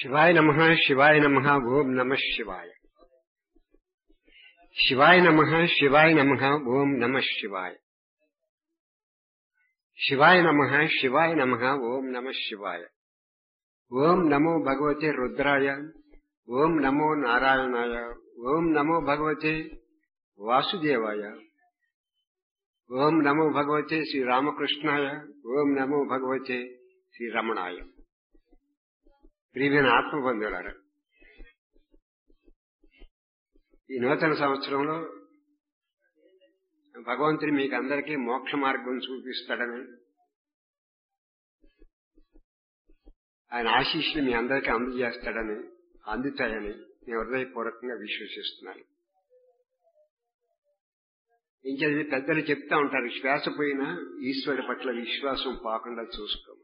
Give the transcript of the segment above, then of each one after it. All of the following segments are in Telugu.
శివాయ నమః శివాయ నమః ఓం నమః శివాయ. శివాయ నమః శివాయ నమః ఓం నమః శివాయ. శివాయ నమః శివాయ నమః ఓం నమః శివాయ. ఓం నమో భగవతే రుద్రాయ. ఓం నమో నారాయణాయ. ఓం నమో భగవతే వాసుదేవాయ. ఓం నమో భగవతే శ్రీరామకృష్ణాయ. ఓం నమో భగవతే శ్రీరమణాయ. ప్రియమైన ఆత్మబంధువులారా, ఈ నూతన సంవత్సరంలో భగవంతుడు మీకు అందరికీ మోక్ష మార్గం చూపిస్తాడని, ఆయన ఆశీస్సులు మీ అందరికీ అందజేస్తాడని, అందుతాయని నేను హృదయపూర్వకంగా విశ్వసిస్తున్నాను. ఇంకేది పెద్దలు చెప్తా ఉంటారు, శ్వాస పోయినా ఈశ్వరుడి పట్ల విశ్వాసం పోకుండా చూసుకోమని.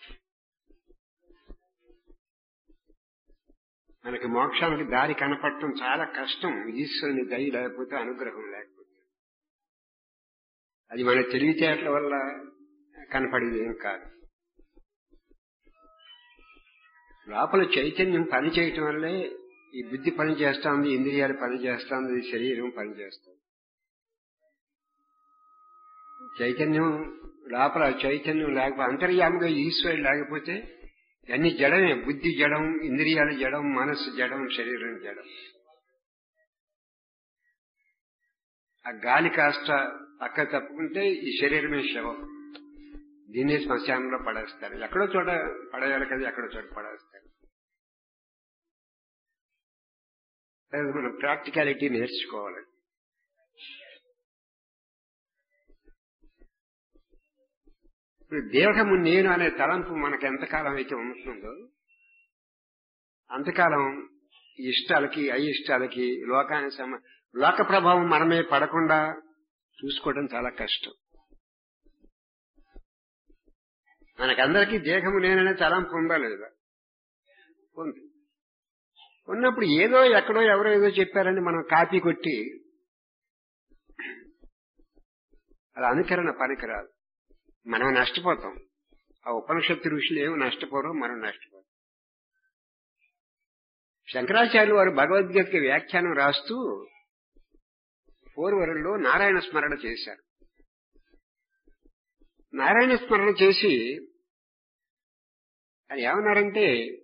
మనకి మోక్షానికి దారి కనపడటం చాలా కష్టం, ఈశ్వరుని దయ లేకపోతే, అనుగ్రహం లేకపోతే. అది మన తెలివితేటల వల్ల కనపడేది ఏం కాదు. లోపల చైతన్యం పనిచేయటం వల్లే ఈ బుద్ధి పనిచేస్తుంది, ఇంద్రియాలు పనిచేస్తుంది, ఈ శరీరం పనిచేస్తుంది. చైతన్యం లోపల చైతన్యం లేకపోతే, అంతర్యామిగా ఈశ్వరుడు లేకపోతే అన్ని జడమే. బుద్ధి జడం, ఇంద్రియాలు జడం, మనస్సు జడం, శరీరం జడం. ఆ గాలి కాస్త పక్క తప్పుకుంటే ఈ శరీరమే శవం. దీన్ని శ్మశానంలో పడేస్తారు. ఎక్కడో చోట పడేయాలి కదా, ఎక్కడో చోట పడేస్తారు. మనం ప్రాక్టికాలిటీ నేర్చుకోవాలి. ఇప్పుడు దేహము నేను అనే తలంపు మనకు ఎంతకాలం అయితే ఉంటుందో అంతకాలం ఇష్టాలకి అయిష్టాలకి లోక ప్రభావం మనమే పడకుండా చూసుకోవడం చాలా కష్టం. మనకందరికీ దేహము నేననే తలంపు ఉందా లేదా? ఉంది. ఉన్నప్పుడు ఏదో ఎక్కడో ఎవరో ఏదో చెప్పారని మనం కాపీ కొట్టి అది అనుకరణ పనికిరాదు. మనం నష్టపోతాం. ఆ ఉపనిషత్తు ఋషులు ఏమి నష్టపోరో మనం నష్టపోతాం. శంకరాచార్యులు వారు భగవద్గీతకి వ్యాఖ్యానం రాస్తూ పూర్వరుల్లో నారాయణ స్మరణ చేశారు. నారాయణ స్మరణ చేసి అది ఏమన్నారంటే,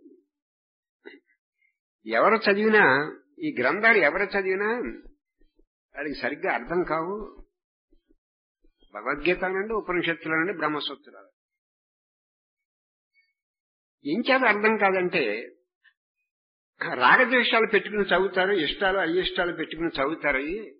ఎవరు చదివినా ఈ గ్రంథాలు ఎవరు చదివినా వాడికి సరిగ్గా అర్థం కావు. భగవద్గీత నుండి, ఉపనిషత్తుల నుండి, బ్రహ్మసూత్రాలు ఏం చేత అర్థం కాదంటే, రాగద్వేషాలు పెట్టుకుని చదువుతారు, ఇష్టాలు అయిష్టాలు పెట్టుకుని చదువుతారు.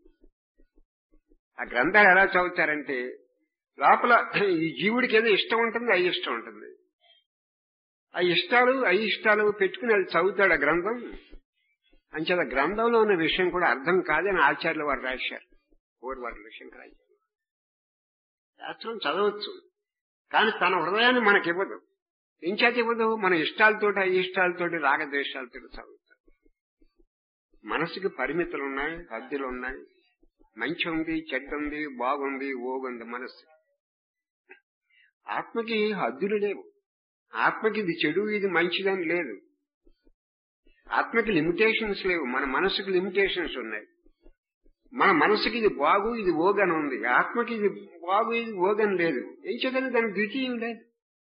ఆ గ్రంథాలు ఎలా చదువుతారంటే, లోపల ఈ జీవుడికి ఏదో ఇష్టం ఉంటుంది, అయిష్టం ఉంటుంది. ఆ ఇష్టాలు అయిష్టాలు పెట్టుకుని అది చదువుతాడు ఆ గ్రంథం. అంచేత గ్రంథంలో ఉన్న విషయం కూడా అర్థం కాదని ఆచార్యులు వారు రాశారు. పూర్వారు శంకరాచార్య శాస్త్రం చదవచ్చు, కానీ తన హృదయాన్ని మనకివ్వదు. ఇంచేత ఇవ్వదు? మన ఇష్టాలతోటి అయిష్టాలతోటి రాగద్వేషాలతో చదువుతాం. మనసుకి పరిమితులున్నాయి, హద్దులున్నాయి. మంచి ఉంది, చెడ్డ ఉంది, బాగుంది, ఓగుంది మనస్సు. ఆత్మకి హద్దులు లేవు. ఆత్మకి ఇది చెడు, ఇది మంచిదని లేదు. ఆత్మకి లిమిటేషన్స్ లేవు. మన మనసుకి లిమిటేషన్స్ ఉన్నాయి. మన మనసుకి ఇది బాగు, ఇది ఓగని ఉంది. ఆత్మకి ఇది బాగు, ఇది ఓగని లేదు. ఏం చేద్దాం? దానికి ద్వితీయం లేదు.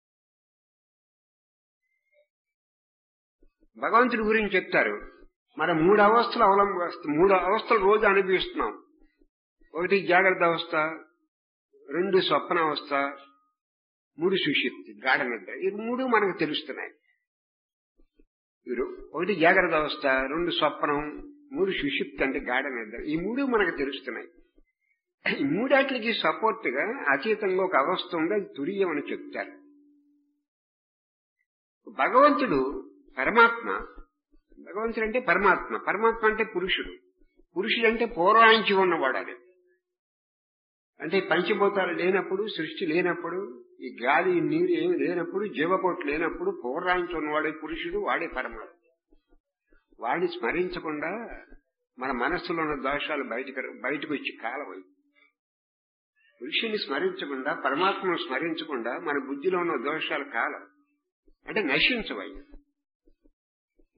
భగవంతుడి గురించి చెప్తారు, మన 3 అవస్థలు అవలంబిస్తాం. 3 అవస్థలు రోజు అనుభవిస్తున్నాం. 1 జాగ్రత్త అవస్థ, 2 స్వప్న అవస్థ, 3 సుషుప్తి, గాఢ నిద్ర. ఈ 3 మనకు తెలుస్తున్నాయి. 1 జాగ్రత్త అవస్థ, 2 స్వప్నం, 3 సుషుప్తి అంటే గాఢ నిద్ర. ఈ 3 మనకు తెలుస్తున్నాయి. ఈ 3 సపోర్ట్ గా అతీతంగా ఒక అవస్థ ఉంది, అది తురియం అని చెప్తారు. భగవంతుడు పరమాత్మ. భగవంతుడు అంటే పరమాత్మ. పరమాత్మ అంటే పురుషుడు. పురుషుడు అంటే పూర్వాంచి ఉన్నవాడు. అది అంటే పంచభూతాలు లేనప్పుడు, సృష్టి లేనప్పుడు, ఈ గాలి నీరు ఏమి లేనప్పుడు, జీవకోట్లు లేనప్పుడు పూర్వాంచి ఉన్నవాడే పురుషుడు, వాడే పరమాత్మ. వాడిని స్మరించకుండా మన మనస్సులో ఉన్న దోషాలు బయటకు వచ్చి కాలవై. పురుషుని స్మరించకుండా, పరమాత్మను స్మరించకుండా మన బుద్ధిలో ఉన్న దోషాలు కాలం అంటే నశించవయ్యి.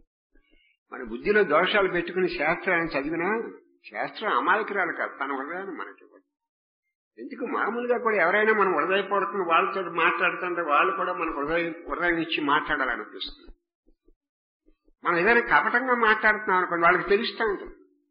మన బుద్ధిలో దోషాలు పెట్టుకుని శాస్త్రాన్ని చదివినా శాస్త్రం అమాయకురాలు కాదు, తన హృదయాన్ని మనకి ఇవ్వదు. ఎందుకు మామూలుగా కూడా ఎవరైనా మనం హృదయపూర్వకంగా వాళ్ళతో మాట్లాడుతుంటే వాళ్ళు కూడా మన హృదయం ఇచ్చి మాట్లాడాలనిపిస్తుంది. మనం ఏదైనా కపటంగా మాట్లాడుతున్నాం అనుకోండి, వాళ్ళకి తెలుస్తూ ఉంటుంది.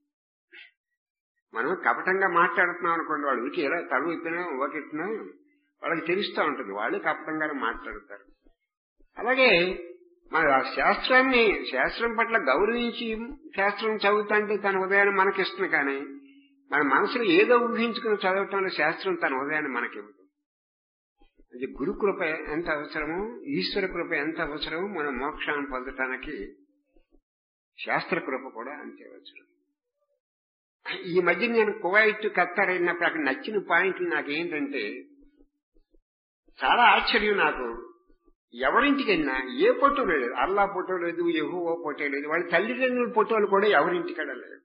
మనం కపటంగా మాట్లాడుతున్నాం అనుకోండి, వాళ్ళకి ఎలా తల ఇప్పినా ఓకెట్టినా వాళ్ళకి తెలుస్తూ ఉంటుంది, వాళ్ళు కపటంగానే మాట్లాడతారు. అలాగే మన శాస్త్రం పట్ల గౌరవించి శాస్త్రం చదువుతుంటే తన ఉదయాన్ని మనకిస్తుంది. కానీ మన మనసులో ఏదో ఊహించుకుని చదవటంలో శాస్త్రం తన ఉదయాన్ని మనకివ్వదు. అది గురు కృప ఎంత అవసరమో, ఈశ్వర కృప ఎంత అవసరమో మన మోక్షాన్ని పొందటానికి శాస్త్ర కృప కూడా అంతే అవసరం. ఈ మధ్య నేను కువైట్ ఖత్తర్ అయినప్పుడు అక్కడ నచ్చిన పాయింట్లు నాకేంటంటే, చాలా ఆశ్చర్యం నాకు. ఎవరింటికి వెళ్ళినా ఏ ఫోటో లేదు, అల్లా ఫోటో లేదు, యెహోవా ఫోటో లేదు, వాళ్ళ తల్లిదండ్రుల ఫోటోలు కూడా ఎవరింటికడ లేదు.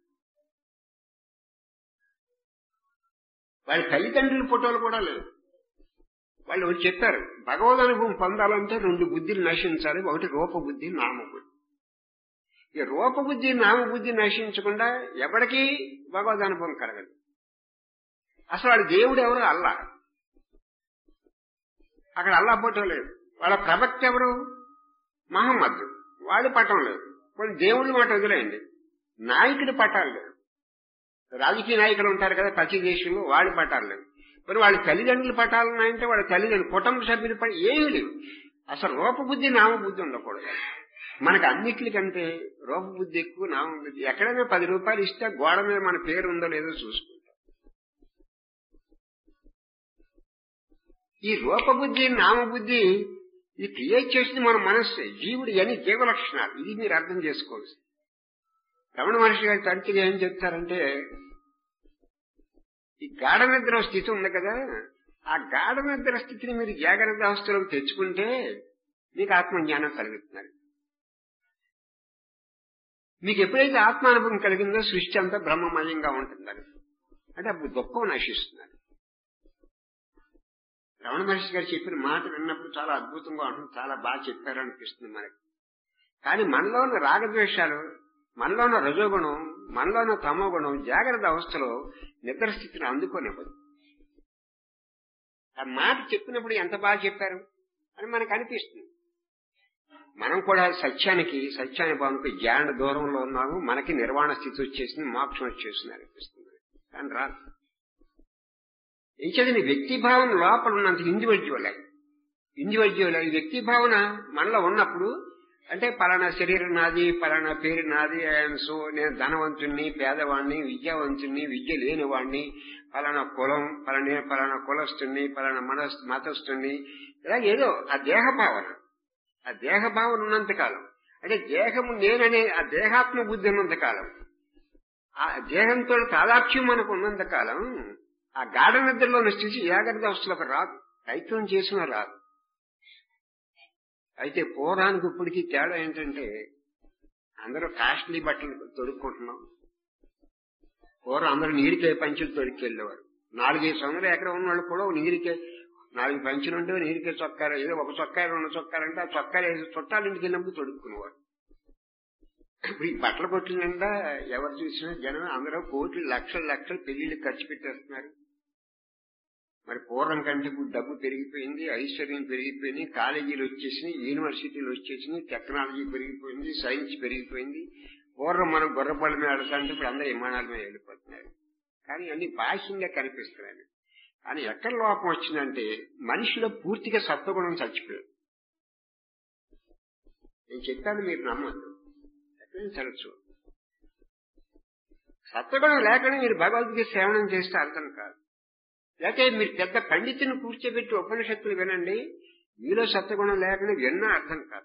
వాళ్ళ తల్లిదండ్రుల ఫోటోలు కూడా లేదు. వాళ్ళు చెప్పారు, భగవద్ అనుభవం పొందాలంటే 2 బుద్ధిలు నశించాలి, ఒకటి రూపబుద్ధి, నామబుద్ధి. ఈ రూపబుద్ధి నామబుద్ధి నశించకుండా ఎవరికి భగవద్ అనుభవం కలగదు. అసలు వాడి దేవుడు ఎవరు? అల్లా. అక్కడ అల్లా ఫోటో లేదు. వాళ్ళ ప్రవక్త ఎవరు? మహమ్మద్. వాడి పటం లేదు. కొన్ని దేవుడి మాట వదిలేయండి, నాయకుడి పటాలు లేవు. రాజకీయ నాయకులు ఉంటారు కదా ప్రతి దేశంలో, వాడి పటాలు లేవు. మరి వాళ్ళ తల్లిదండ్రుల పటాలు ఉన్నాయంటే వాళ్ళ తల్లిదండ్రులు కుటుంబ సభ్యుల పటాలు ఏమీ లేవు. అసలు రూపబుద్ధి నామబుద్ధి ఉండకూడదు. మనకు అన్నిటికంటే రూపబుద్ధి ఎక్కువ, నామబుద్ధి. ఎక్కడైనా 10 రూపాయలు ఇస్తే గోడ మీద మన పేరు ఉందో లేదో చూసుకుంటాం. ఈ రూపబుద్ధి నామబుద్ధి ఇది క్రియేట్ చేసింది మన మనస్సు, జీవుడు అని జీవ లక్షణాలు. ఇది మీరు అర్థం చేసుకోవచ్చు. రమణ మహర్షి గారి తరచుగా ఏం చెప్తారంటే, ఈ గాఢ నిద్ర స్థితి ఉంది కదా, ఆ గాఢ నిద్ర స్థితిని మీరు జాగ్రత్త అవస్థలోకి తెచ్చుకుంటే మీకు ఆత్మజ్ఞానం కలుగుతున్నారు. మీకు ఎప్పుడైతే ఆత్మానుభవం కలిగిందో సృష్టి అంతా బ్రహ్మమయంగా ఉంటుందని, అంటే అప్పుడు దుఃఖం నశిస్తున్నారు. రమణ మహర్షి గారు చెప్పిన మాట విన్నప్పుడు చాలా అద్భుతంగా ఉంటుంది, చాలా బాగా చెప్పారనిపిస్తుంది మనకి. కానీ మనలో ఉన్న రాగద్వేషాలు, మనలో ఉన్న రజోగుణం, మనలో ఉన్న తమోగుణం జాగ్రత్త అవస్థలో నిద్ర స్థితిని అందుకోనివ్వదు. ఆ మాట చెప్పినప్పుడు ఎంత బాగా చెప్పారు అని మనకు అనిపిస్తుంది. మనం కూడా సత్యానుభవానికి జ్ఞాన దూరంలో ఉన్నాము, మనకి నిర్వాణ స్థితి వచ్చేసింది, మోక్షం వచ్చేసింది అనిపిస్తుంది. కానీ రాదు. ఏం చదివిన వ్యక్తి భావన లోపల ఉన్నంత ఇండివిజువల్ వ్యక్తి భావన మనలో ఉన్నప్పుడు, అంటే పలానా శరీరం నాది, పలానా పేరు నాది, సో నేను ధనవంతుణ్ణి, పేదవాణ్ణి, విద్యావంతుణ్ణి, విద్య లేనివాణ్ణి, పలానా కులం, పలానా కులస్తుణ్ణి, పలానా మతస్థుణ్ణి, ఇలా ఏదో ఆ దేహభావన ఉన్నంతకాలం, అంటే దేహము నేననే ఆ దేహాత్మ బుద్ధి ఉన్నంతకాలం, ఆ దేహంతో తాదాత్మ్యం మనకు ఉన్నంతకాలం ఆ గాఢ నిద్రలో స్థితి జాగ్రత్త అవస్థలకు రాదు, ప్రయత్నం చేసినా రాదు. అయితే పూర్వానికి ఇప్పటికీ తేడా ఏంటంటే, అందరూ కాస్ట్లీ బట్టలు తొడుక్కుంటున్నాం. పూర్వం అందరూ నీరికే పంచులు తొడుక్కెళ్ళేవారు. 4-5 వందల ఎకరం ఉన్న వాళ్ళు కూడా నీరికే 4 పంచులు ఉంటే నీరికే చొక్కారు, ఏదో ఒక చొక్కారు 2 చొక్కారంటే ఆ చొక్కాలు చుట్టాలు ఇంటికి వెళ్ళినప్పుడు తొడుక్కునేవారు. ఇప్పుడు ఈ బట్టల కొట్టినండా ఎవరు చూసినా జనం అందరూ కోట్లు లక్షలు పెళ్లిళ్ళకి ఖర్చు పెట్టేస్తున్నారు. మరి పూర్వం కంటే ఇప్పుడు డబ్బు పెరిగిపోయింది, ఐశ్వర్యం పెరిగిపోయింది, కాలేజీలు వచ్చేసినాయి, యూనివర్సిటీలు వచ్చేసినాయి, టెక్నాలజీ పెరిగిపోయింది, సైన్స్ పెరిగిపోయింది. పూర్వం మనం గుర్రబళ్ళ మీద వెళ్తాంటే ఇప్పుడు అందరూ విమానాల మీద వెళ్ళిపోతున్నారు. కానీ అన్ని బాహ్యంగా కనిపిస్తున్నాయి. కానీ ఎక్కడ లోపం వచ్చిందంటే మనిషిలో పూర్తిగా సత్వగుణం చచ్చిపోయాడు. నేను చెప్పాను, మీరు నమ్మద్దు, ఎక్కడైనా తరచు. సత్వగుణం లేకుండా మీరు భగవద్గీత శ్రవణం చేస్తే అర్థం కాదు. లేకపోతే మీరు పెద్ద పండితుని కూర్చోబెట్టి ఉపనిషత్తులు వినండి, మీలో సత్వగుణం లేకుండా విన్నా అర్థం కాదు.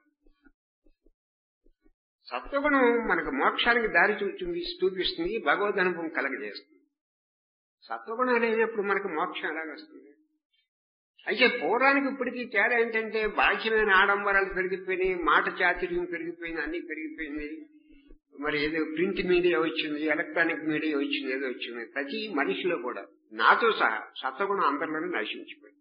సత్వగుణం మనకు మోక్షానికి దారి చూపిస్తుంది, భగవద్ అనుభవం కలగజేస్తుంది. సత్వగుణం లేనప్పుడు మనకు మోక్షం ఎలాగొస్తుంది? అయితే పూర్వానికి ఇప్పటికీ తేడా ఏంటంటే, బాహ్యమైన ఆడంబరాలు పెరిగిపోయినాయి, మాట చాతుర్యం పెరిగిపోయింది, అన్ని పెరిగిపోయింది. మరి ఏదో ప్రింట్ మీడియా వచ్చింది, ఎలక్ట్రానిక్ మీడియా వచ్చింది, ఏదో వచ్చింది. ప్రతి మనిషిలో కూడా నాతో సహా సత్వగుణం అందరిలోనే నశించిపోయింది.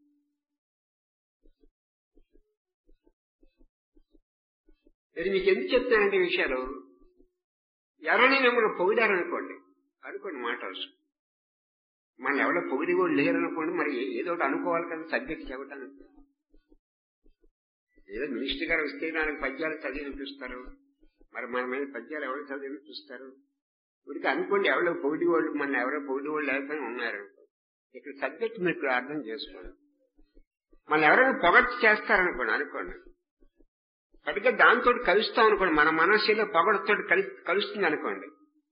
ఇది మీకు ఎందుకు చెప్తానంటే విషయాలు, ఎవరైనా మిమ్మల్ని పొగిడారనుకోండి, అనుకోండి మాట వస్తుంది. మన ఎవరో పొగిడి కూడా లేరనుకోండి, మరి ఏదో ఒకటి అనుకోవాలి కదా సబ్జెక్ట్ చెప్పడానికి. ఏదో మినిస్టర్ గారు వస్తే 4 పద్యాలు చదివి వినిపిస్తారు, మరి మన మీద పద్యాలు ఎవరు చదివి వినిపిస్తారు? వీడికి అనుకోండి ఎవరో పొగిడి వాళ్ళు, మన ఎవరో పొగిడి వాళ్ళు లేకపోయినా ఉన్నారు. ఇక్కడ సబ్జెక్ట్ మీకు అర్థం చేసుకోండి. మన ఎవరైనా పొగడ్చి చేస్తారనుకోండి, అనుకోండి పడిగా దాంతో కలుస్తాం అనుకోండి, మన మనస్సులో పొగడతో కలుస్తుంది అనుకోండి.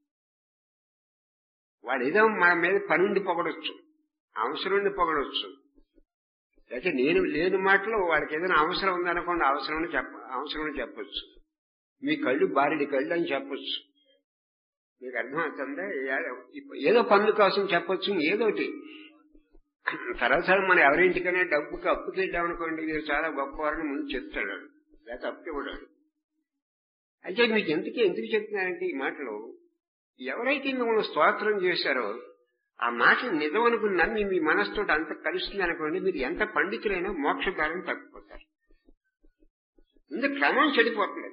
వాడు ఏదో మన మీద పనుండి పొగడొచ్చు, అవసరం ఉండి పొగడొచ్చు. అయితే నేను లేని మాటలో వాడికి ఏదైనా అవసరం ఉందనుకోండి, అవసరం చెప్పొచ్చు. మీ కళ్ళు బారెడి కళ్ళు అని చెప్పొచ్చు. మీకు అర్థమవుతుందా? ఏదో పనుల కోసం చెప్పొచ్చు, ఏదోటి. సరాసరి మనం ఎవరింటికైనా డబ్బుకి అప్పుకి వెళ్ళామనుకోండి, మీరు చాలా గొప్పవారని ముందు చెప్తాడు, లేకపోతే అప్పుకి ఇవ్వడాడు. అయితే మీకు ఎందుకు చెప్తున్నారంటే ఈ మాటలు, ఎవరైతే మిమ్మల్ని స్తోత్రం చేశారో ఆ మాటలు నిజం అనుకుని నమ్మి మీ మనసుతో అంత కలుస్తుంది అనుకోండి, మీరు ఎంత పండితులైనా మోక్షదారం తగ్గిపోతారు. ఇందుకు క్రమం చెడిపోతుంది.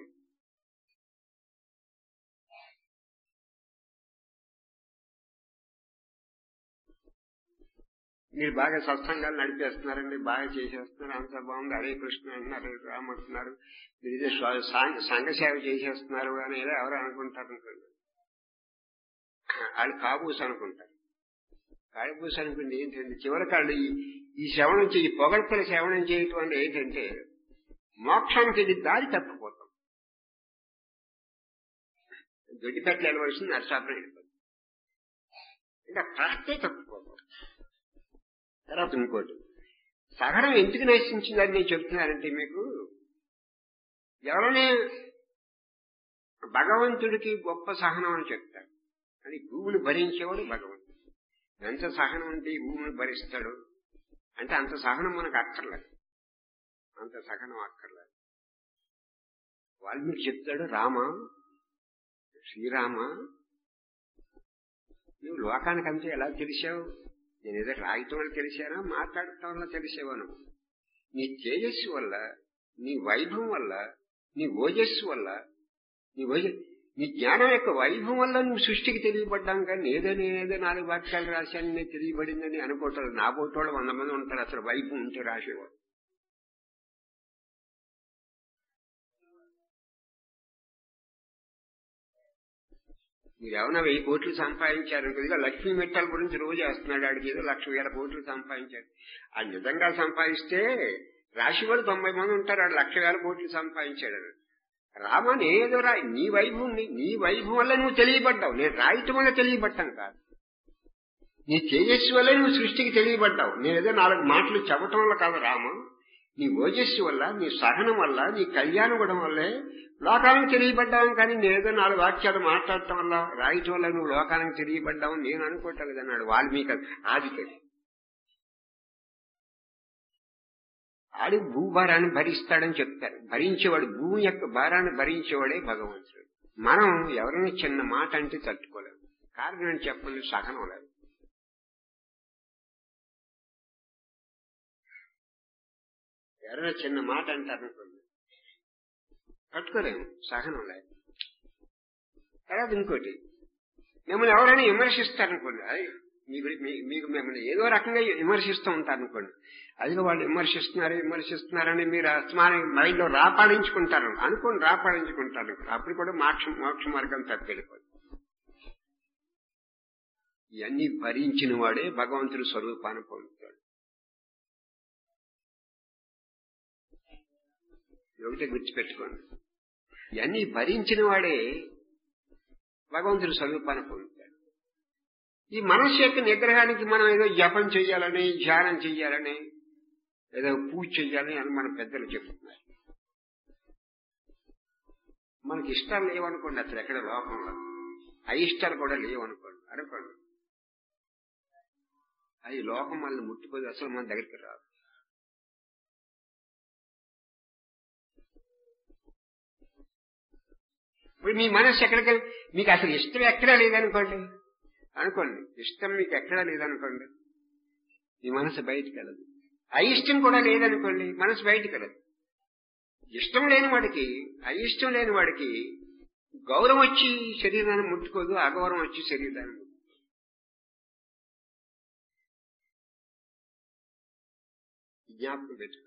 మీరు బాగా సత్సంగాలు నడిపేస్తున్నారండి, బాగా చేసేస్తున్నారు, అంత బాగుంది, హరే కృష్ణ అంటున్నారు, హరే రామ అంటున్నారు, మీరు ఇదే సంఘ సేవ చేసేస్తున్నారు అని ఏదో ఎవరు అనుకుంటారు అనుకోండి. వాళ్ళు కాబూస్ అనుకుంటారు. కాబూస్ అనుకుంటే ఏంటంటే చివరికి వాళ్ళు ఈ శ్రవణం ఈ పొగడ్తల శ్రవణం చేయటం అంటే ఏంటంటే మోక్షానికి ఇది దారి తప్పిపోతాం. దొడ్డిపెట్టలు వెళ్ళవలసింది నరసాపురం వెళ్ళిపోతుంది. ఇంకా ప్రాస్తే తప్పిపోతాం. తర్వాత ఇంకోటి, సహనం ఎందుకు నశించిందని నేను చెప్తున్నానంటే, మీకు ఎవరైనా భగవంతుడికి గొప్ప సహనం అని చెప్తారు, అని భూమిని భరించేవాడు భగవంతుడు. ఎంత సహనం అంటే ఈ భూమిని భరిస్తాడు అంటే అంత సహనం మనకు అక్కర్లేదు, అంత సహనం అక్కర్లేదు. వాల్మీకి చెప్తాడు, శ్రీరామ నువ్వు లోకానికంతా ఎలా తెలిసావు? నేను ఏదో రాయటం వల్ల తెలిసానా, మాట్లాడటం వల్ల తెలిసేవాను. నీ తేజస్సు వల్ల, నీ వైభవం వల్ల, నీ ఓజస్సు వల్ల, నీ జ్ఞానం యొక్క వైభవం వల్ల నువ్వు సృష్టికి తెలియబడ్డాం. కానీ నేనేదో 4 వాక్యాలు రాశాను నేను తెలియబడిందని అనుకోవటాలు. నా పోటోళ్ళు 100 మంది ఉంటారు, అసలు వైభవం ఉంటే రాసేవాడు. మీరు ఏమైనా 1000 కోట్లు సంపాదించారు కొద్దిగా, లక్ష్మీ మెట్టల గురించి రోజు వేస్తున్నాడు, ఆడికి ఏదో 1,00,000 కోట్లు సంపాదించాడు. అది నిజంగా సంపాదిస్తే రాశివాడు 90 మంది ఉంటారు, ఆడు 1,00,000 కోట్లు సంపాదించాడు. రామా నేనేదో రాయి, నీ వైభవం వల్ల నువ్వు తెలియబడ్డావు, నేను రాయటం వల్ల తెలియబడ్డాను కాదు. నీ తేజస్సు వల్ల నువ్వు సృష్టికి తెలియబడ్డావు, నేనేదో 4 మాటలు చెప్పటం వల్ల కాదు రామ. నీ ఓజస్సు వల్ల, నీ సహనం వల్ల, నీ కళ్యాణ గుణం వల్లే లోకానికి తెలియబడ్డావు. కానీ నేనేదో 4 వాక్యాలు మాట్లాడటం వల్ల, రాయటం వల్ల నువ్వు లోకానికి తెలియబడ్డావు నేను అనుకోవటం లేదన్నాడు వాల్మీకి ఆదికవి. ఆడి భూభారాన్ని భరిస్తాడని చెప్తారు. భరించేవాడు, భూమి యొక్క భారాన్ని భరించేవాడే భగవంతుడు. మనం ఎవరైనా చిన్న మాట అంటే తట్టుకోలేము. కారణం అని చెప్పండి, సహనం లేదు. ఎవరైనా చిన్న మాట అంటారనుకోండి, తట్టుకోలేము, సహనం లేదు. తర్వాత ఇంకోటి, మిమ్మల్ని ఎవరైనా విమర్శిస్తారనుకోండి, అది మీకు మిమ్మల్ని ఏదో రకంగా విమర్శిస్తూ ఉంటారనుకోండి, అదిలో వాళ్ళు విమర్శిస్తున్నారని మీరు అస్మానం మైండ్లో రాపాడించుకుంటారు అనుకోండి, రాపాడించుకుంటారు. అప్పుడు కూడా మోక్ష మార్గం తప్పెళ్ళిపోతుంది. ఇవన్నీ భరించిన వాడే భగవంతుడి స్వరూపాన్ని పొందుతాడు. ఒకటే గుర్తుపెట్టుకోండి, ఇవన్నీ భరించిన వాడే భగవంతుడి స్వరూపాన్ని పొందుతాడు. ఈ మనస్సు యొక్క నిగ్రహానికి మనం ఏదో జపం చెయ్యాలని, ధ్యానం చెయ్యాలని, ఏదో పూజ చెయ్యాలని అని మన పెద్దలు చెప్తున్నారు. మనకి ఇష్టాలు లేవనుకోండి, అసలు ఎక్కడ లోకంలో అయిష్టాలు కూడా లేవనుకోండి, అవి లోకం మనల్ని ముట్టిపోయి అసలు మన దగ్గరికి రాదు. ఇప్పుడు మీ మనస్సు ఎక్కడికి, మీకు అసలు ఇష్టం ఎక్కడా లేదనుకోండి, ఇష్టం మీకు ఎక్కడా లేదనుకోండి, మీ మనసు బయటికి వెళ్ళదు. అయిష్టం కూడా లేదనుకోండి, మనసు బయటికి వెళ్ళదు. ఇష్టం లేని వాడికి, అయిష్టం లేని వాడికి గౌరవం వచ్చి శరీరాన్ని ముట్టుకోదు, అగౌరవం వచ్చి శరీరాన్ని ముట్టుకోదు. జ్ఞాపకం పెట్టుకోదు.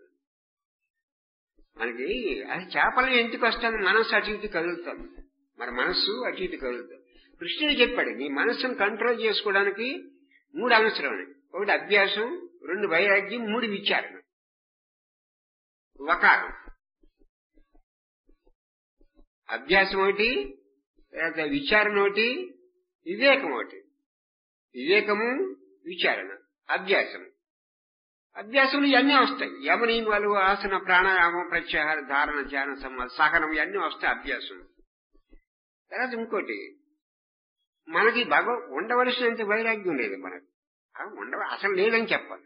మనకి అది చేపలు ఎందుకు వస్తుంది? మనస్సు అటు ఇటు కదులుతాం, మన మనస్సు అటు ఇటు కదులుతాం. కృష్ణుడు చెప్పాడు, నీ మనస్సును కంట్రోల్ చేసుకోవడానికి 3 అవసరమే. 1 అభ్యాసం, 2 వైరాగ్యం, 3 విచారణ. వకారం. అభ్యాసం ఒకటి, విచారణ ఒకటి, వివేకం ఒకటి. వివేకము, విచారణ, అభ్యాసము. అభ్యాసంలో ఇవన్నీ వస్తాయి. యమనియమాలు, ఆసన, ప్రాణాయామం, ప్రత్యాహార, ధారణ, ధ్యాన, సహనం ఇవన్నీ వస్తాయి అభ్యాసం. తర్వాత ఇంకోటి, మనకి ఉండవలసినంత వైరాగ్యం లేదు. మనకు అసలు లేదని చెప్పాలి.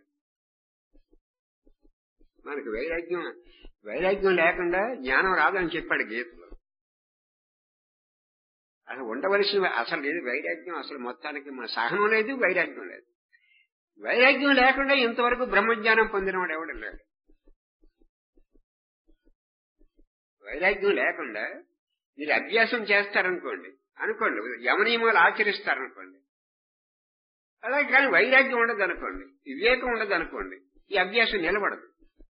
మనకి వైరాగ్యం లేకుండా జ్ఞానం రాదని చెప్పాడు గీతలో. అసలు ఉండవలసిన అసలు లేదు వైరాగ్యం. అసలు మొత్తానికి మన సహనం లేదు, వైరాగ్యం లేదు. వైరాగ్యం లేకుండా ఇంతవరకు బ్రహ్మజ్ఞానం పొందినవాడు ఎవడు లేడు. వైరాగ్యం లేకుండా మీరు అభ్యాసం చేస్తారనుకోండి, యమనియమాలు ఆచరిస్తారనుకోండి, అలాగే కానీ వైరాగ్యం ఉండదు అనుకోండి, వివేకం ఉండదు అనుకోండి, ఈ అభ్యాసం నిలబడదు.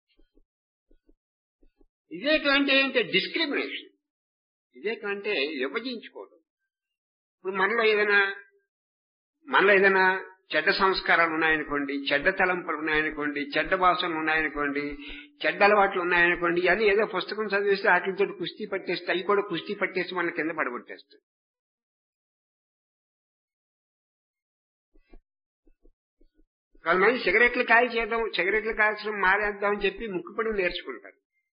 వివేకం అంటే ఏంటంటే డిస్క్రిమినేషన్. వివేకం అంటే విభజించుకోవడం. ఇప్పుడు మనలో ఏదైనా చెడ్డ సంస్కారాలు ఉన్నాయనుకోండి, చెడ్డ తలంపులు ఉన్నాయనుకోండి, చెడ్డ భాషలు ఉన్నాయనుకోండి, చెడ్డ అలవాట్లు ఉన్నాయనుకోండి, ఇవన్నీ ఏదో పుస్తకం చదివిస్తే వాటితో కుస్తీ పట్టేస్తే అవి కూడా కుస్తీ పట్టేసి మన కింద పడగొట్టేస్తాయి. కొంతమంది సిగరెట్లు కాల్చడం మారేద్దామని చెప్పి ముక్కుపడి నేర్చుకుంటారు.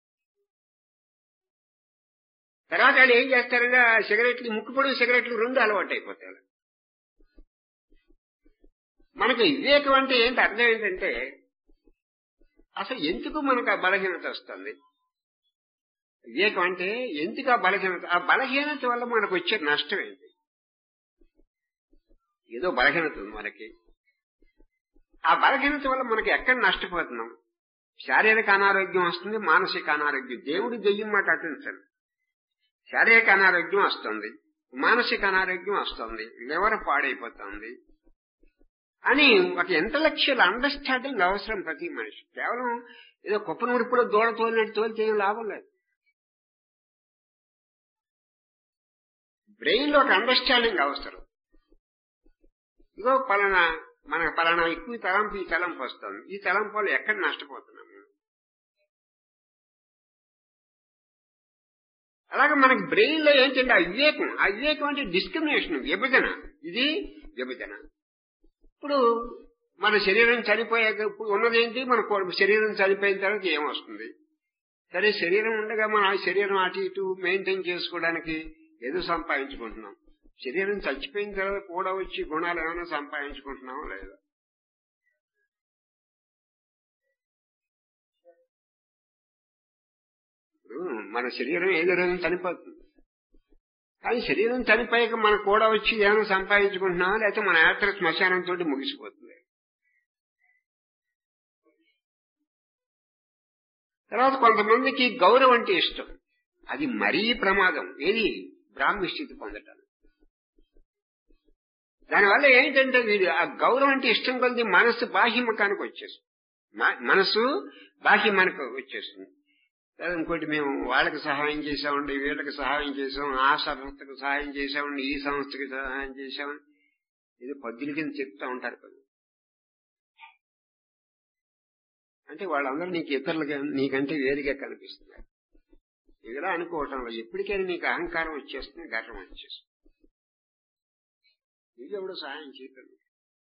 తర్వాత వాళ్ళు ఏం చేస్తారంటే ఆ ముక్కుపొడి సిగరెట్లు 2 అలవాటు అయిపోతాయి. మనకి వివేకం అంటే ఏంటి అర్థం ఏంటంటే అసలు ఎందుకు మనకు ఆ బలహీనత వస్తుంది? వివేకం అంటే ఎందుకు ఆ బలహీనత వల్ల మనకు వచ్చే నష్టం ఏంటి? ఏదో బలహీనత ఉంది మనకి. ఆ బలహీనత వల్ల మనకి ఎక్కడ నష్టపోతున్నాం? శారీరక అనారోగ్యం వస్తుంది, మానసిక అనారోగ్యం. దేవుడి దెయ్యం మాట అటుంచండి. శారీరక అనారోగ్యం వస్తుంది, మానసిక అనారోగ్యం వస్తుంది, లివర్ పాడైపోతుంది అని ఒక ఇంటలెక్చువల్ అండర్స్టాండింగ్ అవసరం ప్రతి మనిషి. కేవలం ఏదో కుప్పనూడిప్పుడు దూడ తోలినట్టు తోలితే ఏం లాభం లేదు. బ్రెయిన్ లో ఒక అండర్స్టాండింగ్ అవసరం. ఇదో పలానా ఎక్కువ తలంపు ఈ తలంపు వస్తుంది, ఈ తలంపు వల్ల ఎక్కడ నష్టపోతున్నాం. అలాగే మనకి బ్రెయిన్ లో ఏంటంటే ఆ వివేకం అంటే డిస్క్రిమినేషన్, విభజన. ఇది విభజన. ఇప్పుడు మన శరీరం చనిపోయాక ఇప్పుడు ఉన్నదేంటి? మన శరీరం చనిపోయిన తర్వాత ఏమొస్తుంది? సరే, శరీరం ఉండగా మనం ఆ శరీరం అటు ఇటు మెయింటైన్ చేసుకోవడానికి ఏదో సంపాదించుకుంటున్నాం. శరీరం చచ్చిపోయిన తర్వాత కూడా వచ్చి గుణాలు ఏమైనా సంపాదించుకుంటున్నామో లేదా? మన శరీరం ఏదో రోజు చనిపోతుంది. కానీ శరీరం చనిపోయాక మనం కూడా వచ్చి ఏమైనా సంపాదించుకుంటున్నామా, లేకపోతే మన యాత్ర శ్మశానంతో ముగిసిపోతుంది. తర్వాత కొంతమందికి గౌరవం అంటే ఇష్టం. అది మరీ ప్రమాదం. ఏది? బ్రాహ్మీ స్థితి పొందటం. దానివల్ల ఏంటంటే వీడు ఆ గౌరవం అంటే ఇష్టం కొద్ది మనస్సు బాహ్యముఖానికి వచ్చేస్తుంది. మనస్సు బాహ్యముఖానికి వచ్చేస్తుంది. ఇంకోటి, మేము వాళ్ళకి సహాయం చేశామండి, వీళ్ళకి సహాయం చేశాం, ఆ సంస్థకు సహాయం చేశామండి, ఈ సంస్థకి సహాయం చేశామని ఇది పద్దుల కింద చెప్తా ఉంటారు కదా. అంటే వాళ్ళందరూ నీకు ఇతరులుగా, నీకంటే వేరుగా కనిపిస్తున్నారు. ఇలా అనుకోవటంలో ఎప్పటికైనా నీకు అహంకారం వచ్చేస్తుంది, గర్వం వచ్చేస్తుంది. నీకు ఎవడో సహాయం చేయటం.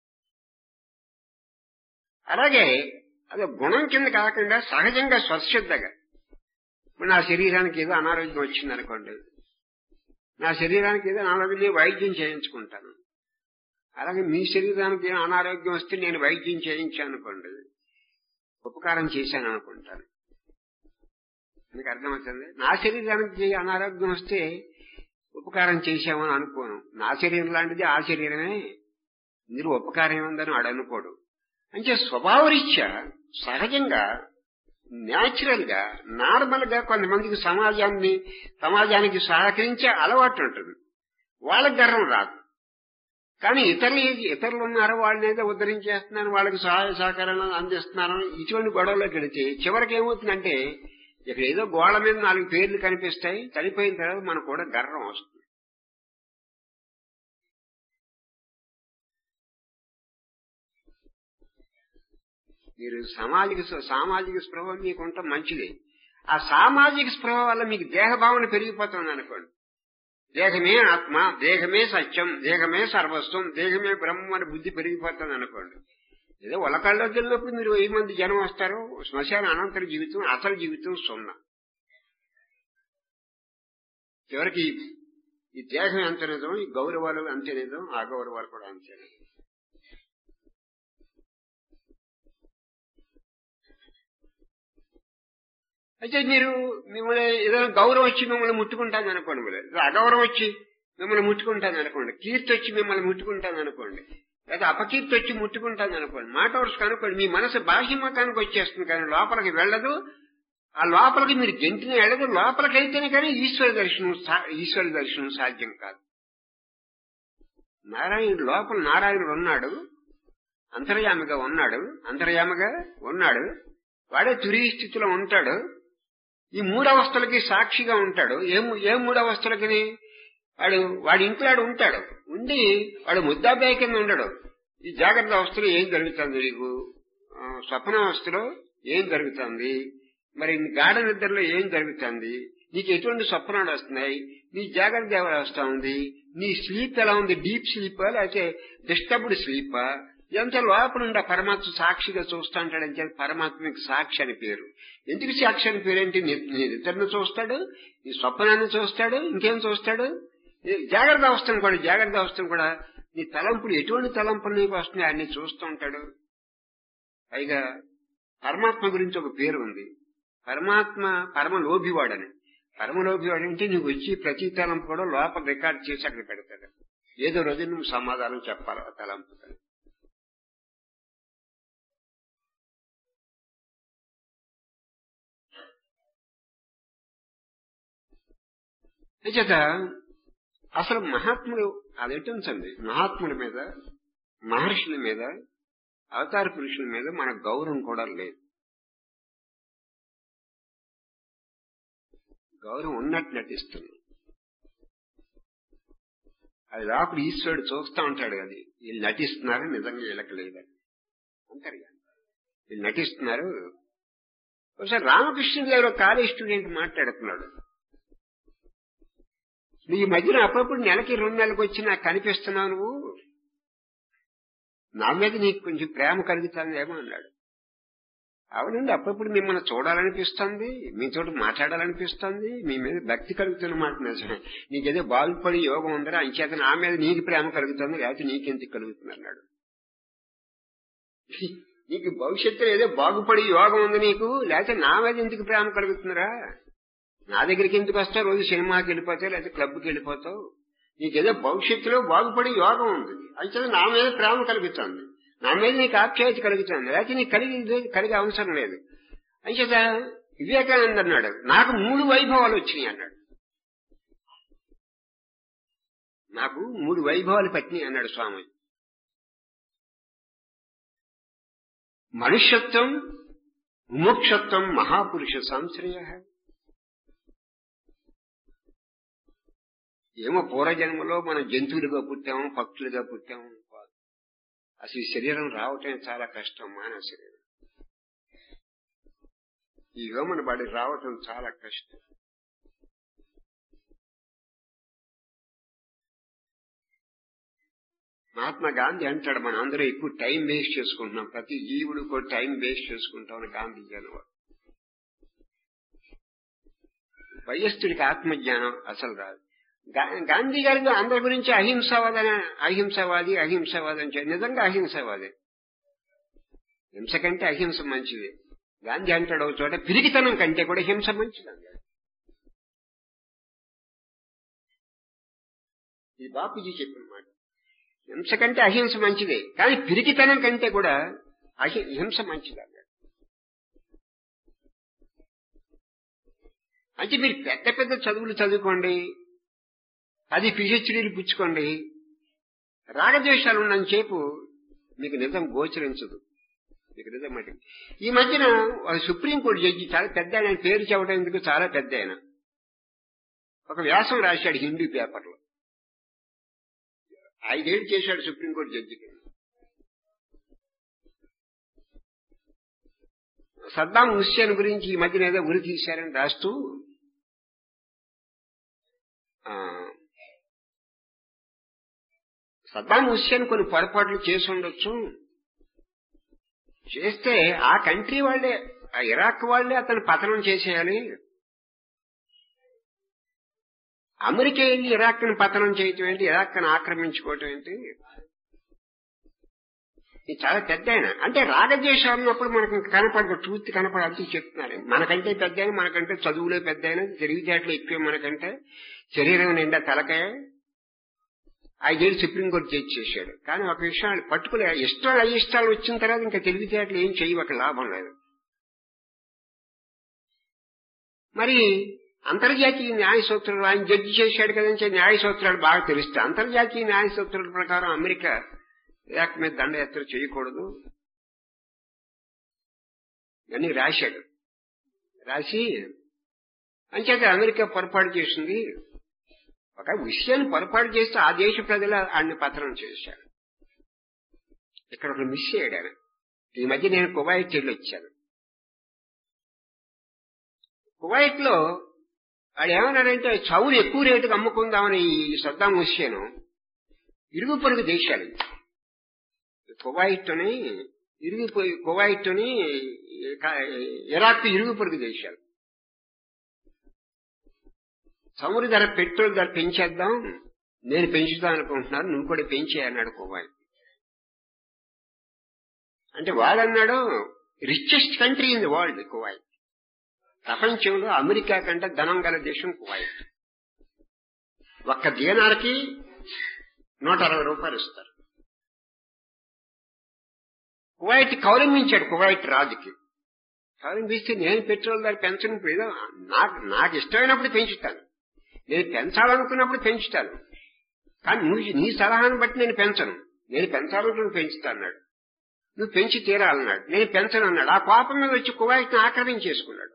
అలాగే అదే గుణం కింద కాకుండా సహజంగా స్వచ్ఛతగా, నా శరీరానికి ఏదో అనారోగ్యం వచ్చింది అనుకోండి, నా శరీరానికి ఏదో అనారోగ్యం వైద్యం చేయించుకుంటాను. అలాగే మీ శరీరానికి అనారోగ్యం వస్తే నేను వైద్యం చేయించాను అనుకోండి, ఉపకారం చేశాను అనుకుంటాను. మీకు అర్థమవుతుంది? నా శరీరానికి అనారోగ్యం వస్తే ఉపకారం చేశామని అనుకోను. నా శరీరం లాంటిది ఆ శరీరమే, మీరు ఉపకారం ఉందని అడనుకోడు. అంటే స్వభావరీత్యా సహజంగా న్యాచురల్ గా నార్మల్ గా కొంతమందికి సమాజానికి సహకరించే అలవాటు ఉంటుంది, వాళ్ళకి గర్వం రాదు. కానీ ఇతరులు ఉన్నారు, వాళ్ళని ఏదో ఉద్ధరించేస్తున్నాను, వాళ్ళకి సహాయ సహకారాలు అందిస్తున్నాను, ఇటువంటి గొడవలోకి వెళితే చివరికి ఏమవుతుందంటే ఇక్కడ ఏదో గోడ మీద 4 పేర్లు కనిపిస్తాయి, చనిపోయిన తర్వాత మనకు కూడా గర్వం వస్తుంది. మీరు సామాజిక స్పృహ మీకు ఉండటం మంచిది. ఆ సామాజిక స్పృహ వల్ల మీకు దేహభావన పెరిగిపోతుంది అనుకోండి. దేహమే ఆత్మ, దేహమే సత్యం, దేహమే సర్వస్వం, దేహమే బ్రహ్మం అని బుద్ధి పెరిగిపోతుంది అనుకోండి. ఏదో ఒలకల్లోకి వెళ్ళినప్పుడు మీరు 1000 మంది జనం వస్తారు, శ్మశాన అనంతర జీవితం, అసలు జీవితం 0. చివరికి ఈ దేహం ఎంత నిజం, ఈ గౌరవాలు అంతే నిజం, అగౌరవాలు కూడా అంతే నిజం. అయితే మీరు మిమ్మల్ని ఏదైనా గౌరవం వచ్చి మిమ్మల్ని ముట్టుకుంటాను అనుకోండి, అగౌరవం వచ్చి మిమ్మల్ని ముట్టుకుంటాను అనుకోండి, కీర్తి వచ్చి మిమ్మల్ని ముట్టుకుంటాను అనుకోండి, లేదా అపకీర్తి వచ్చి ముట్టుకుంటాను అనుకోండి, మాట వరుసకు అనుకోండి, మీ మనసు బాహ్యముఖానికి వచ్చేస్తుంది కానీ లోపలికి వెళ్ళదు. ఆ లోపలికి మీరు గెంటిని వెళ్ళదు, లోపలికైతేనే కానీ ఈశ్వర దర్శనం సాధ్యం కాదు. లోపల నారాయణుడు ఉన్నాడు, అంతర్యామిగా ఉన్నాడు, వాడే తురీయ స్థితిలో ఉంటాడు. ఈ 3 అవస్థలకి సాక్షిగా ఉంటాడు. ఏ 3 అవస్థలకి వాడి ఇంట్లో ఉంటాడు, ఉండి వాడు ముద్దాబాయి కింద ఉండడు. ఈ జాగ్రత్త అవస్థలో ఏం జరుగుతుంది, నీకు స్వప్నావస్థలో ఏం జరుగుతుంది, మరి గాఢ నిద్రలో ఏం జరుగుతుంది, నీకు ఎటువంటి స్వప్నాలు వస్తున్నాయి, నీ జాగ్రత్త అవస్థ ఉంది, నీ స్లీప్ ఎలా ఉంది, డీప్ స్లీపా లేకపోతే డిస్టర్బ్డ్ స్లీపా, ఇదంతా లోపల ఉండే పరమాత్మ సాక్షిగా చూస్తా ఉంటాడని చెప్పి పరమాత్మకి సాక్షి అని పేరు. ఎందుకు సాక్షి అని పేరేంటి? నీ నిద్రను చూస్తాడు, నీ స్వప్నాన్ని చూస్తాడు, ఇంకేం చూస్తాడు, జాగ్రత్త అవస్థను కూడా నీ తలంపులు ఎటువంటి తలంపులు నీకు వస్తున్నాయి అన్ని చూస్తూ ఉంటాడు. పైగా పరమాత్మ గురించి ఒక పేరు ఉంది, పరమలోభివాడని. పరమలోభివాడు అంటే నీకు వచ్చి ప్రతి తలంపు కూడా లోపల రికార్డ్ చేసి అక్కడ పెడతాడు. ఏదో రోజు నువ్వు సమాధానం చెప్పాలి ఆ తలంపు. చేత అసలు మహాత్ములు అదేంటండి, మహాత్ముల మీద, మహర్షుల మీద, అవతార పురుషుల మీద మన గౌరవం కూడా లేదు. గౌరవం ఉన్నట్టు నటిస్తున్నాం. అది లోపల ఈశ్వరుడు చూస్తూ ఉంటాడు. అది వీళ్ళు నటిస్తున్నారు, నిజంగా వీళ్ళకి లేదని అంటారు. వీళ్ళు నటిస్తున్నారు. ఒకసారి రామకృష్ణదేవరావు కాలేజ్ స్టూడెంట్ మాట్లాడుతున్నాడు, ఈ మధ్యన అప్పుడప్పుడు నెలకి 2 నెలలకు వచ్చి నాకు కనిపిస్తున్నావు, నువ్వు నా మీద నీకు కొంచెం ప్రేమ కలుగుతుందేమో అన్నాడు. అవునండి, అప్పుడప్పుడు మిమ్మల్ని చూడాలనిపిస్తుంది, మీతో మాట్లాడాలనిపిస్తుంది, మీ మీద భక్తి కలుగుతున్న మాట నిజమే. నీకేదో బాగుపడి యోగం ఉందరా, అంచేత నా మీద నీకు ప్రేమ కలుగుతుంది, లేకపోతే నీకెందుకు కలుగుతుంది అన్నాడు. నీకు భవిష్యత్తులో ఏదో బాగుపడి యోగం ఉంది నీకు, లేకపోతే నా మీద ఎందుకు ప్రేమ కలుగుతుందిరా? నా దగ్గరికి ఎందుకు వస్తావు? రోజు సినిమాకి వెళ్ళిపోతావు, లేకపోతే క్లబ్కి వెళ్ళిపోతావు. నీకేదో భవిష్యత్తులో బాగుపడి యోగం ఉంది, అయితే నా మీద ప్రేమ కలుగుతుంది, నా మీద నీకు ఆప్యాయత కలుగుతుంది, లేకపోతే నీకు కలిగే అవసరం లేదు. అంచేత వివేకానంద అన్నాడు, నాకు 3 వైభవాలు వచ్చినాయి అన్నాడు. నాకు 3 వైభవాలు పట్టినాయి అన్నాడు స్వామి. మనుష్యత్వం, ముముక్షత్వం, మహాపురుష సంశ్రయ. ఏమో పూర్వజన్మలో మనం జంతువులుగా పుట్టాము, పక్షులుగా పుట్టాము. అసలు ఈ శరీరం రావటం చాలా కష్టం, మానవ శరీరం. ఈ హ్యూమన్ బాడీ రావటం చాలా కష్టం. మహాత్మా గాంధీ అంటాడు, మనం అందరూ ఎక్కువ టైం వేస్ట్ చేసుకుంటున్నాం, ప్రతి జీవుడు కూడా టైం వేస్ట్ చేసుకుంటామని గాంధీజీ అనేవాడు. వయస్సుడికి ఆత్మజ్ఞానం అసలు రాదు. గాంధీ గారి అందరి గురించి అహింసవాది అని నిజంగా అహింసవాది. హింస కంటే అహింస మంచిది. గాంధీ అంటాడు ఒక చోట, పిరికితనం కంటే కూడా హింస మంచిది అన్నాడు. ఇది బాపూజీ చెప్పిన మాట. హింస కంటే అహింస మంచిదే, కానీ పిరికితనం కంటే కూడా హింస మంచిది అన్నాడు. అంటే మీరు పెద్ద పెద్ద చదువులు చదువుకోండి, అది పిహెచ్డీలు పుచ్చుకోండి, రాగద్వేషాలు ఉన్నంతసేపు మీకు నిజం గోచరించదు. మీకు నిజం మాట. ఈ మధ్యన సుప్రీంకోర్టు జడ్జి చాలా పెద్ద ఆయన, పేరు చెప్పడం ఎందుకు, చాలా పెద్ద ఆయన ఒక వ్యాసం రాశాడు హిందీ పేపర్లో. 5 ఏళ్ళు చేశాడు సుప్రీంకోర్టు జడ్జికి. సద్దాం హుస్సేన్ గురించి ఈ మధ్యన ఏదో ఉరి తీశారని రాస్తూ సద్దాం హుస్సేన్ కొన్ని పొరపాట్లు చేసి ఉండొచ్చు, చేస్తే ఆ కంట్రీ వాళ్లే, ఆ ఇరాక్ వాళ్లే అతను పతనం చేసేయాలి, అమెరికా వెళ్ళి ఇరాక్ ని పతనం చేయటం ఏంటి, ఇరాక్ ని ఆక్రమించుకోవటం ఏంటి. ఇది చాలా పెద్ద ఆయన. అంటే రాగద్వేషాలు ఉన్నప్పుడు మనకు కనపడదు, ట్రూత్ కనపడాలి చెప్తున్నారు. మనకంటే పెద్ద ఆయన, మనకంటే చదువులో పెద్ద ఆయన, తెలివితేటలు ఎక్కువ మనకంటే, శరీరం నిండా తలకాయ. 5 ఏళ్ళు సుప్రీంకోర్టు జడ్జి చేశాడు. కానీ ఒక విషయాన్ని పట్టుకునే ఇష్టం అయిష్టాలు వచ్చిన తర్వాత ఇంకా తెలివితేటలు ఏం చేయవక లాభం లేదు. మరి అంతర్జాతీయ న్యాయ సూత్రాలు ఆయన జడ్జి చేశాడు కదంటే న్యాయ సూత్రాలు బాగా తెలుస్తాయి. అంతర్జాతీయ న్యాయ సూత్రాల ప్రకారం అమెరికా ఇరాక్ మీద దండయాత్ర చేయకూడదు అని రాశాడు. రాసి అంచేత అమెరికా పొరపాటు చేసింది. ఒక విషయాన్ని పొరపాటు చేస్తే ఆ దేశ ప్రజలు ఆయన్ని పతనం చేశారు. ఇక్కడ ఒక మిస్ అయ్యాడు ఆయన. ఈ మధ్య నేను కువైట్ వెళ్ళి వచ్చాను. కువైట్ లో వాడు ఏమన్నాడంటే చౌలు ఎక్కువ రేటుకు అమ్ముకుందామని ఈ సద్దాం హుస్సేన్ ఇరుగు పొరుగు దేశాలు కువైట్ ని ఇరాక్ ఇరుగు పొరుగు దేశాలు చమురు ధర, పెట్రోల్ ధర పెంచేద్దాం, నేను పెంచుదాం అనుకుంటున్నాను, నువ్వు కూడా పెంచే అన్నాడు కువైట్. అంటే వాడన్నాడు richest country in the world Kuwait. ప్రపంచంలో అమెరికా కంటే ధనం గల దేశం కువైట్. ఒక్క దీనార్కి 160 రూపాయలు ఇస్తారు. కువైట్ కౌలించాడు, కువైట్ రాజుకి కౌలింపిస్తే నేను పెట్రోల్ ధర పెంచను, నాకు ఇష్టమైనప్పుడు పెంచుతాను, నేను పెంచాలనుకున్నప్పుడు పెంచుతాను, కానీ నీ సలహాను బట్టి నేను పెంచను, నేను పెంచాలనుకుని పెంచుతా అన్నాడు. నువ్వు పెంచి తీరాలన్నాడు. నేను పెంచను అన్నాడు. ఆ కోపం మీద వచ్చి కువైట్ ని ఆక్రమించేసుకున్నాడు.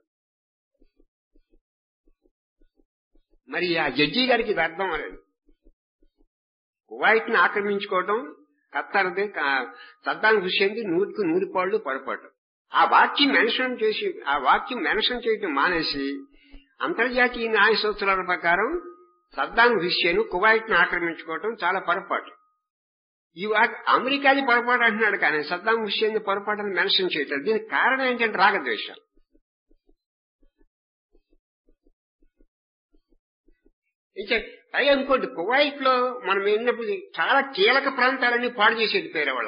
మరి ఆ జడ్జి గారికి ఇది అర్థం అవ్వలేదు. కువైట్ ని ఆక్రమించుకోవడం కత్తర్ది, సద్దాం హుస్సేన్ది 100కు 100 పాళ్ళు పొరపాటు. ఆ వాక్యం మెన్షన్ చేయటం మానేసి అంతర్జాతీయ న్యాయ సూత్రాల ప్రకారం సద్దాం హుస్సేన్ కువైట్ ని ఆక్రమించుకోవటం చాలా పొరపాటు. ఈ అమెరికాది పొరపాటు అంటున్నాడు, కానీ సద్దాం హుస్సేన్ పొరపాటును మెన్షన్ చేయటం. దీనికి కారణం ఏంటంటే రాగద్వేషాలు. పైగా ఇంకోటి, కువైట్ లో మనం వెళ్ళినప్పుడు చాలా కీలక ప్రాంతాలన్నీ పాడు చేసి వెళ్ళిపోయారు వాళ్ళ.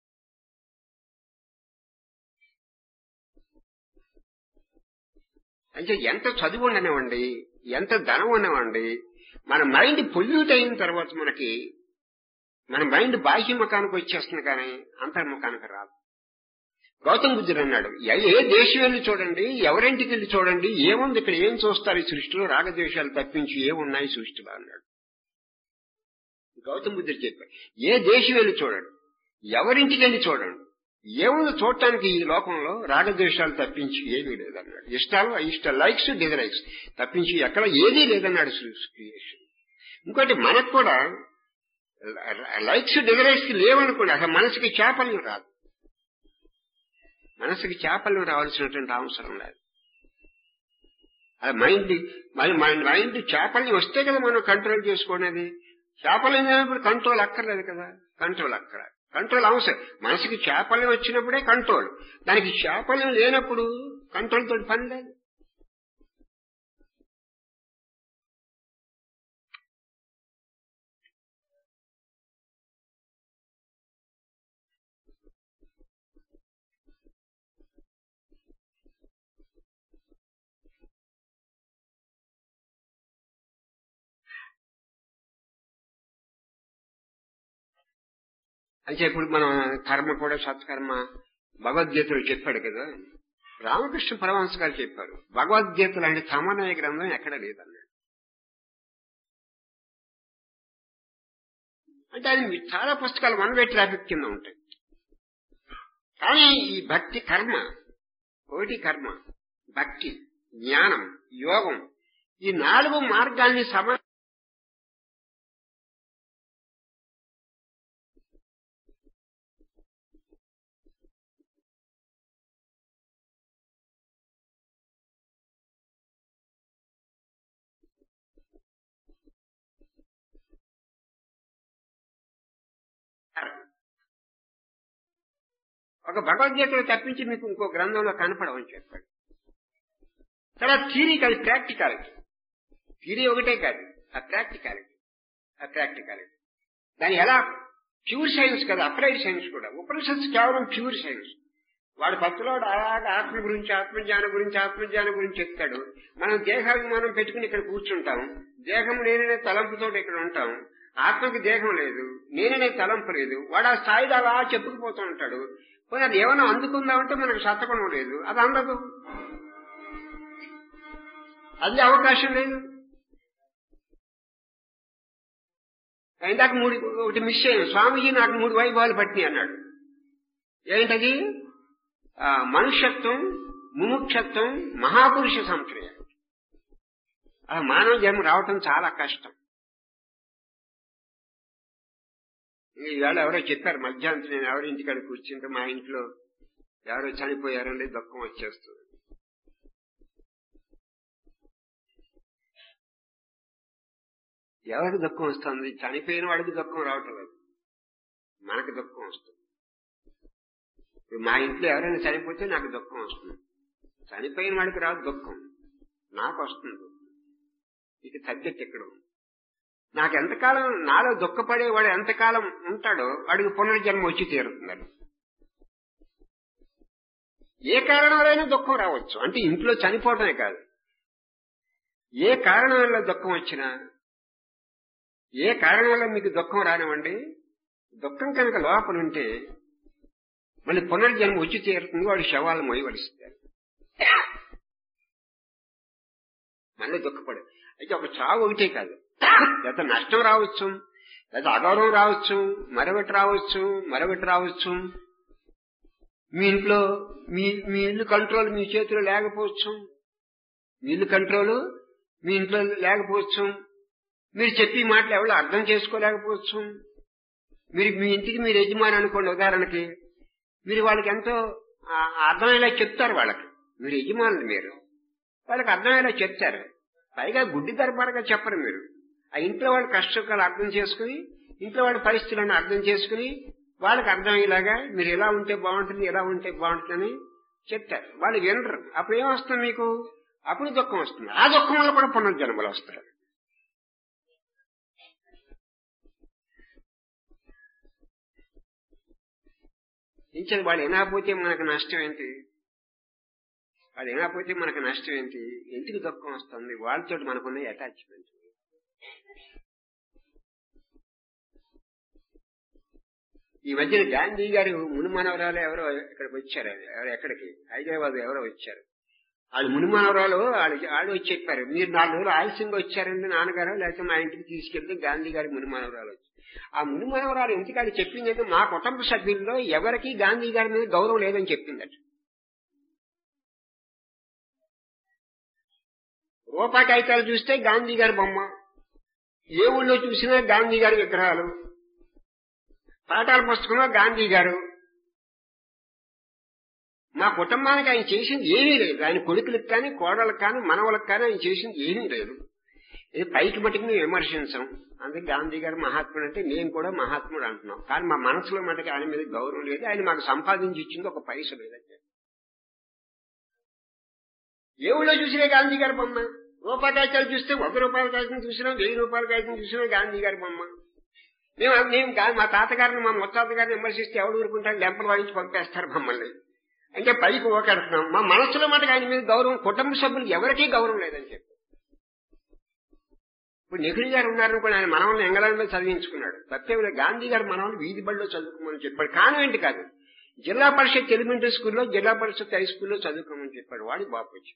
అంటే ఎంత చదువు ఉండనివ్వండి, ఎంత ధనం ఉండనివ్వండి, మన మైండ్ పొల్యూట్ అయిన తర్వాత మన మైండ్ బాహ్యముఖానికి వచ్చేస్తుంది, కానీ అంతర్ముఖానికి రాదు. గౌతమ్ బుద్ధుడు అన్నాడు, ఏ దేశం వెళ్ళి చూడండి, ఎవరింటికి వెళ్ళి చూడండి, ఏముంది ఇక్కడ, ఏం చూస్తారు ఈ సృష్టిలో, రాగద్వేషాలు తప్పించి ఏమున్నాయి సృష్టిలో అన్నాడు గౌతమ్ బుద్ధుడు చెప్పాడు. ఏ దేశం వెళ్ళి చూడండి, ఎవరింటికి వెళ్ళి చూడండి, ఏముంది చూడటానికి ఈ లోకంలో, రాగద్వేషాలు తప్పించి ఏమీ లేదన్నాడు. ఇష్టాలు అయిష్టాలు, లైక్స్ డిజలైక్స్ తప్పించి ఎక్కడ ఏదీ లేదన్నాడు క్రియేషన్. ఇంకోటి మనకు కూడా లైక్స్ డిజలైక్స్ లేవనుకోండి, అసలు మనసుకి చాపల్యం రాదు. మనసుకి చాపల్యం రావాల్సినటువంటి అవసరం లేదు. అది మైండ్ చాపల్యం వస్తే కదా మనం కంట్రోల్ చేసుకునేది. చాపల్యం లేనప్పుడు కంట్రోల్ అక్కర్లేదు కదా. కంట్రోల్ అవసరం. మనసుకి చాపల్యం వచ్చినప్పుడే కంట్రోల్. దానికి చాపల్యం లేనప్పుడు కంట్రోల్ తోటి పని లేదు. అంటే ఇప్పుడు మనం కర్మ కూడా సత్కర్మ భగవద్గీతలో చెప్పాడు కదా. రామకృష్ణ పరమహంస గారు చెప్పారు, భగవద్గీత లాంటి సమన్వయ గ్రంథం ఎక్కడ లేదన్నాడు. అంటే అది చాలా పుస్తకాలు వన్ వే ట్రాఫిక్ కింద ఉంటాయి. కానీ ఈ భక్తి కర్మ, ఒకటి కర్మ, భక్తి, జ్ఞానం, యోగం, ఈ 4 మార్గాల్ని ఒక భగవద్గీతలో తప్పించి మీకు ఇంకో గ్రంథంలో కనపడవని చెప్పాడు. తర్వాత థియరీ కాదు, ప్రాక్టికాలిటీ. థియరీ ఒకటే కాదు, ఆ ప్రాక్టికాలిటీ. దాని ఎలా ప్యూర్ సైన్స్ కదా, అప్లైడ్ సైన్స్ కూడా. ఉపనిషత్తు కేవలం ప్యూర్ సైన్స్. వాడు పత్తులోడు అలాగా ఆత్మ గురించి, ఆత్మజ్ఞానం గురించి చెప్తాడు. మనం దేహాభిమానం పెట్టుకుని ఇక్కడ కూర్చుంటాం. దేహం నేననే తలంపుతో ఇక్కడ ఉంటాం. ఆత్మకి దేహం లేదు, నేననే తలంపు లేదు. వాడు ఆ స్థాయిలో అలా చెప్పుకుపోతూ ఉంటాడు. పోనీ అది ఏమైనా అందుకుందామంటే మనకు సత్తపడం లేదు, అది అందదు, అది అవకాశం లేదు. ఇందాక ఒకటి మిస్ అయ్యాను. స్వామీజీ నాకు 3 వైభవాలు పట్టినాయి అన్నాడు. ఏంటది? మనుష్యత్వం, ముముక్షత్వం, మహాపురుష సంశ్రయ. ఆ మానవ జన్మ రావటం చాలా కష్టం. ఈవేళ ఎవరో చెప్పారు మధ్యాహ్నం, నేను ఎవరి ఇంటికాడ కూర్చుంటే మా ఇంట్లో ఎవరో చనిపోయారండి, దుఃఖం వచ్చేస్తుంది. ఎవరికి దుఃఖం వస్తుంది? చనిపోయిన వాడికి దుఃఖం రావటం లేదు, మనకు దుఃఖం వస్తుంది. మా ఇంట్లో ఎవరైనా చనిపోతే నాకు దుఃఖం వస్తుంది. చనిపోయిన వాడికి రాదు దుఃఖం, నాకు వస్తుంది. ఇక సబ్జెక్ట్ ఎక్కడ ఉంది? నాకు ఎంతకాలం నాలో దుఃఖపడేవాడు ఎంతకాలం ఉంటాడో వాడికి పునర్జన్మ వచ్చి తీరుతున్నాడు. ఏ కారణం వల్ల దుఃఖం రావచ్చు. అంటే ఇంట్లో చనిపోవటమే కాదు, ఏ కారణం వల్ల దుఃఖం వచ్చినా, ఏ కారణం వల్ల మీకు దుఃఖం రానివ్వండి, దుఃఖం కనుక లోపల ఉంటే మళ్ళీ పునర్జన్మ వచ్చి తీరుతుంది. వాడు శవాలను మొయ్యవలసిస్తారు, మళ్ళీ దుఃఖపడు. అయితే ఒక చావు ఒకటే కాదు, లేదా నష్టం రావచ్చు, లేదా అగౌరవం రావచ్చు, మరొకటి రావచ్చు. మీ ఇంట్లో మీ ఇల్లు కంట్రోల్ మీ చేతిలో లేకపోవచ్చు, మీ ఇంట్లో లేకపోవచ్చు. మీరు చెప్పి మాటలు ఎవరు అర్థం చేసుకోలేకపోవచ్చు. మీరు మీ ఇంటికి మీరు యజమాని అనుకోండి, ఉదాహరణకి మీరు వాళ్ళకి ఎంతో అర్థమయ్యేలా చెప్తారు. వాళ్ళకి మీరు యజమానులు, మీరు వాళ్ళకి అర్థమయ్యేలా చెప్తారు. పైగా గుడ్డి దర్బారుగా చెప్పరు. మీరు ఆ ఇంట్లో వాళ్ళ కష్టాలు అర్థం చేసుకుని, ఇంట్లో వాళ్ళ పరిస్థితులను అర్థం చేసుకుని వాళ్ళకి అర్థమయ్యేలాగా మీరు ఎలా ఉంటే బాగుంటుందని చెప్తారు. వాళ్ళు వినరు. అప్పుడు ఏమొస్తుంది మీకు? అప్పుడు దుఃఖం వస్తుంది. ఆ దుఃఖం వల్ల కూడా పునర్జన్మలు వస్తాయి. ఇంచేది వాళ్ళు వినకపోతే మనకు నష్టం ఏంటి? ఎందుకు దుఃఖం వస్తుంది? వాళ్ళతో మనకున్న అటాచ్మెంట్. ఈ మధ్యన గాంధీ గారు మునిమనవరాలు ఎవరో ఇక్కడికి వచ్చారు. ఎక్కడికి? హైదరాబాద్ ఎవరో వచ్చారు. వాళ్ళు మునిమనవరాలు వాళ్ళు వచ్చి చెప్పారు, మీరు 4 రోజులు ఆలస్యంగా వచ్చారండి నాన్నగారు, లేకపోతే మా ఇంటికి తీసుకెళ్తే గాంధీ గారి మునిమనవరాలు వచ్చి. ఆ మునిమనవరాలు ఎందుకంటే చెప్పిందంటే మా కుటుంబ సభ్యుల్లో ఎవరికి గాంధీ గారి మీద గౌరవం లేదని చెప్పిందట. రూపాయి కాగితాలు చూస్తే గాంధీ గారి బొమ్మ, ఏ ఊళ్ళో చూసినా గాంధీ గారి విగ్రహాలు, పాఠాల పుస్తకంలో గాంధీ గారు. మా కుటుంబానికి ఆయన చేసింది ఏమీ లేదు. ఆయన కొడుకులకు కానీ, కోడలకు కానీ, మనవలకు కానీ ఆయన చేసింది ఏమీ లేదు. ఇది పైకి మటుకు మేము విమర్శించాం. అందుకే గాంధీ గారు మహాత్ముడు అంటే మేము కూడా మహాత్ముడు అంటున్నాం. కానీ మా మనసులో మటుకు ఆయన మీద గౌరవం లేదు. ఆయన మాకు సంపాదించి ఇచ్చింది ఒక పైస లేదంటే. ఏ ఊళ్ళో చూసినా గాంధీ గారి బొమ్మ, రూపాయి కాగితాలు చూస్తే 1 రూపాయల కాగితం చూసినా, 1000 రూపాయల కాగితం చూసినా గాంధీ గారి బొమ్మ. మేము మా తాతగారిని, మా ముత్తాత గారిని విమర్శిస్తే ఎవరు ఊరుకుంటారు? లెంపలు వాయించి పంపేస్తారు మమ్మల్ని. అంటే పైకి ఓకెడుతున్నాం. మా మనసులో మటుకు ఆయన మీద గౌరవం, కుటుంబ సభ్యులు ఎవరికీ గౌరవం లేదని చెప్పి. ఇప్పుడు నెహ్రూ గారు ఉన్నారనుకోండి, ఆయన మనవల్ని ఇంగ్లాండ్ లో చదివించుకున్నాడు. తప్పేమి గాంధీ గారు మనవల్ని వీధి బడిలో చదువుకోమని చెప్పాడు. కాన్వెంట్ కాదు, జిల్లా పరిషత్ ఎలిమెంటరీ స్కూల్లో, జిల్లా పరిషత్ హై స్కూల్లో చదువుకోమని చెప్పాడు వాడి బాపూజీ.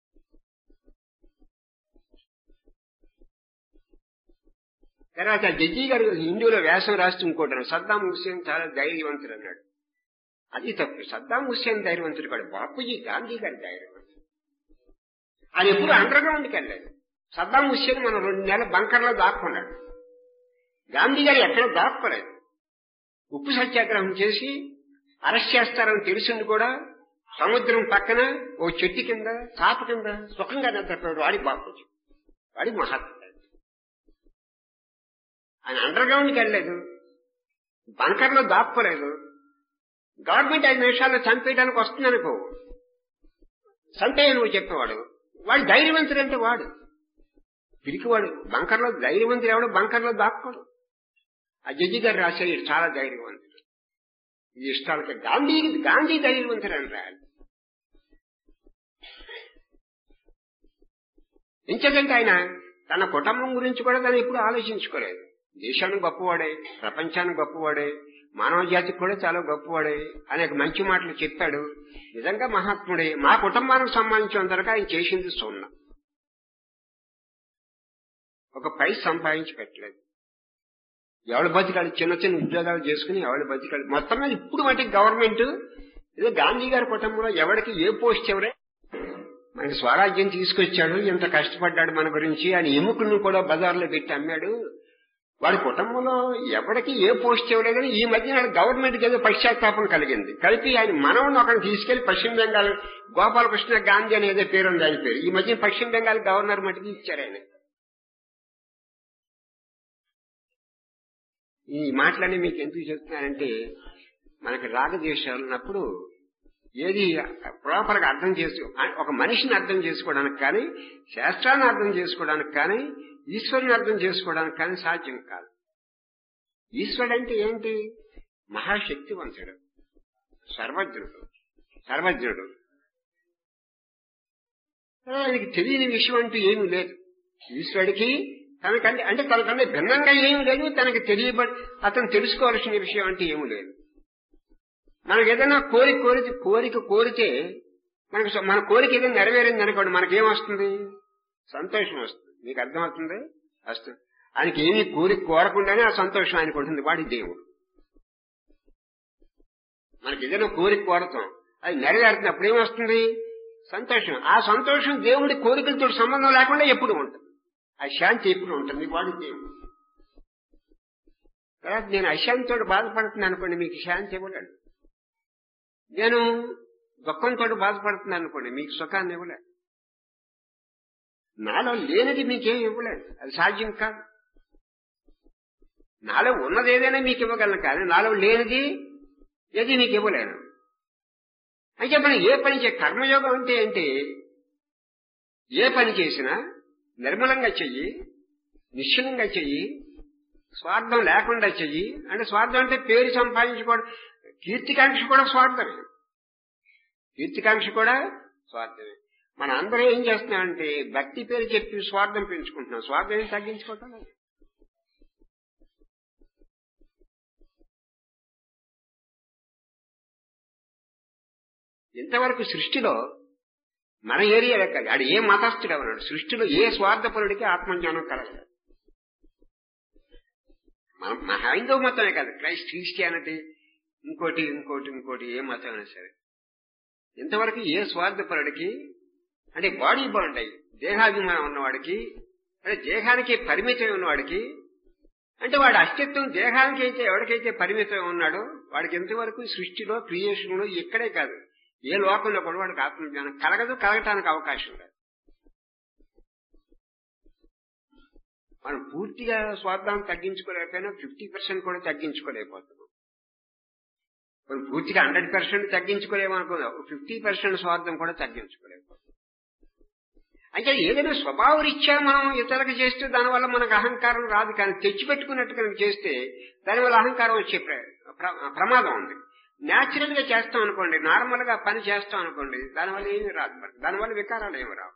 తర్వాత జడ్జి గారు హిందీలో వ్యాసం రాస్తూ ఇంకోటి, సద్దాం హుస్సేన్ చాలా ధైర్యవంతుడు అన్నాడు. అది తప్పు. సద్దాం హుస్సేన్ ధైర్యవంతుడు కాదు, బాపూజీ గాంధీ గారి ధైర్యవంతుడు. అది ఎప్పుడు అండర్ గ్రౌండ్కి వెళ్ళలేదు. సద్దాం హుస్సేన్ మనం 2 నెలల బంకర్లో దాక్కున్నాడు. గాంధీ గారు ఎక్కడ దాక్కోలేదు. ఉప్పు సత్యాగ్రహం చేసి అరెస్ట్ చేస్తారని తెలిసింది కూడా సముద్రం పక్కన ఓ చెట్టు కింద చాప కింద సుఖంగా నిద్రపోయాడు వాడి బాపూజీ, వాడి మహాత్ముడు. ఆయన అండర్ గ్రౌండ్కి వెళ్ళలేదు, బంకర్లో దాక్కోలేదు. గవర్నమెంట్ 5 నిమిషాల్లో చంపేయడానికి వస్తుందనుకో, చంపేయ నువ్వు చెప్పేవాడు. వాడు ధైర్యవంతుడు అంటే వాడు పిరికివాడు. బంకర్లో ధైర్యవంతుడు ఎవడు బంకర్లో దాక్కోడు. ఆ జడ్జి గారు రాశాడు చాలా ధైర్యవంతుడు. ఈ ఇష్టాలకి గాంధీ ధైర్యవంతుడు అని రాయాలి. ఎంచేతంటే ఆయన తన కుటుంబం గురించి కూడా తను ఎప్పుడు ఆలోచించుకోలేదు. దేశానికి గొప్పవాడే, ప్రపంచానికి గొప్పవాడే, మానవ జాతికి కూడా చాలా గొప్పవాడే అనేక మంచి మాటలు చెప్పాడు. నిజంగా మహాత్ముడే. మా కుటుంబానికి సంబంధించినంతవరకు ఆయన చేసింది సున్నా. ఒక పైస సంపాదించి పెట్టలేదు. ఎవరి బతికాడు చిన్న చిన్న ఉద్యోగాలు చేసుకుని ఎవరి బతికాడు. మొత్తం మీద ఇప్పుడు మటుకు గవర్నమెంట్ ఏదో గాంధీ గారి కుటుంబంలో ఎవరికి ఏ పోస్ట్ ఎవరే మనకి స్వరాజ్యం తీసుకొచ్చాడు, ఎంత కష్టపడ్డాడు మన గురించి అని ఎముకలను కూడా బజార్లో పెట్టి అమ్మాడు. వాడి కుటుంబంలో ఎవరికి ఏ పోస్ట్ ఇవ్వలేదని ఈ మధ్య గవర్నమెంట్కి ఏదో పశ్చాత్తాపం కలిగింది. కలిపి ఆయన మనవని ఒకరిని తీసుకెళ్లి పశ్చిమ బెంగాల్ గోపాలకృష్ణ గాంధీ అనేది పేరు ఉంది ఆయన పేరు. ఈ మధ్య పశ్చిమ బెంగాల్ గవర్నర్ మటుకు ఇచ్చారు ఆయన. ఈ మాటలన్నీ మీకు ఎందుకు చెప్తున్నానంటే మనకి రాగద్వేషాలు ఉన్నప్పుడు ఏది ప్రాపర్ గా అర్థం చేసుకో, ఒక మనిషిని అర్థం చేసుకోవడానికి కానీ, శాస్త్రాన్ని అర్థం చేసుకోవడానికి కానీ, ఈశ్వరుని అర్థం చేసుకోవడానికి కానీ సాధ్యం కాదు. ఈశ్వరుడు అంటే ఏంటి? మహాశక్తివంతుడు, సర్వజ్ఞుడు. ఆయనకి తెలియని విషయం అంటూ ఏమీ లేదు. ఈశ్వరుడికి తనకంటే అంటే తనకంటే భిన్నంగా ఏమీ లేదు. తనకి అతను తెలుసుకోవాల్సిన విషయం అంటే ఏమీ లేదు. మనకు ఏదైనా కోరిక కోరితే మన కోరిక ఏదైనా నెరవేరింది అనుకోండి, మనకేమొస్తుంది? సంతోషం వస్తుంది. మీకు అర్థమవుతుంది? వస్తుంది. ఆయనకి ఏమీ కోరకుండానే ఆ సంతోషం ఆయనకు ఉంటుంది. వాడి దేవుడు. మనకి ఏదైనా కోరతాం, అది నెరవేరుతున్నప్పుడు ఏమొస్తుంది? సంతోషం. ఆ సంతోషం దేవుడి కోరికలతో సంబంధం లేకుండా ఎప్పుడు ఉంటుంది. ఆ శాంతి ఎప్పుడు ఉంటుంది. వాడి దేవుడు. తర్వాత నేను అశాంతితో బాధపడుతున్నాను అనుకోండి, మీకు శాంతి ఇవ్వలేడు. నేను దుఃఖంతో బాధపడుతున్నాను అనుకోండి, మీకు సుఖాన్ని ఇవ్వలేదు. నాలో లేనిది మీకేం ఇవ్వలేదు, అది సాధ్యం కాదు. నాలో ఉన్నది ఏదైనా మీకు ఇవ్వగలను, కానీ నాలో లేనిది ఏది మీకు ఇవ్వలేను. అయితే మనం ఏ పని కర్మయోగం అంటే ఏంటి? ఏ పని చేసినా నిర్మలంగా చెయ్యి, నిశ్చలంగా చెయ్యి, స్వార్థం లేకుండా చెయ్యి. అంటే స్వార్థం అంటే పేరు సంపాదించుకోవడం, కీర్తికాంక్ష కూడా స్వార్థమే. మన అందరూ ఏం చేస్తున్నామంటే భక్తి పేరు చెప్పి స్వార్థం పెంచుకుంటున్నాం. స్వార్థం ఏం తగ్గించుకోవటం లేదు. ఇంతవరకు సృష్టిలో మన ఏరియాలో కాదు, ఆడు ఏ మతస్థుడు ఎవరాడు, సృష్టిలో ఏ స్వార్థపరుడికి ఆత్మజ్ఞానం కలగలేదు. మన హైందవ మతమే కాదు, క్రిస్టియానిటీ, ఇంకోటి ఏ మతం అయినా సరే ఇంతవరకు ఏ స్వార్థపరుడికి, అంటే బాడీ బాండ్ అయ్యి దేహాభిమానం ఉన్నవాడికి, అంటే దేహానికి పరిమితం ఉన్నవాడికి, అంటే వాడి అస్తిత్వం దేహానికి అయితే ఎవరికైతే పరిమితం ఉన్నాడో వాడికి ఎంతవరకు సృష్టిలో క్రియేషన్ లో ఇక్కడే కాదు ఏ లోకంలో కూడా వాడికి ఆత్మజ్ఞానం కలగటానికి అవకాశం లేదు. మనం పూర్తిగా స్వార్థాన్ని తగ్గించుకోలేకపోయినా 50% కూడా తగ్గించుకోలేకపోతున్నాం. మనం పూర్తిగా 100% తగ్గించుకోలేమనుకున్నాం, 50% స్వార్థం కూడా తగ్గించుకోలేకపోతున్నాం. అంటే ఏదైనా స్వభావ రీత్యా మనం ఇతరులకు చేస్తే దానివల్ల మనకు అహంకారం రాదు, కానీ తెచ్చిపెట్టుకున్నట్టు కనుక చేస్తే దానివల్ల అహంకారం వచ్చే ప్రమాదం ఉంది. న్యాచురల్ గా చేస్తాం అనుకోండి, నార్మల్ గా పని చేస్తాం అనుకోండి, దానివల్ల ఏమీ రాదు. దానివల్ల వికారాలు ఏమి రావు,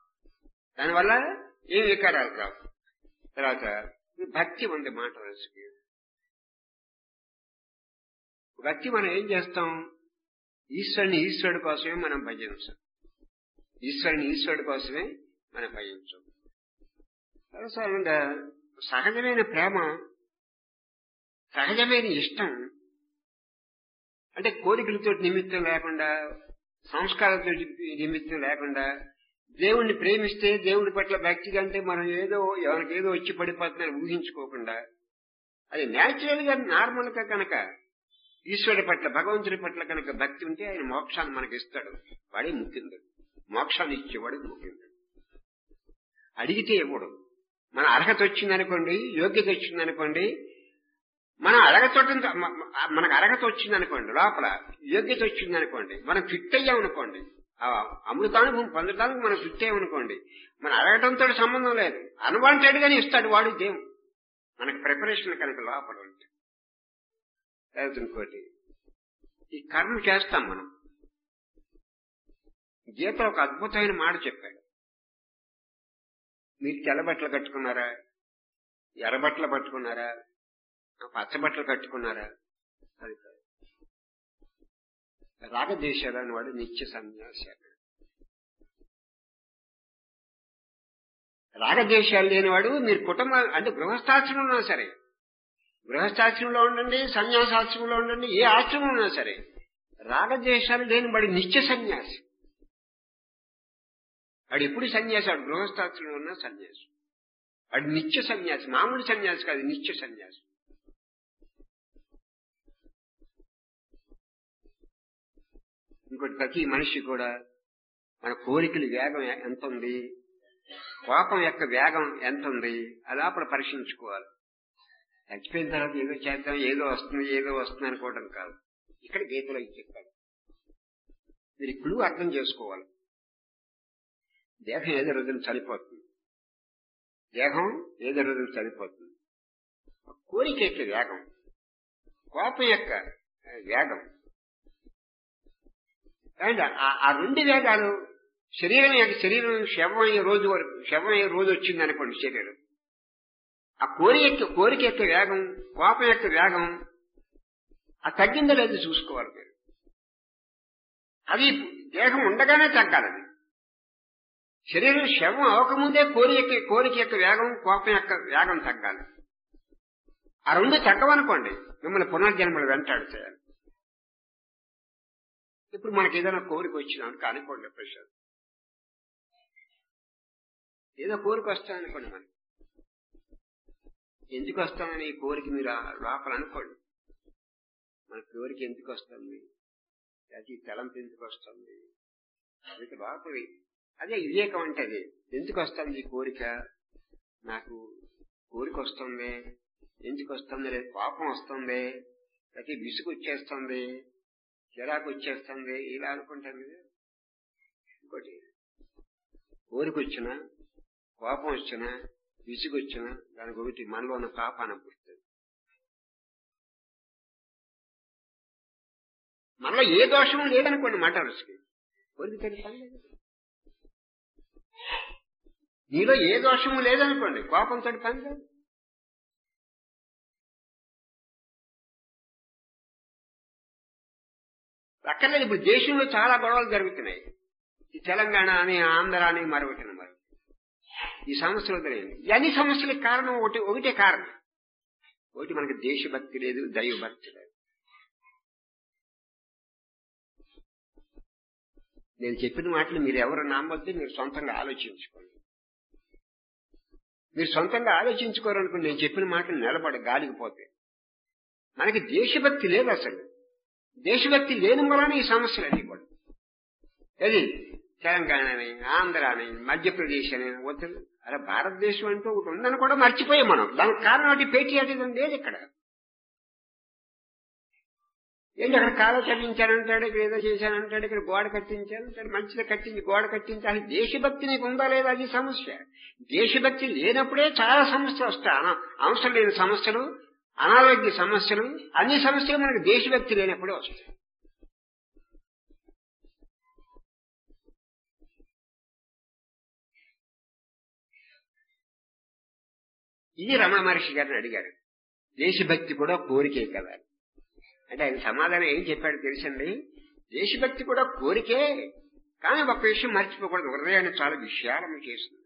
తర్వాత భక్తి ఉంది మాట వరుసకి. భక్తి మనం ఏం చేస్తాం? ఈశ్వరుడి కోసమే మనం భజించాం. ఈశ్వరుడి కోసమే మనం భజించాం. సహజమైన ప్రేమ, సహజమైన ఇష్టం అంటే కోరికలతో నిమిత్తం లేకుండా, సంస్కారాలతో నిమిత్తం లేకుండా దేవుణ్ణి ప్రేమిస్తే దేవుడి పట్ల భక్తిగా అంటే మనం ఎవరికేదో వచ్చి పడిపోతుందని ఊహించుకోకుండా, అది న్యాచురల్ గా నార్మల్ గా కనుక ఈశ్వరుడి పట్ల, భగవంతుడి పట్ల కనుక భక్తి ఉంటే ఆయన మోక్షాన్ని మనకి ఇస్తాడు. వాడే ముఖ్యుడు. మోక్షాన్ని ఇచ్చేవాడు ముఖ్యుడు. అడిగితే ఇవ్వడు. మన అర్హత వచ్చిందనుకోండి, యోగ్యత వచ్చిందనుకోండి, మనకు అర్హత వచ్చిందనుకోండి, లోపల యోగ్యత వచ్చిందనుకోండి, మనం ఫిట్ అయ్యామనుకోండి, అమృతానుభవం పొందడానికి మనం ఫిట్ అయ్యామనుకోండి, మన అడగటంతో సంబంధం లేదు, అన్వాంటెడ్ గానే ఇస్తాడు వాడు దేవుడు. మనకు ప్రిపరేషన్ కనుక లోపల ఉంటే. ఇంకోటి, ఈ కర్మ చేస్తాం మనం. గీత ఒక అద్భుతమైన మాట చెప్పాడు. మీరు తెల్ల బట్టలు కట్టుకున్నారా, ఎర్ర బట్టలు పట్టుకున్నారా, పచ్చబట్టలు కట్టుకున్నారా, అది కాదు. రాగద్వేషాలు అనేవాడు నిత్య సన్యాసి. రాగద్వేషాలు లేనివాడు మీరు కుటుంబం అంటే గృహస్థాశ్రమంలో ఉన్నా సరే, గృహస్థాశ్రమంలో ఉండండి, సన్యాసాశ్రమంలో ఉండండి, ఏ ఆశ్రమం ఉన్నా సరే, రాగద్వేషాలు లేనివాడు నిత్య సన్యాసి. వాడు ఎప్పుడు సన్యాసి, వాడు గృహస్థాశ్రమంలో ఉన్నా సన్యాసి. వాడు నిత్య సన్యాసి, మామూలు సన్యాసి కాదు, నిత్య సన్యాసి. ఇంకోటి, ప్రతి మనిషి కూడా మన కోరికల వేగం ఎంత ఉంది, కోపం యొక్క వేగం ఎంత ఉంది, అలా అప్పుడు పరీక్షించుకోవాలి. చచ్చిపోయిన తర్వాత ఏదో చేద్దాం, ఏదో వస్తుంది అనుకోవడం కాదు. ఇక్కడ గీతలో చెప్పాడు. మీరు ఇప్పుడు అర్థం చేసుకోవాలి. దేహం ఏదో రోజులు చనిపోతుంది, దేహం ఏదో రోజులు చనిపోతుంది. కోరిక యొక్క వేగం, కోపం యొక్క వేగం, అండ్ ఆ రెండు వేగాలు శరీరం శవమయ్యే రోజు వచ్చింది అనుకోండి. శరీరం ఆ కోరిక యొక్క వేగం, కోపం యొక్క వేగం ఆ తగ్గిందో లేదు చూసుకోవాలి మీరు. అది దేహం ఉండగానే తగ్గాలి. అది శరీరం శవం అవకముందే కోరిక యొక్క వేగం, కోపం యొక్క వేగం తగ్గాలి. ఆ రెండు తగ్గవనుకోండి, మిమ్మల్ని పునర్జన్మలు వెంటాడుతాయి. ఇప్పుడు మనకి ఏదైనా కోరిక వచ్చినాను కానివ్వండి, ప్రసాద్ ఏదో కోరిక వస్తాననుకోండి, మనకి ఎందుకు వస్తామని ఈ కోరిక మీరు లోపల అనుకోండి. మన కోరిక ఎందుకు వస్తుంది, అది తలంపు ఎందుకు వస్తుంది, అది లోపలి. అదే వివేకం అంటే అది. ఎందుకు వస్తుంది ఈ కోరిక, నాకు కోరిక వస్తుంది, ఎందుకు వస్తుంది, లేదు కోపం వస్తుంది, ప్రతి విసుగు వచ్చేస్తుంది, చిరాకు వచ్చేస్తుంది, ఇలా అనుకుంటాం కదా. ఇంకోటి, కోరిక వచ్చినా, కోపం వచ్చినా, విసుగు వచ్చినా దానికి ఒకటి మనలో ఉన్న పాపాన్ని పుడుతుంది. మనలో ఏ దోషము లేదనుకోండి, మాట రుచికి కోరిక తెలియదు. నీలో ఏ దోషము లేదనుకోండి, కోపంతో పని లేదు. అక్కర్లేదు. ఇప్పుడు దేశంలో చాలా గొడవలు జరుగుతున్నాయి. ఈ తెలంగాణ అని, ఆంధ్ర అని, మరొకటి మరి ఈ సమస్యలు తెలియదు. అన్ని సమస్యలకు కారణం ఒకటే కారణం. ఒకటి, మనకి దేశభక్తి లేదు, దైవభక్తి లేదు. నేను చెప్పిన మాటలు మీరు ఎవరు నమ్మొద్దు, మీరు సొంతంగా ఆలోచించుకోండి. మీరు సొంతంగా ఆలోచించుకోరనుకోండి, నేను చెప్పిన మాటలు నిలబడి గాలిగిపోతాయి. మనకి దేశభక్తి లేదు. అసలు దేశభక్తి లేని వలన ఈ సమస్యలన్నీ కూడా. అది తెలంగాణ అని, ఆంధ్ర అని, మధ్యప్రదేశ్ అని, ఉత్తర అలా భారతదేశం అంటూ ఒకటి ఉందని కూడా మర్చిపోయాం మనం. దానికి కారణం ఒకటి పేట్రియాటిజం లేదు ఇక్కడ. ఏంటి అక్కడ కాలు కట్టించానంటాడు, ఇక్కడ ఏదో చేశానంటాడు, ఇక్కడ గోడ కట్టించానంటాడు, మంచిగా కట్టించి గోడ కట్టించాలి. దేశభక్తి నీకు ఉందా లేదా, అది సమస్య. దేశభక్తి లేనప్పుడే చాలా సమస్యలు వస్తాయి. అవసరం లేని సమస్యలు, అనారోగ్య సమస్యలు, అన్ని సమస్యలు మనకు దేశభక్తి లేనప్పుడే వస్తాయి. ఇది రమణ మహర్షి గారిని అడిగారు. దేశభక్తి కూడా కోరికే కదా అంటే ఆయన సమాధానం ఏం చెప్పాడు తెలుసండి. దేశభక్తి కూడా కోరికే, కానీ ఒక విషయం మర్చిపోకూడదు, హృదయాన్ని చాలా విశాలం చేస్తుంది.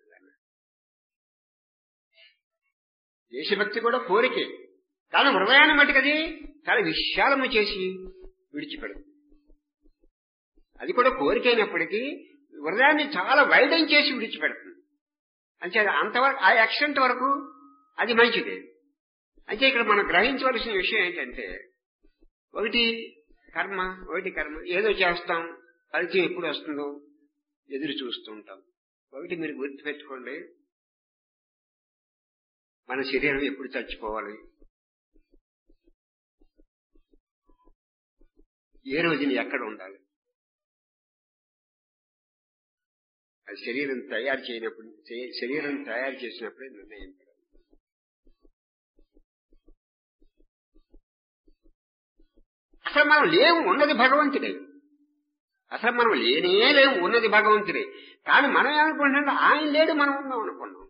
దేశభక్తి కూడా కోరికే, కానీ హృదయాన్ని మటుకు అది చాలా విశాలము చేసి విడిచిపెడుతుంది. అది కూడా కోరికైనప్పటికీ హృదయాన్ని చాలా వైడన్ చేసి విడిచిపెడుతుంది. అంటే అంతవరకు ఆ ఎక్స్టెంట్ వరకు అది మంచిది. అయితే ఇక్కడ మనం గ్రహించవలసిన విషయం ఏంటంటే, ఒకటి కర్మ, ఏదో చేస్తాం, ఫలితం ఎప్పుడు వస్తుందో ఎదురు చూస్తూ ఉంటాం. ఒకటి మీరు గుర్తుపెట్టుకోండి, మన శరీరం ఎప్పుడు చచ్చిపోవాలి, ఏ రోజుని ఎక్కడ ఉండాలి, అది శరీరం తయారు చేసినప్పుడే నిర్ణయం. అసలు మనం లేవు, ఉన్నది భగవంతుడే. అసలు మనం లేవు, ఉన్నది భగవంతుడే. కానీ మనం ఏమనుకుంటున్నాం, ఆయన లేడు, మనం ఉన్నాం అనుకున్నాం.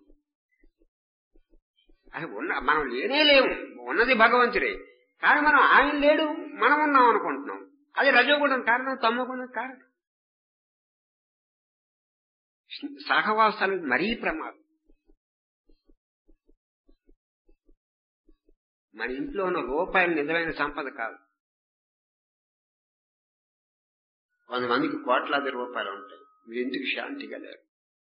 అసలు మనం లేవు, ఉన్నది భగవంతుడే. కానీ మనం ఆయన లేడు, మనం ఉన్నాం అనుకుంటున్నాం. అది రజోగుణం కారణం, తమోగుణం కారణం. సహవాసాలు మరీ ప్రమాదం. మన ఇంట్లో ఉన్న రూపాయలు నిజమైన సంపద కాదు. కొంతమందికి కోట్లాది రూపాయలు ఉంటాయి, మీరు ఎందుకు శాంతిగా లేరు.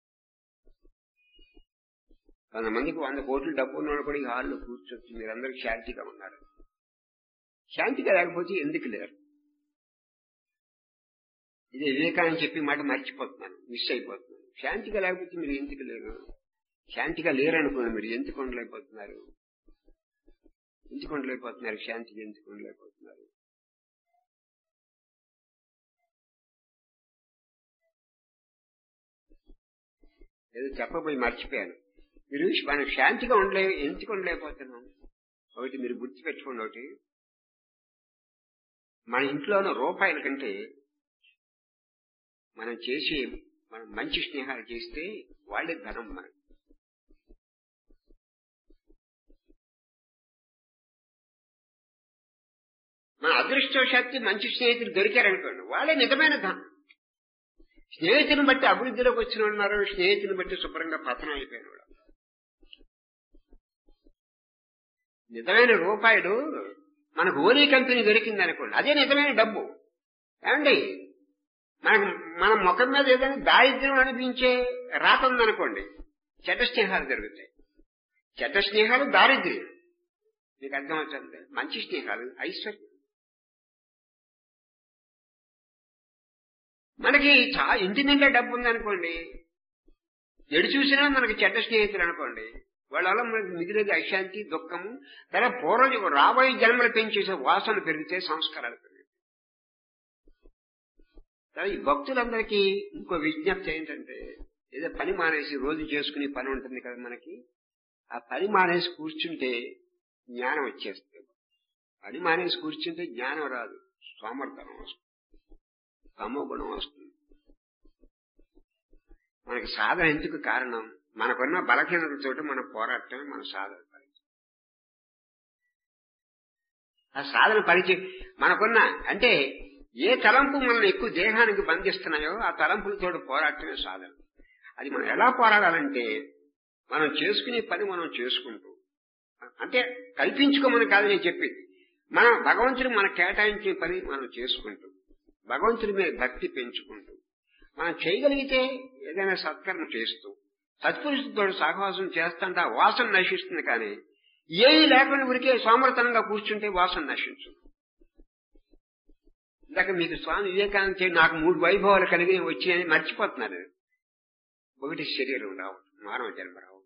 కొంతమందికి 100 కోట్లు డబ్బు ఉన్నాడు కూడా ఈ హాల్లో కూర్చొచ్చి మీరందరూ శాంతిగా ఉన్నారు. శాంతిగా లేకపోతే ఎందుకు లేరు? ఇదే వివేకానంద చెప్పి మాట మర్చిపోతున్నాను, మిస్ అయిపోతున్నాను. శాంతిగా లేకపోతే మీరు ఎందుకు లేరు? శాంతిగా లేరనుకోండి, మీరు ఎందుకు ఉండలేకపోతున్నారు? శాంతిగా ఎందుకు ఉండలేకపోతున్నారు? ఏదో చెప్పబోయి మర్చిపోయాను. మీరు మనం శాంతిగా ఎందుకు ఉండలేకపోతున్నాం? ఒకటి మీరు గుర్తుపెట్టుకోండి, ఒకటి మన ఇంట్లో ఉన్న రూపాయల కంటే మనం మంచి స్నేహాలు చేస్తే వాళ్ళే ధనం. మన అదృష్టవశాత్తు మంచి స్నేహితులు దొరికారనుకోండి, వాళ్ళే నిజమైన ధనం. స్నేహితులను బట్టి అభివృద్ధిలోకి వచ్చిన ఉన్నారు, స్నేహితులను బట్టి శుభ్రంగా పతనం అయిపోయిన వాడు. నిజమైన రూపాయలు మనకు ఓలీ కంపెనీ దొరికింది అనుకోండి, అదే నిజమైన డబ్బు. ఏమండి, మన ముఖం మీద ఏదైనా దారిద్ర్యం అనిపించే రాత ఉందనుకోండి, చెడ్డ స్నేహాలు జరుగుతాయి. చెడ్డ స్నేహాలు దారిద్ర్యం, మీకు అర్థమవుతుంది. మంచి స్నేహాలు ఐశ్వర్యం. మనకి ఇంటి నిండా డబ్బు ఉందనుకోండి, ఎడు చూసినా మనకి చెడ్డ స్నేహితులు అనుకోండి, వాళ్ళ వల్ల మనకి మిగిలేదు అశాంతి, దుఃఖము. తర్వాత రాబోయే జన్మలు పెంచేసే వాసన పెరిగితే సంస్కారాలు పెరుగుతాయి. ఈ భక్తులందరికీ ఇంకో విజ్ఞప్తి ఏంటంటే, ఏదో పని మానేసి రోజు చేసుకునే పని ఉంటుంది కదా మనకి, ఆ పని మానేసి కూర్చుంటే జ్ఞానం వచ్చేస్తుంది. పని మానేసి కూర్చుంటే జ్ఞానం రాదు, సోమర్థనం వస్తుంది, తమోగుణం వస్తుంది. మనకి సాధన ఎందుకు కారణం? మనకున్న బలహీనతలతో మనం పోరాటమే మన సాధన పరిచయం. ఆ సాధన పరిచయం మనకున్న అంటే ఏ తలంపు మనల్ని ఎక్కువ దేహానికి బంధిస్తున్నాయో ఆ తలంపులతో పోరాటమే సాధన. అది మనం ఎలా పోరాడాలంటే, మనం చేసుకునే పని మనం చేసుకుంటూ, అంటే కల్పించుకోమని కాదు నేను చెప్పేది, మనం భగవంతుడు మనకు కేటాయించే పని మనం చేసుకుంటూ, భగవంతుడి మీద భక్తి పెంచుకుంటూ, మనం చేయగలిగితే ఏదైనా సత్కర్మ చేస్తూ, సత్పురుషులతో సహవాసం చేస్తుంటే ఆ వాసన నశిస్తుంది. కానీ ఏమీ లేకుండా ఉరికే సోమరతనంగా కూర్చుంటే వాసన నశించు. ఇందాక మీకు స్వామి వివేకానంద నాకు 3 వైభవాలు కలిగి వచ్చాయని మర్చిపోతున్నారు. ఒకటి శరీరం రావడం, మానవ జన్మ రావడం.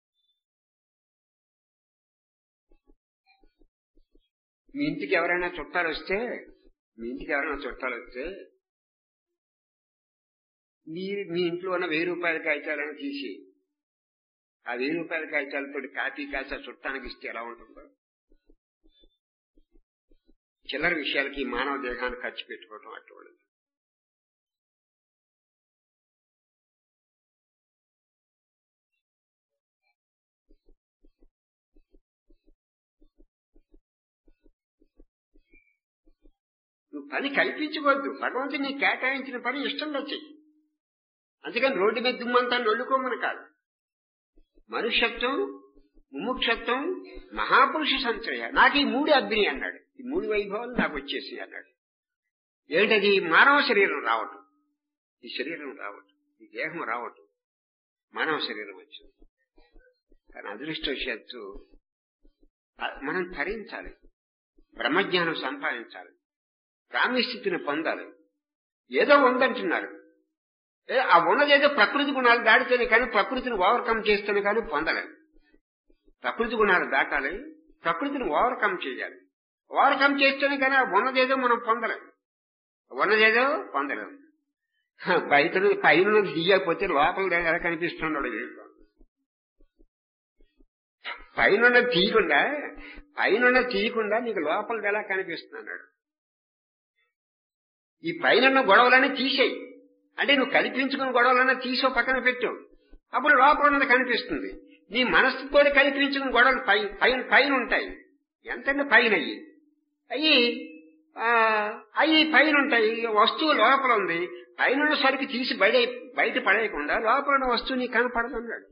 మీ ఇంటికి ఎవరైనా చుట్టాలు వస్తే మీ ఇంట్లో ఉన్న 1000 రూపాయల కాగితాలను తీసి ఆ 1000 రూపాయల కాగితాలతో కాపీ కాసా చుట్టానికి ఇస్తే ఎలా ఉంటుందో, చిల్లర విషయాలకి మానవ దేహాన్ని ఖర్చు పెట్టుకోవడం అటువంటి. నువ్వు పని కల్పించుకోవద్దు. భగవంతుడు నీకు కేటాయించిన పని ఇష్టంగా చెయ్యి. అందుకని రోడ్డు మీద దుమ్మంతా నొల్లుకోమని కాదు. మనుష్యత్వం, ముముక్షత్వం, మహాపురుష సంచయ. నాకు ఈ 3 అగ్ని అన్నాడు. ఈ 3 వైభవాలు నాకు వచ్చేసి అన్నాడు. ఏంటది? మానవ శరీరం రావటం, ఈ శరీరం రావటం, ఈ దేహం రావటం, మానవ శరీరం వచ్చింది. కానీ అదృష్టవశాత్తు మనం తరించాలి, బ్రహ్మజ్ఞానం సంపాదించాలి, బ్రాహ్మీ స్థితిని పొందాలి. ఏదో ఉందంటున్నారు, ఆ ఉన్నదేదో ప్రకృతి గుణాలు దాటితేనే కానీ, ప్రకృతిని ఓవర్కమ్ చేస్తేనే కానీ పొందలేదు. ప్రకృతి గుణాలు దాటాలి, ప్రకృతిని ఓవర్కమ్ చేయాలి. ఓవర్కమ్ చేస్తేనే కానీ ఆ ఉన్నదేదో మనం పొందలేము. ఉన్నదేదో పొందలేము. బయట పైన తీయకపోతే లోపల ఎలా కనిపిస్తున్నాడు? పైన తీయకుండా నీకు లోపల ఎలా కనిపిస్తున్నాడు? ఈ పైన గొడవలన్నీ తీసేయి. అంటే నువ్వు కల్పించుకున్న గొడవలన్నా తీసో పక్కన పెట్టావు, అప్పుడు లోపల ఉన్నది కనిపిస్తుంది. నీ మనసుతో కల్పించుకున్న గొడవలు పైన ఉంటాయి. ఎంతంటే పైన అయ్యి పైన ఉంటాయి. వస్తువు లోపల ఉంది. పైన సరికి తీసి బయట పడేయకుండా లోపల ఉన్న వస్తువు నీకు కనపడదన్నాడు.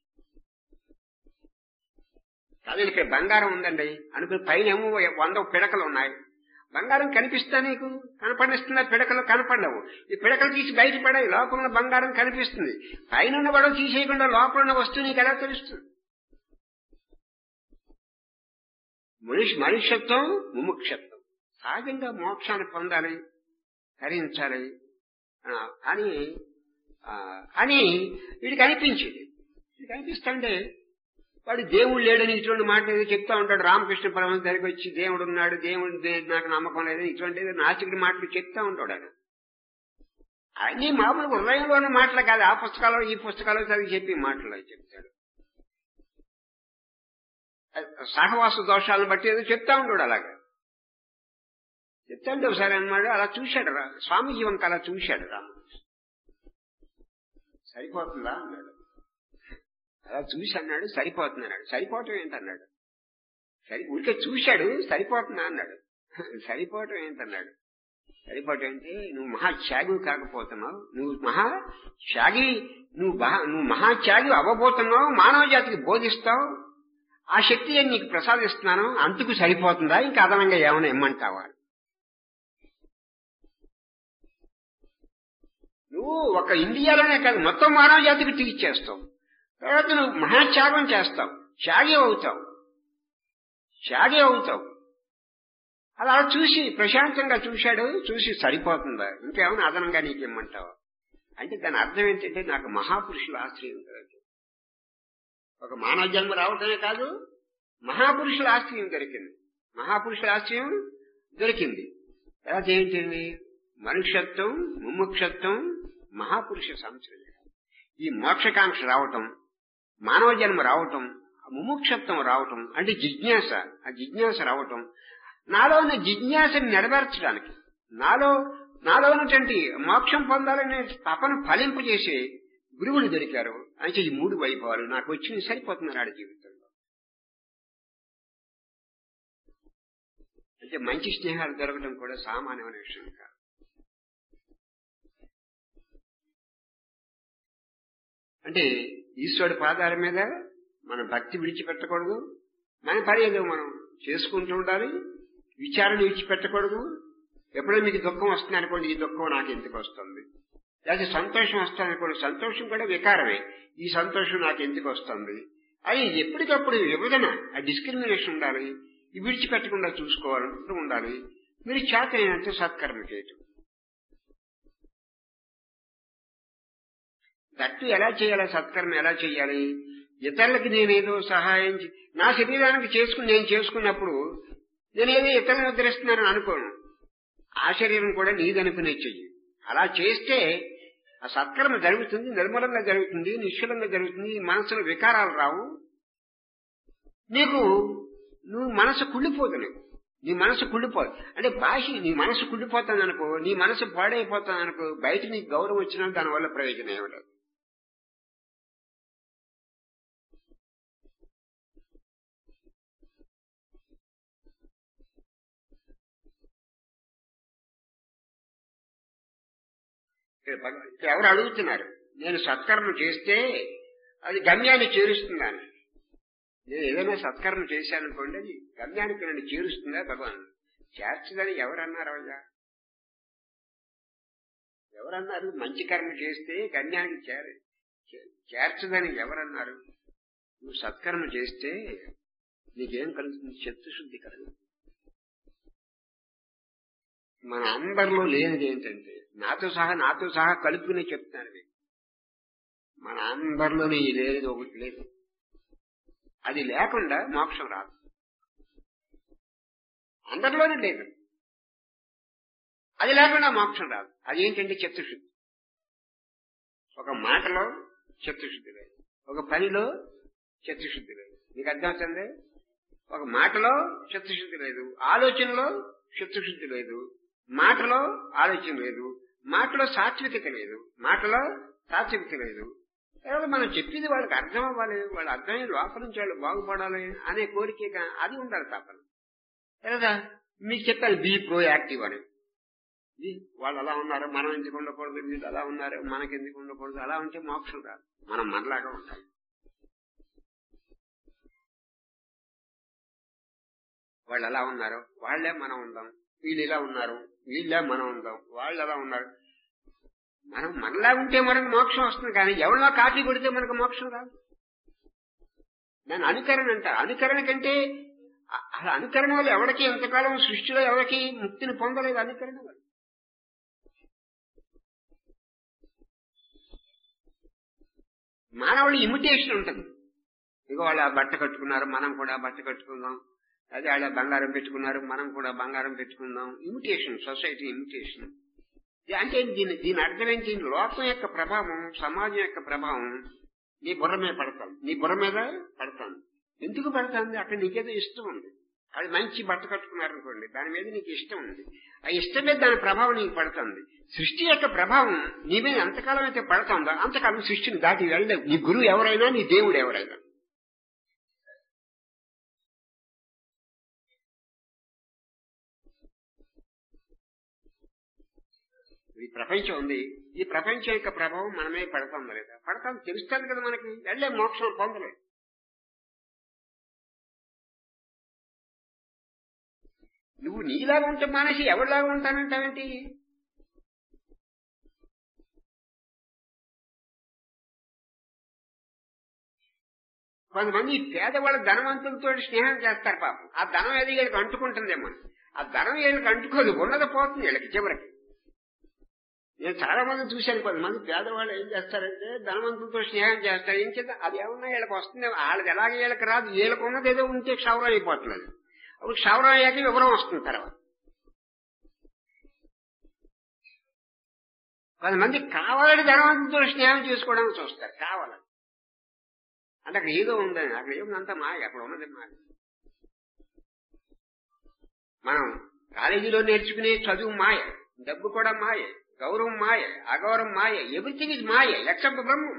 అదే ఇక్కడ బంగారం ఉందండి అనుకుని పైన ఏమో 100 పిడకలు ఉన్నాయి. బంగారం కనిపిస్తా నీకు? కనపడిస్తున్నా? పిడకలు కనపడవు. ఈ పిడకలు తీసి బయట పడాయి, లోపల ఉన్న బంగారం కనిపిస్తుంది. పైన ఉన్న గొడవ తీసేయకుండా లోపల ఉన్న వస్తువు నీకు ఎలా తెలుస్తుంది? మనుష్యత్వం, ముముక్షత్వం. సహజంగా మోక్షాన్ని పొందాలి, తరించాలి అని వీడికి అనిపించింది. వీడికి అనిపిస్తుంటే వాడు దేవుడు లేడని ఇటువంటి మాట ఏదో చెప్తా ఉంటాడు. రామకృష్ణ పరమహంస దగ్గరికి వచ్చి దేవుడు ఉన్నాడు, దేవుడు నాకు నమ్మకం లేదని ఇటువంటి నాస్తికుడి మాటలు చెప్తా ఉంటాడు. ఆయన అన్ని మామూలుగా హృదయంలో ఉన్న మాటలు కాదు, ఆ పుస్తకాలు ఈ పుస్తకాలు చదివి చెప్పి మాటలు చెప్తాడు. సహవాస దోషాలను బట్టి ఏదో చెప్తా ఉంటాడు. అలాగా చెప్తాంటే ఒకసారి అన్నాడు, అలా చూశాడు స్వామీజీ వంక, అలా చూశాడు రామకృష్ణ. సరిపోతుందా అన్నాడు. అలా చూసి అన్నాడు, సరిపోతుంది అన్నాడు. సరిపోవటం ఏంటన్నాడు. ఊరికే చూశాడు, సరిపోతుందా అన్నాడు. సరిపోవటం ఏంటన్నాడు. సరిపోవటం అంటే నువ్వు మహాత్యాగి కాకపోతున్నావు, నువ్వు మహాత్యాగి అవ్వబోతున్నావు, మానవ జాతికి బోధిస్తావు, ఆ శక్తి నీకు ప్రసాదిస్తున్నాను, అంతకు సరిపోతుందా, ఇంకా అదనంగా ఏమైనా ఇమ్మంటావా? నువ్వు ఒక ఇండియాలోనే కాదు మొత్తం మానవ జాతికి తీర్చేస్తావు. తర్వాత నువ్వు మహాత్యాగం చేస్తావు, త్యాగి అవుతావు. అలా చూసి ప్రశాంతంగా చూశాడు. చూసి సరిపోతుందా, ఇంకేమైనా అదనంగా నీకేమంటావా అంటే దాని అర్థం ఏంటంటే నాకు మహాపురుషుల ఆశ్రయం దొరికింది. ఒక మానవ జన్మ రావటమే కాదు, మహాపురుషుల ఆశ్రయం దొరికింది. మహాపురుషుల ఆశ్రయం దొరికింది. ఎలా ఏంటండి? మనుష్యత్వం, ముముక్షత్వం, మహాపురుష సంశ్రయం. ఈ మోక్షకాంక్ష రావటం, మానవ జన్మ రావటం, ముముక్షత్వం రావటం అంటే జిజ్ఞాస. ఆ జిజ్ఞాస రావటం, నాలో ఉన్న జిజ్ఞాసని నెరవేర్చడానికి, నాలో ఉన్నటువంటి మోక్షం పొందాలనే తపను ఫలింపజేసే గురువులు దొరికారు. అంటే ఈ 3 వైభవాలు నాకు వచ్చి సరిపోతున్నాడు జీవితంలో. అంటే మంచి స్నేహాలు దొరకడం కూడా సామాన్యమైన విషయం కాదు. అంటే ఈశ్వరుడి పాదాల మీద మన భక్తి విడిచిపెట్టకూడదు. మన పని ఏదో మనం చేసుకుంటూ ఉండాలి. విచారణ విడిచిపెట్టకూడదు. ఎప్పుడైనా మీకు దుఃఖం వస్తుంది అనుకోండి, ఈ దుఃఖం నాకు ఎందుకు వస్తుంది, లేకపోతే సంతోషం వస్తుంది అనుకోండి, సంతోషం కూడా వికారమే, ఈ సంతోషం నాకు ఎందుకు వస్తుంది అని ఎప్పటికప్పుడు విభజన, ఆ డిస్క్రిమినేషన్ ఉండాలి. విడిచిపెట్టకుండా చూసుకోవాలంటూ ఉండాలి. మీరు చేతనైనంత సత్కర్మ చేయటం. దట్టు ఎలా చేయాలి, సత్కర్మ ఎలా చేయాలి? ఇతరులకి నేనేదో సహాయం నా శరీరానికి నేను చేసుకున్నప్పుడు నేనేదో ఇతరులను ఉద్ధరిస్తున్నానని అనుకోను. ఆ శరీరం కూడా నీదనుకునే చెయ్యి. అలా చేస్తే ఆ సత్కర్మ జరుగుతుంది, నిర్మలంగా జరుగుతుంది, నిశ్చలంగా జరుగుతుంది. మనసులో వికారాలు రావు. నువ్వు మనసు కుళ్ళిపోదు. నీ మనసు కుళ్ళిపోదు అంటే నీ మనసు కుళ్ళిపోతాననుకో, నీ మనసు పాడైపోతాననుకో, బయట నీకు గౌరవం వచ్చినా దానివల్ల ప్రయోజనం ఏమిటో. ఇక్కడ ఎవరు అడుగుతున్నారు, నేను సత్కర్మ చేస్తే అది గమ్యాన్ని చేరుస్తుందని. నేను ఏదైనా సత్కర్మ చేశాననుకోండి, అది గమ్యానికి నన్ను చేరుస్తుందా? భగవాన్ చేర్చదని ఎవరన్నారు? అయ్యా ఎవరన్నారు? మంచి కర్మ చేస్తే గమ్యానికి చేర్చదని ఎవరన్నారు? నువ్వు సత్కర్మ చేస్తే నీకేం కలుగుతుంది? చిత్తశుద్ధి కలుగుతుంది. మన అందరిలో లేనిది ఏంటంటే, నాతో సహా కలుపుకునే చెప్తాను, మన అందరిలోనే లేనిది ఒకటి లేదు. అది లేకుండా మోక్షం రాదు. అందరిలోనే లేదు, అది లేకుండా మోక్షం రాదు. అదేంటంటే చిత్తశుద్ధి. ఒక మాటలో చిత్తశుద్ధి లేదు, ఒక పనిలో చిత్తశుద్ధి లేదు. నీకు అర్థమవుతుంది? ఒక మాటలో చిత్తశుద్ధి లేదు, ఆలోచనలో చిత్తశుద్ధి లేదు, మాటలో ఆలోచన లేదు, మాటలో సాత్వికత లేదు, మాటలో సాత్వికత లేదు. ఎవరు మనం చెప్పింది వాళ్ళకి అర్థం అవ్వాలి, వాళ్ళు అర్థమయ్యే లోపల నుంచి వాళ్ళు బాగుపడాలి అనే కోరిక అది ఉండాలి తప్పని. లేదా మీకు చెప్పాలి బీ ప్రో యాక్టివ్ అని. వాళ్ళు అలా ఉన్నారు, మనం ఎందుకు ఉండకూడదు, వీళ్ళు అలా ఉన్నారు, మనకెందుకు ఉండకూడదు. అలా ఉంటే మోక్షం రాదు. మనం మనలాగా ఉండాలి. వాళ్ళు అలా ఉన్నారు, వాళ్లే మనం ఉందాం. వీళ్ళు ఇలా ఉన్నారు, వీళ్ళే మనం ఉందాం. వాళ్ళు అలా ఉన్నారు, మనం మనలా ఉంటే మనకు మోక్షం వస్తుంది. కానీ ఎవరిలో కాపీ కొడితే మనకు మోక్షం రాదు. దాని అనుకరణ అంట. అనుకరణ కంటే అలా అనుకరణ వల్ల ఎవరికి ఎంతకాలం సృష్టిలో ఎవరికి ముక్తిని పొందలేదు. అనుకరణ వల్ల మానవుడు ఇమిటేషన్ ఉంటుంది. ఇక వాళ్ళు ఆ బట్ట కట్టుకున్నారు, మనం కూడా బట్ట కట్టుకుందాం. అదే వాళ్ళ బంగారం పెట్టుకున్నారు, మనం కూడా బంగారం పెట్టుకుందాం. Imitation, society imitation. అంటే దీని అర్థం ఏంటి? లోకం యొక్క ప్రభావం, సమాజం యొక్క ప్రభావం నీ బుర్ర మీద పడతాను, నీ బుర్ర మీద పడతాను. ఎందుకు పడతాను? అక్కడ నీకేదో ఇష్టం ఉంది. అది మంచి బట్ట కట్టుకున్నారనుకోండి, దాని మీద నీకు ఇష్టం ఉంది. ఆ ఇష్టం మీద దాని ప్రభావం నీకు పడుతుంది. సృష్టి యొక్క ప్రభావం నీ మీద ఎంతకాలం అయితే పడుతుందో అంతకాలం సృష్టిని దాటి వెళ్ళలేవు. నీ గురువు ఎవరైనా, నీ దేవుడు ఎవరైనా. ఈ ప్రపంచం ఉంది, ఈ ప్రపంచం యొక్క ప్రభావం మనమే పడతాం లేదా? పడతాం, తెలుస్తుంది కదా మనకి. వెళ్ళే మోక్షం పొందలేదు. నువ్వు నీలాగా ఉంటే మానేసి ఎవరిలాగా ఉంటానంటావేంటి? కొంతమంది పేదవాళ్ళ ధనవంతులతో స్నేహం చేస్తారు పాపం. ఆ ధనం ఏది వీళ్ళకి అంటుకుంటుందేమో. ఆ ధనం వీళ్ళకి అంటుకోదు, ఉన్నది పోతుంది వీళ్ళకి చివరికి. నేను చాలా మంది చూశాను. కొంతమంది పేదవాళ్ళు ఏం చేస్తారంటే ధనవంతులతో స్నేహం చేస్తారు. ఏం చేద్దాం, అది ఏమన్నా వీళ్ళకి వస్తుంది. వాళ్ళకి ఎలాగే వీళ్ళకి రాదు. వీళ్ళకి ఉన్నది ఏదో ఉంటే క్షవరం అయిపోతున్నది. అప్పుడు క్షవరం అయ్యాక వివరం వస్తుంది తర్వాత. కొంతమంది కావాలని ధనవంతులతో స్నేహం చేసుకోవడానికి చూస్తారు, కావాలని. అంటే అక్కడ ఏదో ఉందని, అక్కడ ఏముందంతా మాయ, అక్కడ ఉన్నది మాయ. మనం కాలేజీలో నేర్చుకునే చదువు మాయ, డబ్బు కూడా మాయ, గౌరవం మాయ, అగౌరవం మాయ, everything is maya except Brahmam.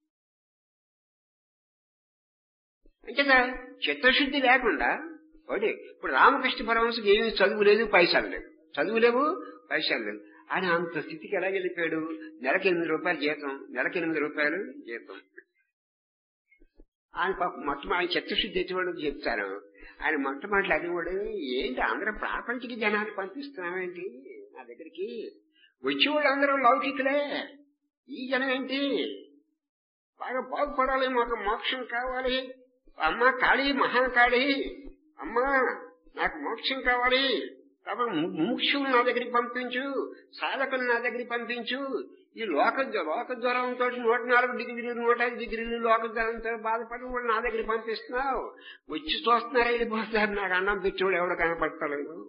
అంతేగా చిత్తశుద్ధి లేకుండా ఒకటి. ఇప్పుడు రామకృష్ణ పరమహంసకి ఏమీ చదువు లేదు, పైసలు లేవు. చదువు లేవు, పైసలు లేవు. ఆయన అంత స్థితికి ఎలా వెళ్ళిపోయాడు? నెలకి 8 రూపాయలు జీతం, నెలకి 8 రూపాయలు జీతం. ఆయన మొట్టమొదటి చిత్తశుద్ధి ఎటువంటి చెప్తారు. ఆయన మొట్టమొదటి అడిగివాడు, ఏంటి అందరూ ప్రాపంచిక జనాన్ని పంపిస్తున్నామేంటి నా దగ్గరికి? వచ్చేవాళ్ళు అందరూ లౌకికులే, ఈ జనం ఏంటి? బాగా బాగుపడాలి, మాకు మోక్షం కావాలి. అమ్మ కాళీ, మహాకాళి, అమ్మా నాకు మోక్షం కావాలి కాబట్టి ముముక్షులు నా దగ్గరికి పంపించు, సాధకులు నా దగ్గరికి పంపించు. ఈ లోక జ్వరంతో 104 డిగ్రీలు 105 డిగ్రీలు లోక జ్వరంతో బాధపడి వాళ్ళు నా దగ్గరికి పంపిస్తున్నావు. వచ్చి చూస్తున్నారు, వెళ్ళిపోతారు. నాకు అన్నం తెచ్చేవాడు ఎవరు కనపడతలేదు.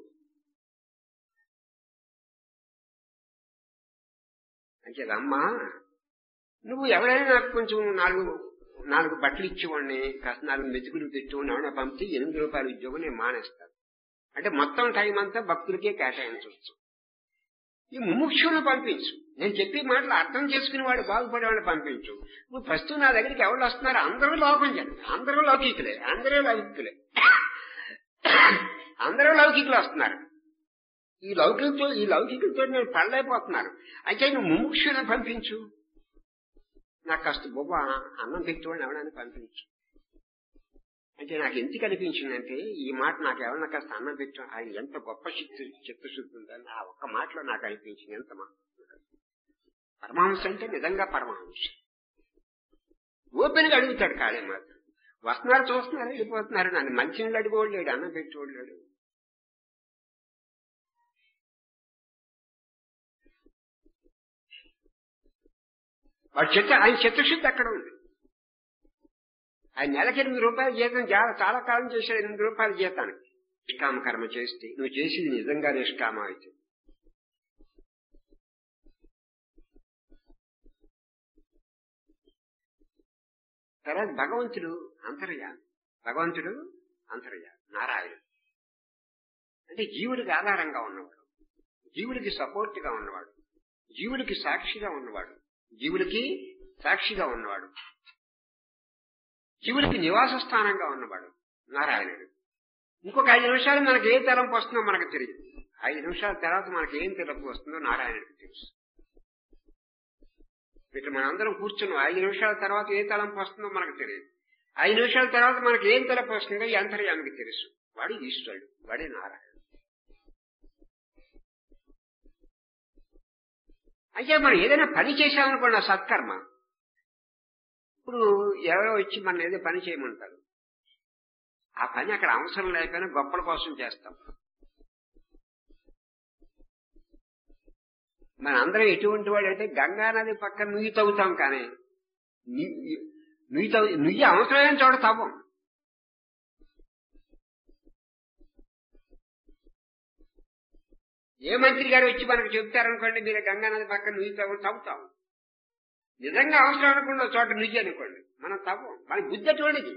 అంచేదమ్మా, నువ్వు ఎవరైనా నాకు కొంచెం 4 బట్టలు ఇచ్చేవాడిని, కాస్త 4 మెతుకులు తెచ్చేవాడిని ఎవరైనా పంపితే 8 రూపాయల ఉద్యోగం నేను మానేస్తాను. అంటే మొత్తం టైం అంతా భక్తులకే కేటాయించవచ్చు. ఈ ముముక్షులను పంపించు. నేను చెప్పే మాటలు అర్థం చేసుకుని వాడు బాగుపడేవాడిని పంపించు. ఇప్పుడు ప్రస్తుతం నా దగ్గరికి ఎవరు వస్తున్నారు? అందరూ లోకం జనం, అందరూ లౌకికులే, అందరూ లౌకికులే, అందరూ లౌకికులు వస్తున్నారు. ఈ లౌకికులతో నేను పడలేకపోతున్నాను. అయితే నువ్వు ముముక్షుని పంపించు, నాకు కాస్త బొబ్బ అన్నం పెట్టేవాడిని ఎవడని పంపించు. అంటే నాకు ఎందుకు అనిపించిందంటే ఈ మాట నాకు ఎవరన్నా కాస్త అన్నం పెట్టు, ఆయన ఎంత గొప్ప చిత్తశుద్ధి ఉందని ఆ ఒక్క మాటలో నాకు అనిపించింది. ఎంత పరమహంస అంటే నిజంగా పరమహంస. ఓపెన్గా అడుగుతాడు కాళీ మాత్రం. వస్తున్నారు, చూస్తున్నారు, వెళ్ళిపోతున్నారు. నన్ను మంచినీళ్ళు అడుగోడు లేడు, అన్నం పెట్టేవాడు లేడు. ఆయన చిత్తశుద్ధి అక్కడ ఉంది. ఆయన నెలకి 8 రూపాయల జీతం, చాలా కాలం చేశాడు 8 రూపాయల జీతానికి. నిష్కామ కర్మ చేస్తే నువ్వు చేసేది నిజంగా నిష్కామ అయితే తర్వాత భగవంతుడు అంతర్యామి నారాయణుడు. అంటే జీవుడికి ఆధారంగా ఉన్నవాడు, జీవుడికి సపోర్ట్ గా ఉన్నవాడు, జీవుడికి సాక్షిగా ఉన్నవాడు, జీవుడికి నివాస స్థానంగా ఉన్నవాడు నారాయణుడు. ఇంకొక 5 నిమిషాలు మనకి ఏ తలంపు వస్తుందో మనకు తెలియదు. 5 నిమిషాల తర్వాత మనకి ఏం తలంపు వస్తుందో నారాయణుడికి తెలుసు. ఇట్లా మనందరం కూర్చున్నాం, 5 నిమిషాల తర్వాత ఏ తలంపు వస్తుందో మనకు తెలియదు. 5 నిమిషాల తర్వాత మనకి ఏం తలంపు వస్తుందో ఈ అంతర్యామికి తెలుసు. వాడు ఈశ్వరుడు, వాడే నారాయణుడు. అయితే మనం ఏదైనా పని చేశామనుకోండి, సత్కర్మ. ఇప్పుడు ఎవరో వచ్చి మనం ఏదో పని చేయమంటారు, ఆ పని అక్కడ అవసరం లేకపోయినా గొప్పల కోసం చేస్తాం. మన అందరం ఎటువంటి వాడు అంటే గంగానది పక్కన నుయ్యి తవ్వుతాం, కానీ నుయ్యి అవసరమైన చోట తవ్వం. ఏ మంత్రి గారు వచ్చి మనకు చెప్తారనుకోండి, మీరు గంగానది పక్కన నుయ్యి తవ్వుతాం. నిజంగా అవసరం అనుకున్న చోట నుయ్యి అనుకోండి, మనం తవ్వం. మన బుద్ధి అటువంటిది.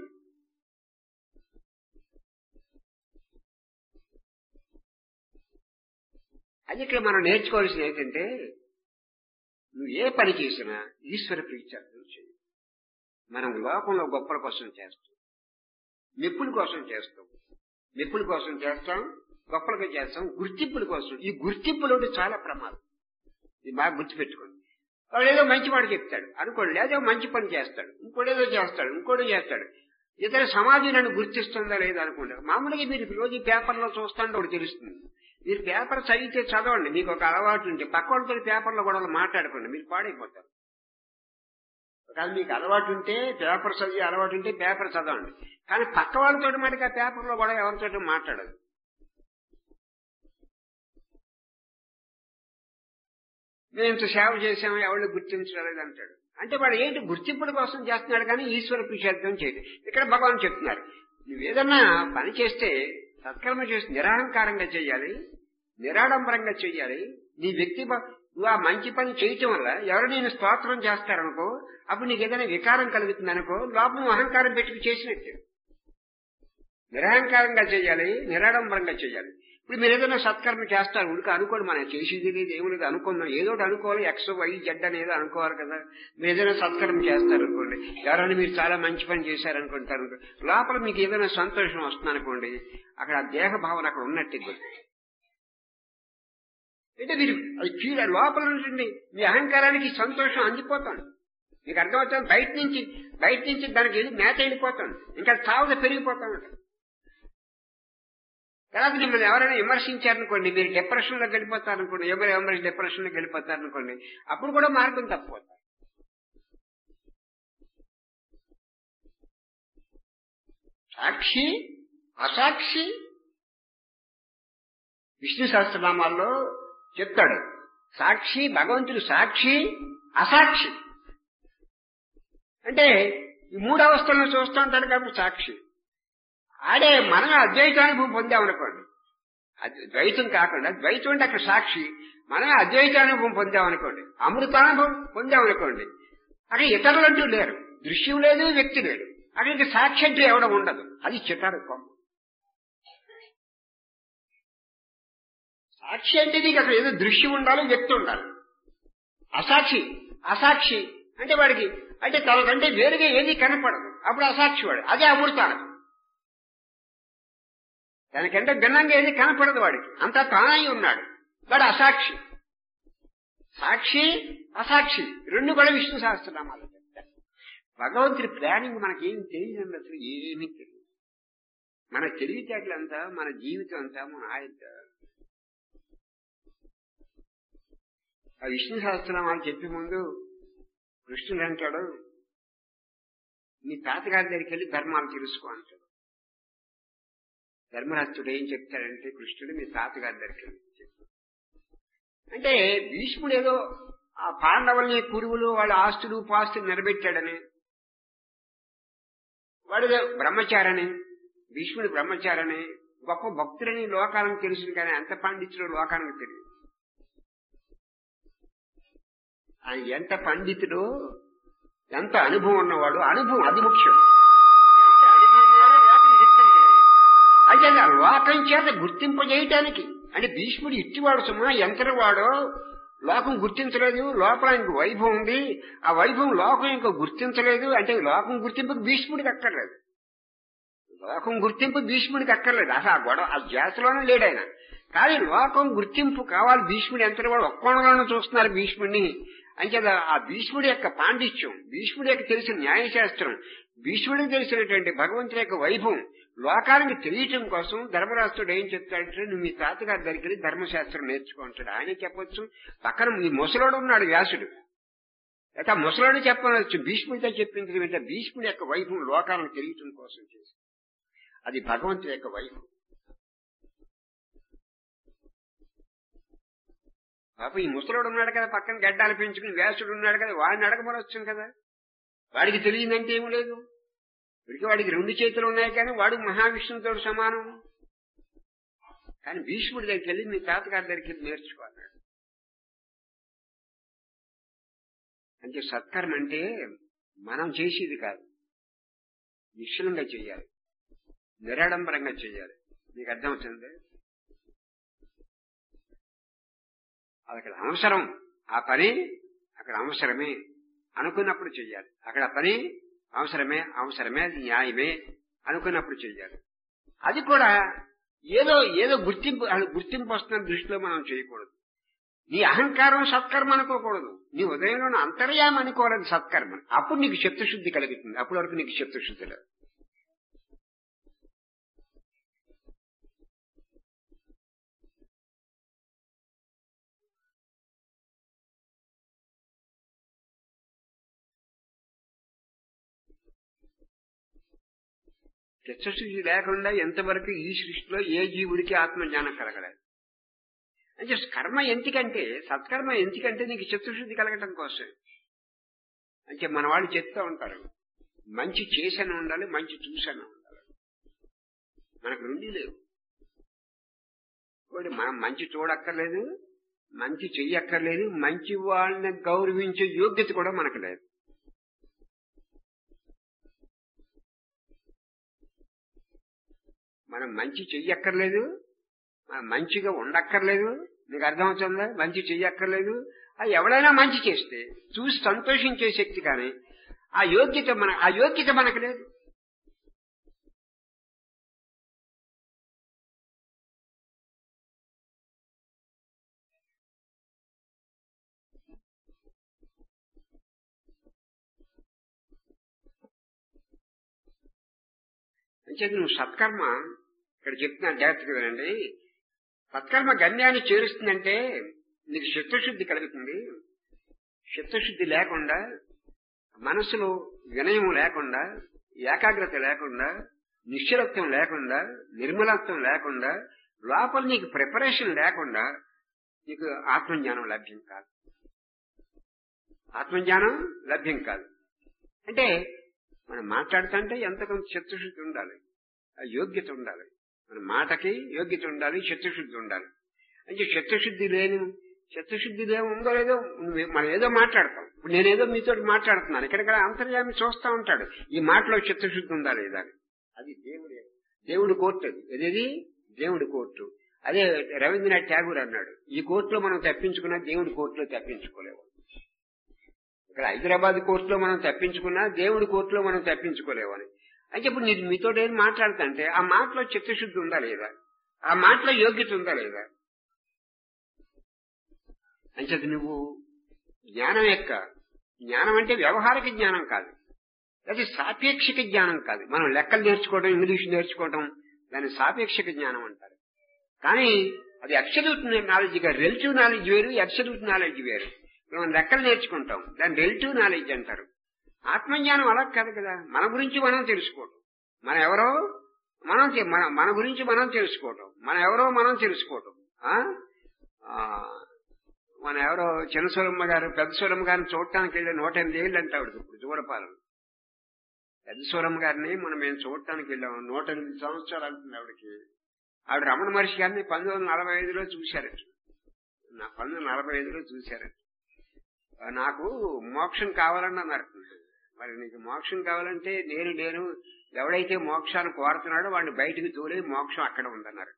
అది ఇక్కడ మనం నేర్చుకోవాల్సింది ఏంటంటే, నువ్వు ఏ పని చేసినా ఈశ్వర ప్రీత్యర్థం చేయి. మనం లోకంలో గొప్పల కోసం చేస్తాం, మెప్పుల కోసం చేస్తాం, గొప్పలుగా చేస్తాం, గుర్తింపుల కోసం. ఈ గుర్తింపులు చాలా ప్రమాదం. ఇది బాగా గుర్తుపెట్టుకోండి. వాడు ఏదో మంచి మాట చెప్తాడు అనుకోండి, ఏదో మంచి పని చేస్తాడు, ఇంకోటేదో చేస్తాడు. ఇతర సమాజం నన్ను గుర్తిస్తుందా లేదా అనుకోండి. మామూలుగా మీరు రోజు పేపర్లో చూస్తాంటే ఒకటి తెలుస్తుంది. మీరు పేపర్ చదవండి, మీకు ఒక అలవాటు ఉంటే పక్క వాళ్ళతో పేపర్లో గొడవలు మాట్లాడుకోండి, మీరు పాడైపోతారు. ఒకవేళ మీకు అలవాటు ఉంటే పేపర్ చదివే అలవాటు ఉంటే పేపర్ చదవండి, కానీ పక్క వాళ్ళతో మటుకు ఆ పేపర్లో గొడవ ఎవరితో మాట్లాడదు. మేము ఇంత సేవ చేసాము, ఎవరిని గుర్తించలేదు అంటాడు. అంటే వాడు ఏంటి గుర్తింపుల కోసం చేస్తున్నాడు, కానీ ఈశ్వర ప్రీత్యర్థం చేయదు. ఇక్కడ భగవాన్ చెప్తున్నారు, నువ్వేదన్నా పని చేస్తే సత్కర్మ చేసి నిరహంకారంగా చెయ్యాలి, నిరాడంబరంగా చెయ్యాలి. నీ వ్యక్తి నువ్వు ఆ మంచి పని చేయటం వల్ల ఎవరు నేను స్తోత్రం చేస్తారనుకో, అప్పుడు నీకు ఏదైనా వికారం కలుగుతుంది అనుకో, లోపల అహంకారం పెట్టుకు చేసినట్టు. నిరహంకారంగా చెయ్యాలి, నిరాడంబరంగా చెయ్యాలి. ఇప్పుడు మీరు ఏదైనా సత్కర్మ చేస్తారు, ఉడికి అనుకోండి, మనం చేసేది లేదు, ఏమి లేదు, అనుకుందాం, ఏదోటి అనుకోవాలి, X, Y, Z అనేది అనుకోవాలి కదా. మీరు ఏదైనా సత్కర్మ చేస్తారు అనుకోండి, ఎవరైనా మీరు చాలా మంచి పని చేశారనుకుంటారు, లోపల మీకు ఏదైనా సంతోషం వస్తుంది అనుకోండి, అక్కడ దేహ భావన అక్కడ ఉన్నట్టు. అంటే మీరు అది ఫీల్ లోపల ఉంటుంది, మీ అహంకారానికి సంతోషం అందిపోతాను. మీకు అర్థమవుతుంది. బయట నుంచి దానికి వెళ్ళి మేత వెళ్ళిపోతాను, ఇంకా చావుగా పెరిగిపోతాను. తర్వాత మిమ్మల్ని ఎవరైనా విమర్శించారనుకోండి, మీరు డిప్రెషన్ లో గడిపోతారనుకోండి, ఎవరు డిప్రెషన్ లో గడిపోతారనుకోండి, అప్పుడు కూడా మార్గం తప్పిపోతారు. సాక్షి అసాక్షి విష్ణు సహస్రనామాల్లో చెప్తాడు. సాక్షి భగవంతుడు, సాక్షి అసాక్షి. అంటే ఈ 3 అవస్థలను చూస్తూ ఉంటాడు కాబట్టి సాక్షి. ఆడే మనమే అద్వైతానుభవం పొందామనుకోండి, ద్వైతం కాకుండా ద్వైతం అంటే అక్కడ సాక్షి, మనమే అద్వైతానుభవం పొందామనుకోండి, అమృతానుభవం పొందామనుకోండి, అక్కడ ఇతరులంటూ లేరు, దృశ్యం లేదు, వ్యక్తి లేడు, అక్కడికి సాక్షి అంటూ ఎవడం ఉండదు. అది చిటారు కొమ్మ. సాక్షి అంటే నీకు అక్కడ ఏదో దృశ్యం ఉండాలి, వ్యక్తి ఉండాలి. అసాక్షి అంటే వాడికి అంటే తనకంటే వేరుగా ఏది కనపడదు, అప్పుడు అసాక్షి వాడు. అదే అమృతానుభవం. తనకంటే భిన్నంగా ఏది కనపడదు వాడికి, అంతా తానై ఉన్నాడు. వాడు అసాక్షి. సాక్షి అసాక్షి రెండు కూడా విష్ణు సహస్రనామాలు. భగవంతుడి ప్లానింగ్ మనకేం తెలియదండి, అసలు ఏమీ తెలియదు. మన తెలివితేటలంతా, మన జీవితం అంతా మన ఆయన. ఆ విష్ణు సహస్రనామాలు చెప్పే ముందు కృష్ణుడు అంటాడు, నీ తాతగారి దగ్గరికి వెళ్ళి ధర్మాలు తెలుసుకో అంటాడు. ధర్మరాజుడు ఏం చెప్తాడంటే, కృష్ణుడు మీ తాతగారి దగ్గరికి వెళ్ళి చెప్తాడు. అంటే భీష్ముడు ఏదో ఆ పాండవుల్ని, కురువులు, వాళ్ళ ఆస్తులు పాస్తులు నిలబెట్టాడని, వాడు బ్రహ్మచారని, భీష్ముడు బ్రహ్మచారని, గొప్ప భక్తులని లోకానికి తెలుసును, కానీ ఎంత పండితుడు లోకానికి తెలియదు. ఆయన ఎంత పండితుడు, ఎంత అనుభవం ఉన్నవాడు, అనుభవం అది ముఖ్యం. ఎంత అనుభవం అంటే లోకం చేత గుర్తింపజేయటానికి. అంటే భీష్ముడు ఇట్టివాడు సుమా, ఎంతటివాడో లోకం గుర్తించలేదు. లోపల ఆయనకు వైభవం ఉంది, ఆ వైభవం లోకం ఇంకా గుర్తించలేదు. అంటే లోకం గుర్తింపుకి భీష్ముడికి అక్కర్లేదు. లోకం గుర్తింపు భీష్ముడికి అక్కర్లేదు. అసలు ఆ గొడవ ఆ జాతిలోనే లేడు ఆయన. కానీ లోకం గుర్తింపు కావాలి. భీష్ముడు ఎంతటివాడు ఒక్కోణంలోనూ చూస్తున్నారు భీష్ముడిని. అంచేత ఆ భీష్ముడి యొక్క పాండిత్యం, భీష్ముడి యొక్క తెలిసిన న్యాయశాస్త్రం, భీష్ముడికి తెలిసినటువంటి భగవంతుడి యొక్క వైభవం లోకానికి తెలియటం కోసం ధర్మరాజుడు ఏం చెప్తాడంటే, నువ్వు మీ తాతగారి దగ్గరికి ధర్మశాస్త్రం నేర్చుకుంటాడు. ఆయనే చెప్పొచ్చు. పక్కన ఈ ముసలోడు ఉన్నాడు వ్యాసుడు, అయితే ఆ ముసలోడు చెప్పవచ్చు. భీష్ముడితో చెప్పింది అంటే భీష్ముడి యొక్క వైభవం లోకానికి తెలియటం కోసం చేసి, అది భగవంతుడి యొక్క వైభవం. పాప ఈ ముసలోడు ఉన్నాడు కదా, పక్కన గడ్డాలు పెంచుకుని వ్యాసుడు ఉన్నాడు కదా, వాడిని అడగమనొచ్చు కదా. వాడికి తెలియదంటే ఏమి లేదు. ఇప్పటికీ వాడికి రెండు చేతులు ఉన్నాయి, కానీ వాడు మహావిష్ణువుతో సమానం. కానీ భీష్ముడి దగ్గరికి వెళ్ళి మీ తాతగారి దగ్గరికి నేర్చుకోన్నాడు. అంటే సత్కర్మ అంటే మనం చేసేది కాదు, నిశ్చలంగా చెయ్యాలి, నిరాడంబరంగా చెయ్యాలి. మీకు అర్థమవుతుంది? అది అక్కడ అవసరం, ఆ పని అక్కడ అవసరమే అనుకున్నప్పుడు చెయ్యాలి. అక్కడ పని అవసరమే, అది న్యాయమే అనుకున్నప్పుడు చెయ్యాలి. అది కూడా ఏదో ఏదో గుర్తింపు వస్తున్న దృష్టిలో మనం చేయకూడదు. నీ అహంకారం సత్కర్మ అనుకోకూడదు. నీ ఉదయంలో అంతర్యామి అనుకోవాలి సత్కర్మ. అప్పుడు నీకు చిత్తశుద్ధి కలుగుతుంది. అప్పటి వరకు నీకు చిత్తశుద్ధి లేదు. చిత్తశుద్ధి లేకుండా ఎంతవరకు ఈ సృష్టిలో ఏ జీవుడికి ఆత్మజ్ఞానం కలగలేదు. అంటే కర్మ ఎందుకంటే, సత్కర్మ ఎందుకంటే నీకు చిత్తశుద్ధి కలగటం కోసం. అంటే మన వాళ్ళు చెప్తూ ఉంటారు, మంచి చేసని ఉండాలి, మంచి చూసని ఉండాలి. మనకు నుండి లేవు. మనం మంచి చూడక్కర్లేదు, మంచి చెయ్యక్కర్లేదు, మంచి వాళ్ళని గౌరవించే యోగ్యత కూడా మనకు లేదు. మనం మంచి చెయ్యక్కర్లేదు, మనం మంచిగా ఉండక్కర్లేదు. నీకు అర్థమవుతుందా? మంచి చెయ్యక్కర్లేదు. అది ఎవడైనా మంచి చేస్తే చూసి సంతోషించే శక్తి, కానీ ఆ యోగ్యత మనకు లేదు. అంటే నువ్వు సత్కర్మ ఇక్కడ చెప్తున్నా జాగ్రత్తగా వినండి. సత్కర్మ గమ్యాన్ని చేరుస్తుందంటే నీకు చిత్తశుద్ధి కలుగుతుంది. చిత్తశుద్ధి లేకుండా, మనసులో వినయం లేకుండా, ఏకాగ్రత లేకుండా, నిశ్చలత్వం లేకుండా, నిర్మలత్వం లేకుండా, లోపల నీకు ప్రిపరేషన్ లేకుండా నీకు ఆత్మజ్ఞానం లభ్యం కాదు. ఆత్మజ్ఞానం లభ్యం కాదు. అంటే మనం మాట్లాడుతుంటే ఎంతకొంత చిత్తశుద్ధి ఉండాలి, ఆ యోగ్యత ఉండాలి. మన మాటకి యోగ్యత ఉండాలి, చిత్తశుద్ధి ఉండాలి. అంటే చిత్తశుద్ధి ఉందో లేదో మనం ఏదో మాట్లాడతాం. ఇప్పుడు నేనేదో మీతో మాట్లాడుతున్నాను, ఇక్కడ అంతర్యామి చూస్తా ఉంటాడు, ఈ మాటలో చిత్తశుద్ధి ఉందా లేదా. అది దేవుడి కోర్టు. అది దేవుడి కోర్టు. అదే రవీంద్రనాథ్ ఠాగూర్ అన్నాడు, ఈ కోర్టులో మనం తప్పించుకున్నా దేవుడి కోర్టులో తప్పించుకోలేము. ఇక్కడ హైదరాబాద్ కోర్టులో మనం తప్పించుకున్నా దేవుడి కోర్టులో మనం తప్పించుకోలేము అని. అంటే ఇప్పుడు నేను మీతో ఏం మాట్లాడుతుంటే ఆ మాటలో చిత్తశుద్ధి ఉందా లేదా, ఆ మాటలో యోగ్యత ఉందా లేదా. అంచేత నువ్వు జ్ఞానం అంటే వ్యవహారిక జ్ఞానం కాదు, అది సాపేక్షిక జ్ఞానం కాదు. మనం లెక్కలు నేర్చుకోవడం, ఇంగ్లీష్ నేర్చుకోవడం దాన్ని సాపేక్షిక జ్ఞానం అంటారు. కానీ అది అబ్సల్యూట్ నాలెడ్జ్ గా, రిలేటివ్ నాలెడ్జ్ వేరు, అబ్సల్యూట్ నాలెడ్జ్ వేరు. మనం లెక్కలు నేర్చుకుంటాం, దాన్ని రిలేటివ్ నాలెడ్జ్ అంటారు. ఆత్మజ్ఞానం అలా కాదు కదా. మన గురించి మనం తెలుసుకోవటం, మన ఎవరో మన గురించి మనం తెలుసుకోవటం, మన ఎవరో మనం తెలుసుకోవటం. మన ఎవరో చిన్న సూరమ్మ గారు పెద్ద సూరమ్మ గారిని చూడటానికి వెళ్ళి 108 ఏళ్ళు అంటే ఆవిడకి ఇప్పుడు దూరపాలెం. పెద్ద సూరమ్మ గారిని మేము చూడటానికి వెళ్ళాము, 108 సంవత్సరాలు అంటుంది ఆవిడకి. ఆవిడ రమణ మహర్షి గారిని 1945లో చూశారట. 1945లో చూశారట. నాకు మోక్షం కావాలని అన్నారు. మరి నీకు మోక్షం కావాలంటే నేను ఎవడైతే మోక్షాన్ని కోరుతున్నాడో వాడిని బయటికి తోలే, మోక్షం అక్కడ ఉందన్నారు.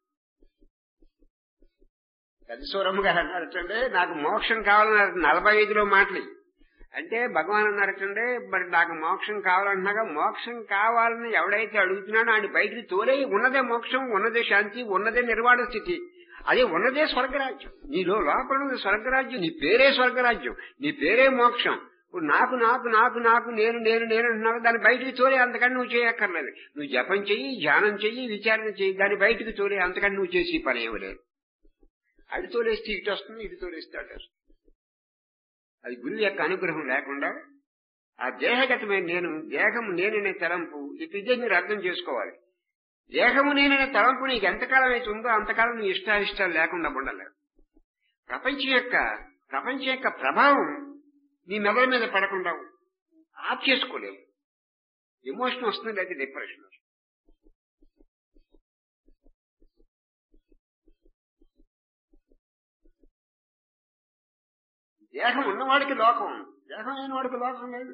పెద్ద సూరమ్మ గారు అన్నారటండి, నాకు మోక్షం కావాలన్నారు 45లో మాటలు. అంటే భగవాన్ అన్నారటండి, మరి నాకు మోక్షం కావాలన్నాగా, మోక్షం కావాలని ఎవడైతే అడుగుతున్నాడో ఆయన బయటికి తోలే, ఉన్నదే మోక్షం, ఉన్నదే శాంతి, ఉన్నదే నిర్వాణ స్థితి, అదే ఉన్నదే స్వర్గరాజ్యం. నీలో లోపల ఉన్నది స్వర్గరాజ్యం, నీ పేరే స్వర్గరాజ్యం, నీ పేరే మోక్షం. ఇప్పుడు నాకు నాకు నాకు నాకు నేను నేను నేను అంటున్నావు, దాన్ని బయటికి తోలే, అంతకని నువ్వు చేయక్కర్లేదు. నువ్వు జపం చెయ్యి, ధ్యానం చెయ్యి, విచారణ చెయ్యి, దాన్ని బయటికి తోలే, అంతకని నువ్వు చేసి పని ఏమి లేదు. అడి తోలేస్తే ఇటు వస్తుంది, ఇటు తోలేస్తే అటు వస్తుంది. అది గురువు యొక్క అనుగ్రహం లేకుండా ఆ దేహగతమైన దేహము నేననే తలంపు, ఇదే మీరు అర్థం చేసుకోవాలి. దేహము నేననే తలంపు నీకు ఎంతకాలం అయితే ఉందో అంతకాలం నీ ఇష్టాయిష్టాలు లేకుండా ఉండలేదు. ప్రపంచం యొక్క ప్రభావం నీ మెదడు మీద పడకుండా ఆఫ్ చేసుకోలేవు. ఎమోషన్ వస్తుంది, లేదా డిప్రెషన్ వస్తుంది. దేహం ఉన్నవాడికి లోకం, దేహం లేని వాడికి లోకం లేదు.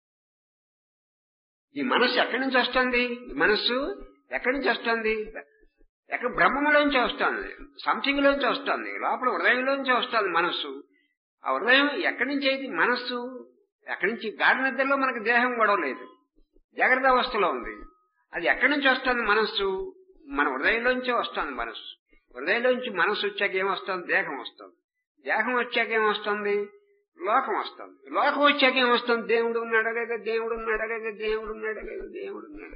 ఈ మనస్సు ఎక్కడి నుంచి వస్తుంది? మనస్సు ఎక్కడి నుంచి వస్తుంది? ఎక్కడ బ్రహ్మంలోంచి వస్తుంది, సంథింగ్ లోంచి వస్తుంది, లోపల హృదయంలోంచి వస్తుంది మనస్సు. ఆ హృదయం ఎక్కడి నుంచి అయితే మనస్సు ఎక్కడి నుంచి? గాఢ నిద్రలో మనకు దేహం గొడవ లేదు, జాగ్రత్త అవస్థలో ఉంది. అది ఎక్కడి నుంచి వస్తుంది? మనస్సు మన హృదయంలోంచే వస్తుంది. మనస్సు హృదయంలోంచి మనస్సు వచ్చాక ఏమొస్తుంది? దేహం వస్తుంది. దేహం వచ్చాక ఏమొస్తుంది? లోకం వస్తుంది. లోకం వచ్చాక ఏమొస్తుంది? దేవుడు ఉన్నాడా లేదా, దేవుడు ఉన్నాడా లేదా, దేవుడు ఉన్నాడా లేదా, దేవుడు ఉన్నాడా.